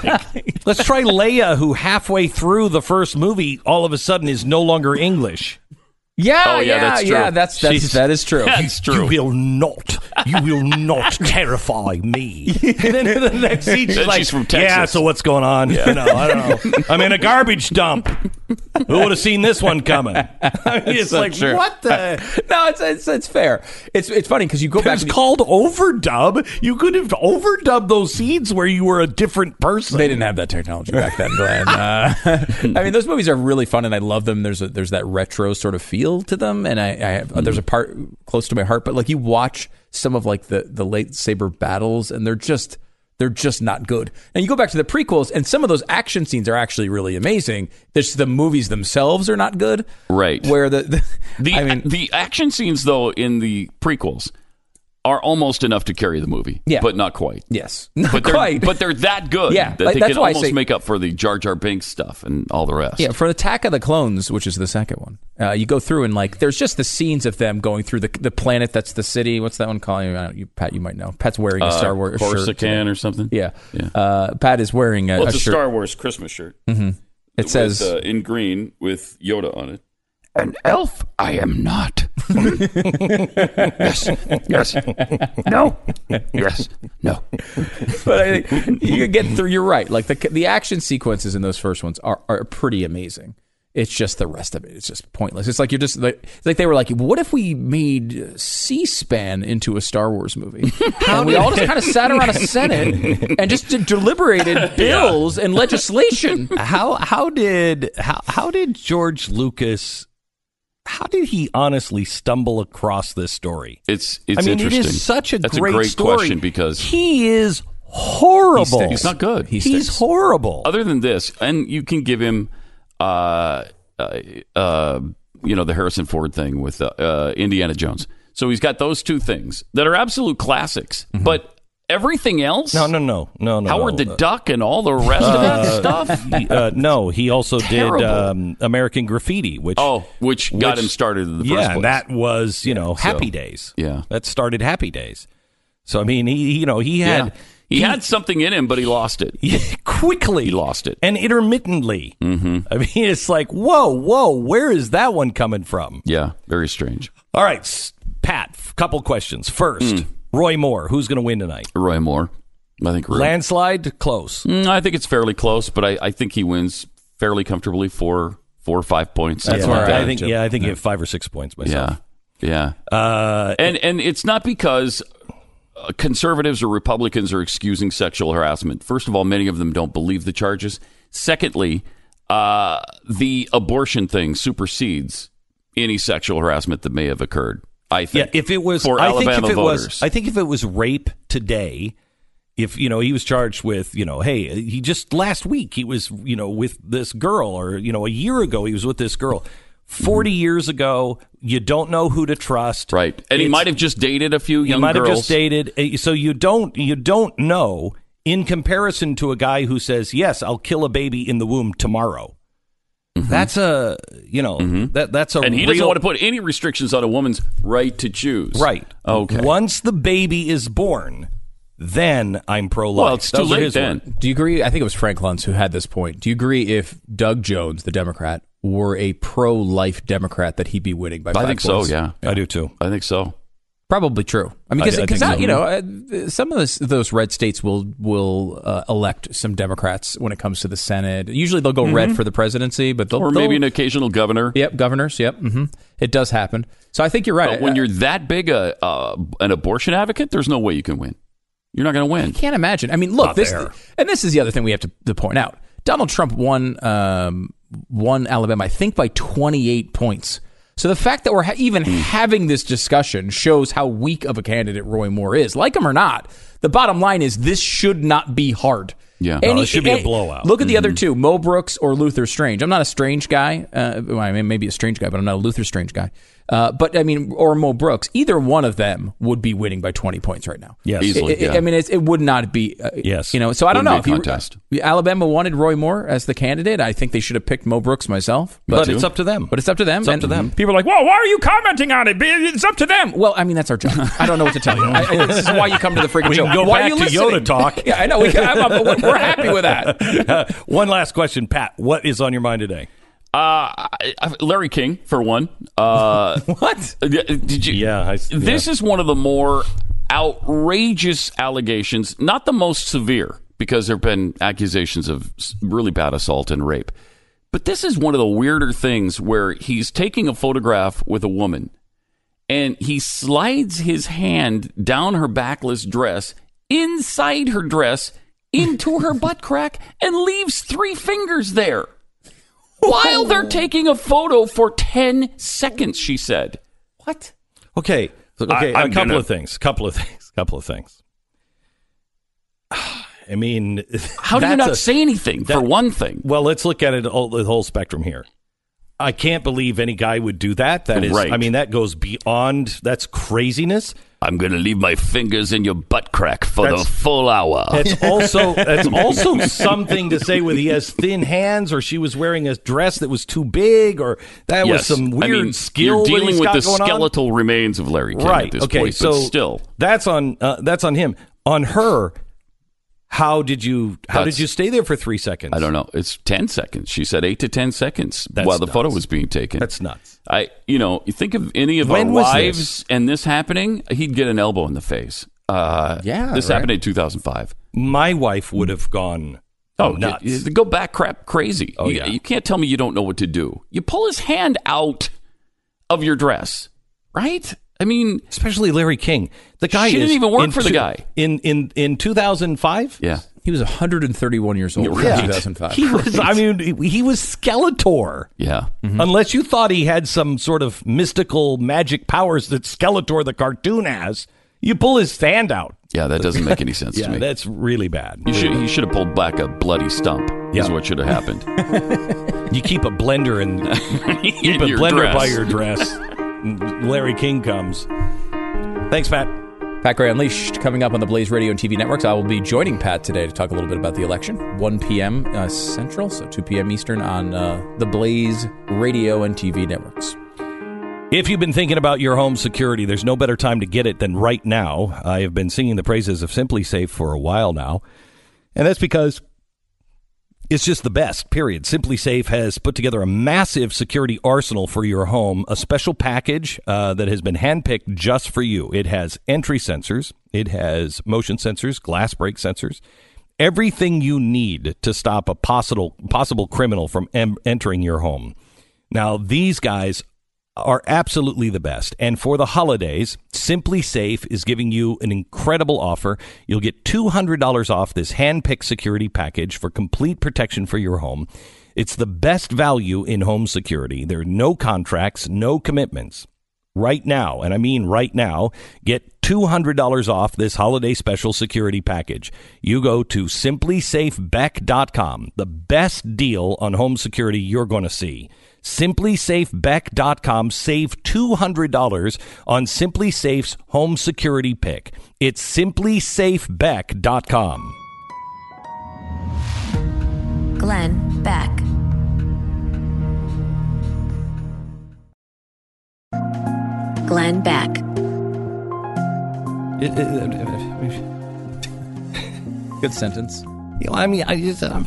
Speaker 3: let's try Leia, who halfway through the first movie, all of a sudden is no longer English.
Speaker 4: Yeah,
Speaker 12: Oh, yeah,
Speaker 4: yeah,
Speaker 12: that's true.
Speaker 4: yeah. That's that's
Speaker 3: She's-
Speaker 4: that is true.
Speaker 12: That's true.
Speaker 3: You will not. You will not terrify me. And then the next scene, she's
Speaker 12: Then
Speaker 3: like,
Speaker 12: she's from Texas.
Speaker 3: "Yeah, so what's going on? You know, I don't know. I'm in a garbage dump. Who would have seen this one coming?" I mean, it's
Speaker 4: so
Speaker 3: like,
Speaker 4: true.
Speaker 3: what the?
Speaker 4: no, it's, it's it's fair. It's it's funny because you go back.
Speaker 3: It's
Speaker 4: to the-
Speaker 3: called overdub. You could have overdubbed those scenes where you were a different person.
Speaker 4: They didn't have that technology back then, Glenn. Uh, I mean, those movies are really fun, and I love them. There's a, there's that retro sort of feel to them, and I, I have,
Speaker 3: Mm-hmm.
Speaker 4: there's a part close to my heart. But like you watch some of like the the lightsaber battles, and they're just they're just not good. And you go back to the prequels, and some of those action scenes are actually really amazing. There's the movies themselves are not good,
Speaker 12: Right.
Speaker 4: Where the, the,
Speaker 12: The
Speaker 4: I mean,
Speaker 12: the action scenes though in the prequels are almost enough to carry the movie.
Speaker 4: Yeah.
Speaker 12: But not quite.
Speaker 4: yes, not
Speaker 12: But they're,
Speaker 4: quite.
Speaker 12: but they're that good
Speaker 4: Yeah,
Speaker 12: that
Speaker 4: like,
Speaker 12: they
Speaker 4: that's
Speaker 12: can
Speaker 4: why I
Speaker 12: almost
Speaker 4: say-
Speaker 12: make up for the Jar Jar Binks stuff and all the rest.
Speaker 4: Yeah, for Attack of the Clones, which is the second one, uh, you go through and like there's just the scenes of them going through the the planet that's the city. What's that one called? I don't, you, Pat, you might know. Pat's wearing a
Speaker 12: Uh,
Speaker 4: Star Wars shirt.
Speaker 12: Corsican or something.
Speaker 4: Yeah,
Speaker 12: Yeah.
Speaker 4: Uh, Pat is wearing a,
Speaker 12: Well, it's
Speaker 4: a
Speaker 12: a
Speaker 4: shirt.
Speaker 12: Star Wars Christmas shirt.
Speaker 4: Mm-hmm. It
Speaker 12: with,
Speaker 4: says
Speaker 12: uh, in green with Yoda on it. An elf I am not. yes. Yes. No. Yes. No.
Speaker 4: but I think you get through. You're right. Like the the action sequences in those first ones are are pretty amazing. It's just the rest of it. It's just pointless. It's like you're just like, it's like they were like, what if we made C-SPAN into a Star Wars movie? And we all just kind of sat around a Senate and just deliberated bills yeah. and legislation.
Speaker 3: How how did how how did George Lucas? How did he honestly stumble across this story?
Speaker 12: It's it's
Speaker 3: I mean,
Speaker 12: interesting.
Speaker 3: It is such a
Speaker 12: That's
Speaker 3: great,
Speaker 12: a great
Speaker 3: story
Speaker 12: question because
Speaker 3: he is horrible.
Speaker 12: He He's not good.
Speaker 3: He
Speaker 12: He's
Speaker 3: stinks. horrible.
Speaker 12: Other than this, and you can give him. Uh, uh, uh, you know, the Harrison Ford thing with uh, uh, Indiana Jones. So he's got those two things that are absolute classics. Mm-hmm. But everything else?
Speaker 3: No, no, no, no, no.
Speaker 12: Howard
Speaker 3: no.
Speaker 12: the Duck and all the rest uh, of that stuff?
Speaker 3: He, uh, no, he also
Speaker 12: Terrible.
Speaker 3: did um, American Graffiti, which
Speaker 12: oh, which got
Speaker 3: which,
Speaker 12: him started in the first
Speaker 3: yeah,
Speaker 12: place.
Speaker 3: Yeah, that was you know
Speaker 12: so,
Speaker 3: Happy Days.
Speaker 12: Yeah,
Speaker 3: that started Happy Days. So I mean, he you know he had.
Speaker 12: Yeah. He, he had something in him, but he lost it.
Speaker 3: Quickly.
Speaker 12: He lost it.
Speaker 3: And intermittently.
Speaker 12: Mm-hmm.
Speaker 3: I mean, it's like, whoa, whoa, where is that one coming from?
Speaker 12: Yeah, very strange.
Speaker 3: All right, Pat, couple questions. First, mm. Roy Moore. Who's going to win tonight?
Speaker 12: Roy Moore. I think Roy.
Speaker 3: Landslide, close.
Speaker 12: Mm, I think it's fairly close, but I, I think he wins fairly comfortably for four or five points.
Speaker 3: That's yeah, where I think. Yeah, I think yeah. he had five or six points myself.
Speaker 12: Yeah, yeah. Uh, and and it's not because conservatives or Republicans are excusing sexual harassment. First of all, many of them don't believe the charges. Secondly, uh, the abortion thing supersedes any sexual harassment that may have occurred. I think.
Speaker 3: Yeah, if it was,
Speaker 12: for
Speaker 3: I
Speaker 12: Alabama
Speaker 3: think if it
Speaker 12: voters.
Speaker 3: was, I think if it was rape today, if you know he was charged with, you know, hey, he just last week he was, you know, with this girl, or you know, a year ago he was with this girl. Forty mm-hmm. years ago, you don't know who to trust,
Speaker 12: right? And it's, he might have just dated a few young
Speaker 3: he might
Speaker 12: girls.
Speaker 3: have just dated, so you don't you don't know. In comparison to a guy who says, "Yes, I'll kill a baby in the womb tomorrow," mm-hmm. that's a you know mm-hmm. that that's a
Speaker 12: and he
Speaker 3: real,
Speaker 12: doesn't want to put any restrictions on a woman's right to choose.
Speaker 3: Right?
Speaker 12: Okay.
Speaker 3: Once the baby is born, then I'm pro-life.
Speaker 12: Well, it's too
Speaker 3: Those
Speaker 12: late then.
Speaker 4: Word. Do you agree? I think it was Frank Luntz who had this point. Do you agree if Doug Jones, the Democrat, were a pro-life Democrat, that he'd be winning by five
Speaker 12: I think
Speaker 4: points?
Speaker 12: so, yeah.
Speaker 3: yeah. I do too.
Speaker 12: I think so.
Speaker 4: Probably true. I mean, because
Speaker 3: so.
Speaker 4: you know, uh, some of this, those red states will will uh, elect some Democrats when it comes to the Senate. Usually, they'll go mm-hmm. red for the presidency, but they'll,
Speaker 12: or maybe an occasional governor.
Speaker 4: Yep, governors. Yep, mm-hmm. It does happen. So I think you're right.
Speaker 12: But when
Speaker 4: uh,
Speaker 12: you're that big a uh, an abortion advocate, there's no way you can win. You're not going to win.
Speaker 4: I can't imagine. I mean, look,
Speaker 3: Not
Speaker 4: this
Speaker 3: there.
Speaker 4: and this is the other thing we have to, to point out. Donald Trump won um, won Alabama, I think, by twenty-eight points. So the fact that we're ha- even mm. having this discussion shows how weak of a candidate Roy Moore is. Like him or not, the bottom line is this should not be hard.
Speaker 12: Yeah,
Speaker 3: Any, no, it should be a blowout.
Speaker 4: Look at the
Speaker 12: mm-hmm.
Speaker 4: other two, Mo Brooks or Luther Strange. I'm not a Strange guy. Uh, well, I mean, maybe a Strange guy, but I'm not a Luther Strange guy. Uh, but I mean, or Mo Brooks. Either one of them would be winning by twenty points right now.
Speaker 3: Yes,
Speaker 12: easily.
Speaker 4: It,
Speaker 12: yeah.
Speaker 4: I mean, it's, it would not be. Uh,
Speaker 3: yes,
Speaker 4: you know. So I don't
Speaker 12: Wouldn't
Speaker 4: know
Speaker 12: be a
Speaker 4: if
Speaker 12: contest.
Speaker 4: You, uh, Alabama wanted Roy Moore as the candidate. I think they should have picked Mo Brooks myself.
Speaker 3: But,
Speaker 4: But
Speaker 3: it's up to them.
Speaker 4: But it's up to them.
Speaker 3: It's up
Speaker 4: and
Speaker 3: to them.
Speaker 4: People are like, well, why are you commenting on it? It's up to them. Well, I mean, that's our job. I don't know what to tell you. I, I, this is why you come to the freaking
Speaker 3: we
Speaker 4: show.
Speaker 3: Can go
Speaker 4: why
Speaker 3: back
Speaker 4: are you
Speaker 3: to
Speaker 4: listening?
Speaker 3: Yoda talk.
Speaker 4: Yeah, I know. We can, I'm, I'm, we're happy with that.
Speaker 3: Uh, one last question, Pat. What is on your mind today?
Speaker 12: Uh, Larry King, for one. Uh,
Speaker 4: what?
Speaker 12: Did you?
Speaker 3: Yeah, I, yeah.
Speaker 12: This is one of the more outrageous allegations. Not the most severe, because there have been accusations of really bad assault and rape. But this is one of the weirder things where he's taking a photograph with a woman, and he slides his hand down her backless dress, inside her dress, into her butt crack, and leaves three fingers there. While they're taking a photo for ten seconds, she said.
Speaker 4: What?
Speaker 3: Okay. Okay.
Speaker 12: I,
Speaker 3: a couple
Speaker 12: gonna...
Speaker 3: of things. Couple of things. Couple of things. I mean,
Speaker 12: how do you not
Speaker 3: a,
Speaker 12: say anything that, for one thing?
Speaker 3: Well, let's look at it all, the whole spectrum here. I can't believe any guy would do that. That is,
Speaker 12: right.
Speaker 3: I mean, that goes beyond. That's craziness.
Speaker 12: I'm going to leave my fingers in your butt crack for
Speaker 3: that's,
Speaker 12: the full hour.
Speaker 3: That's also that's also something to say whether he has thin hands or she was wearing a dress that was too big or that
Speaker 12: yes.
Speaker 3: was some weird
Speaker 12: I mean,
Speaker 3: skill.
Speaker 12: You're dealing with the
Speaker 3: going
Speaker 12: skeletal
Speaker 3: on.
Speaker 12: remains of Larry King
Speaker 3: right.
Speaker 12: at this
Speaker 3: okay.
Speaker 12: point,
Speaker 3: so
Speaker 12: but still.
Speaker 3: That's on uh, that's on him. On her, how did you how
Speaker 12: That's,
Speaker 3: did you stay there for three seconds?
Speaker 12: I don't know. It's ten seconds. She said eight to ten seconds
Speaker 3: That's
Speaker 12: while the
Speaker 3: nuts.
Speaker 12: photo was being taken.
Speaker 3: That's nuts.
Speaker 12: I, you know, you think of any of
Speaker 3: When
Speaker 12: our
Speaker 3: was
Speaker 12: wives
Speaker 3: this?
Speaker 12: and this happening, he'd get an elbow in the face. Uh,
Speaker 4: yeah,
Speaker 12: this
Speaker 4: right.
Speaker 12: happened in two thousand five.
Speaker 3: My wife would have gone
Speaker 12: Oh,
Speaker 3: nuts.
Speaker 12: you, you go back crap crazy.
Speaker 3: Oh,
Speaker 12: you,
Speaker 3: yeah.
Speaker 12: you can't tell me you don't know what to do. You pull his hand out of your dress, right? I mean,
Speaker 3: especially Larry King. The guy
Speaker 12: she
Speaker 3: is
Speaker 12: didn't even work
Speaker 3: in
Speaker 12: for the
Speaker 3: two-
Speaker 12: guy.
Speaker 3: in in in two thousand five.
Speaker 12: Yeah,
Speaker 4: he was one hundred thirty-one years old in
Speaker 3: Yeah.
Speaker 4: two thousand five.
Speaker 3: He was. I mean, he, he was Skeletor.
Speaker 12: Yeah.
Speaker 4: Mm-hmm.
Speaker 3: Unless you thought he had some sort of mystical magic powers that Skeletor the cartoon has, you pull his hand out.
Speaker 12: Yeah, that doesn't make any sense
Speaker 3: yeah,
Speaker 12: to me.
Speaker 3: That's really bad.
Speaker 12: You should, you should have pulled back a bloody stump.
Speaker 3: Yeah.
Speaker 12: Is what should have happened.
Speaker 3: You keep a blender and keep a
Speaker 12: your
Speaker 3: blender
Speaker 12: dress.
Speaker 3: by your dress. Larry King comes. Thanks, Pat.
Speaker 4: Pat Gray Unleashed coming up on the Blaze Radio and T V networks. I will be joining Pat today to talk a little bit about the election. one p.m. Uh, Central, so two p.m. Eastern on uh, the Blaze Radio and T V networks.
Speaker 3: If you've been thinking about your home security, there's no better time to get it than right now. I have been singing the praises of Simply Safe for a while now, and that's because it's just the best, period. Simply Safe has put together a massive security arsenal for your home, a special package uh, that has been handpicked just for you. It has entry sensors, it has motion sensors, glass break sensors, everything you need to stop a possible possible criminal from em- entering your home. Now, these guys are absolutely the best. And for the holidays, Simply Safe is giving you an incredible offer. You'll get two hundred dollars off this hand-picked security package for complete protection for your home. It's the best value in home security. There are no contracts, no commitments. Right now, and I mean right now, get two hundred dollars off this holiday special security package. You go to simply safe beck dot com, the best deal on home security you're going to see. simply safe beck dot com. Save two hundred dollars on Simply Safe's home security pick. It's simply safe beck dot com.
Speaker 2: Glenn Beck. Glenn Beck.
Speaker 4: Good sentence.
Speaker 3: You know, I mean, I just, um,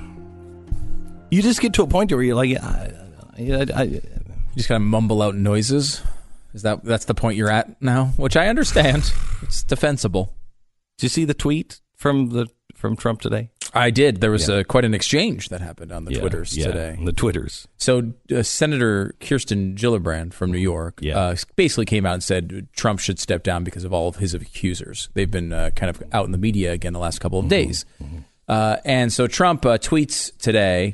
Speaker 3: you just get to a point where you're like, I, I, I,
Speaker 4: You just kind of mumble out noises. Is that that's the point you're at now? Which I understand. It's defensible.
Speaker 3: Did you see the tweet from the from Trump today?
Speaker 4: I did. There was
Speaker 3: Yeah.
Speaker 4: uh, quite an exchange that happened on the
Speaker 3: Yeah,
Speaker 4: Twitters
Speaker 3: yeah,
Speaker 4: today.
Speaker 3: The Twitters.
Speaker 4: So uh, Senator Kirsten Gillibrand from New York
Speaker 3: Yeah.
Speaker 4: uh, basically came out and said Trump should step down because of all of his accusers. They've been uh, kind of out in the media again the last couple of days.
Speaker 3: Mm-hmm.
Speaker 4: Uh, and so Trump uh, tweets today,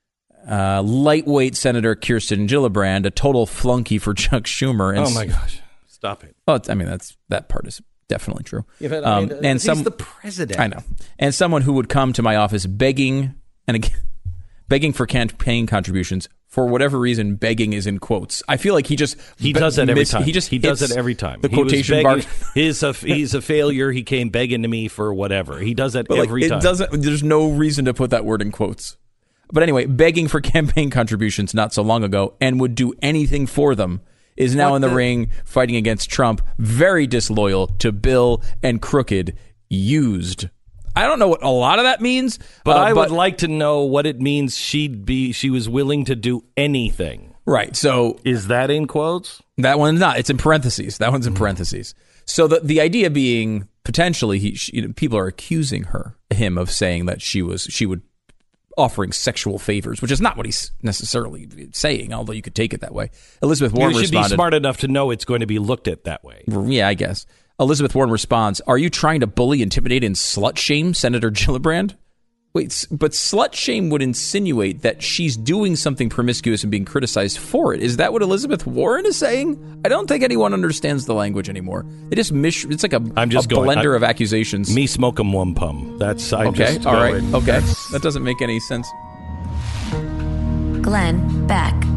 Speaker 4: uh, lightweight Senator Kirsten Gillibrand, a total flunky for Chuck Schumer. And
Speaker 3: Oh, my gosh. Stop it.
Speaker 4: Well, I mean, that's that part is definitely true.
Speaker 3: Yeah, but, I mean,
Speaker 4: Um, and
Speaker 3: he's
Speaker 4: some,
Speaker 3: the president.
Speaker 4: I know. And someone who would come to my office begging, and again, begging for campaign contributions. For whatever reason, begging is in quotes. I feel like he just
Speaker 3: He does that every
Speaker 4: miss-
Speaker 3: time.
Speaker 4: He just
Speaker 3: he does
Speaker 4: hits
Speaker 3: it every time.
Speaker 4: The
Speaker 3: He was
Speaker 4: quotation
Speaker 3: begging-
Speaker 4: mark.
Speaker 3: He's a he's a failure. He came begging to me for whatever. He does that
Speaker 4: But like,
Speaker 3: every
Speaker 4: it
Speaker 3: time.
Speaker 4: doesn't. There's no reason to put that word in quotes. But anyway, begging for campaign contributions not so long ago, and would do anything for them, is now
Speaker 3: What
Speaker 4: in the,
Speaker 3: the-
Speaker 4: ring fighting against Trump. Very disloyal to Bill and crooked. Used. I don't know what a lot of that means,
Speaker 3: But
Speaker 4: uh,
Speaker 3: I would like to know what it means. She'd be. She was willing to do anything.
Speaker 4: Right. So
Speaker 3: is that in quotes?
Speaker 4: That one's not. It's in parentheses. That one's in parentheses. So the the idea being potentially, he, she, you know, people are accusing her, him of saying that she was she would offering sexual favors, which is not what he's necessarily saying. Although you could take it that way. Elizabeth Warren
Speaker 3: You should
Speaker 4: responded.
Speaker 3: be smart enough to know it's going to be looked at that way.
Speaker 4: Yeah, I guess. Elizabeth Warren responds, "Are you trying to bully, intimidate, and slut shame Senator Gillibrand?" Wait, s- but slut shame would insinuate that she's doing something promiscuous and being criticized for it. Is that what Elizabeth Warren is saying? I don't think anyone understands the language anymore. They just mish. It's like a,
Speaker 3: I'm just
Speaker 4: a
Speaker 3: going,
Speaker 4: blender
Speaker 3: I,
Speaker 4: of accusations.
Speaker 3: Me smoke 'em one pum. That's I
Speaker 4: okay.
Speaker 3: just
Speaker 4: All right.
Speaker 3: going.
Speaker 4: Okay.
Speaker 3: That's-
Speaker 4: That doesn't make any sense.
Speaker 2: Glenn Beck.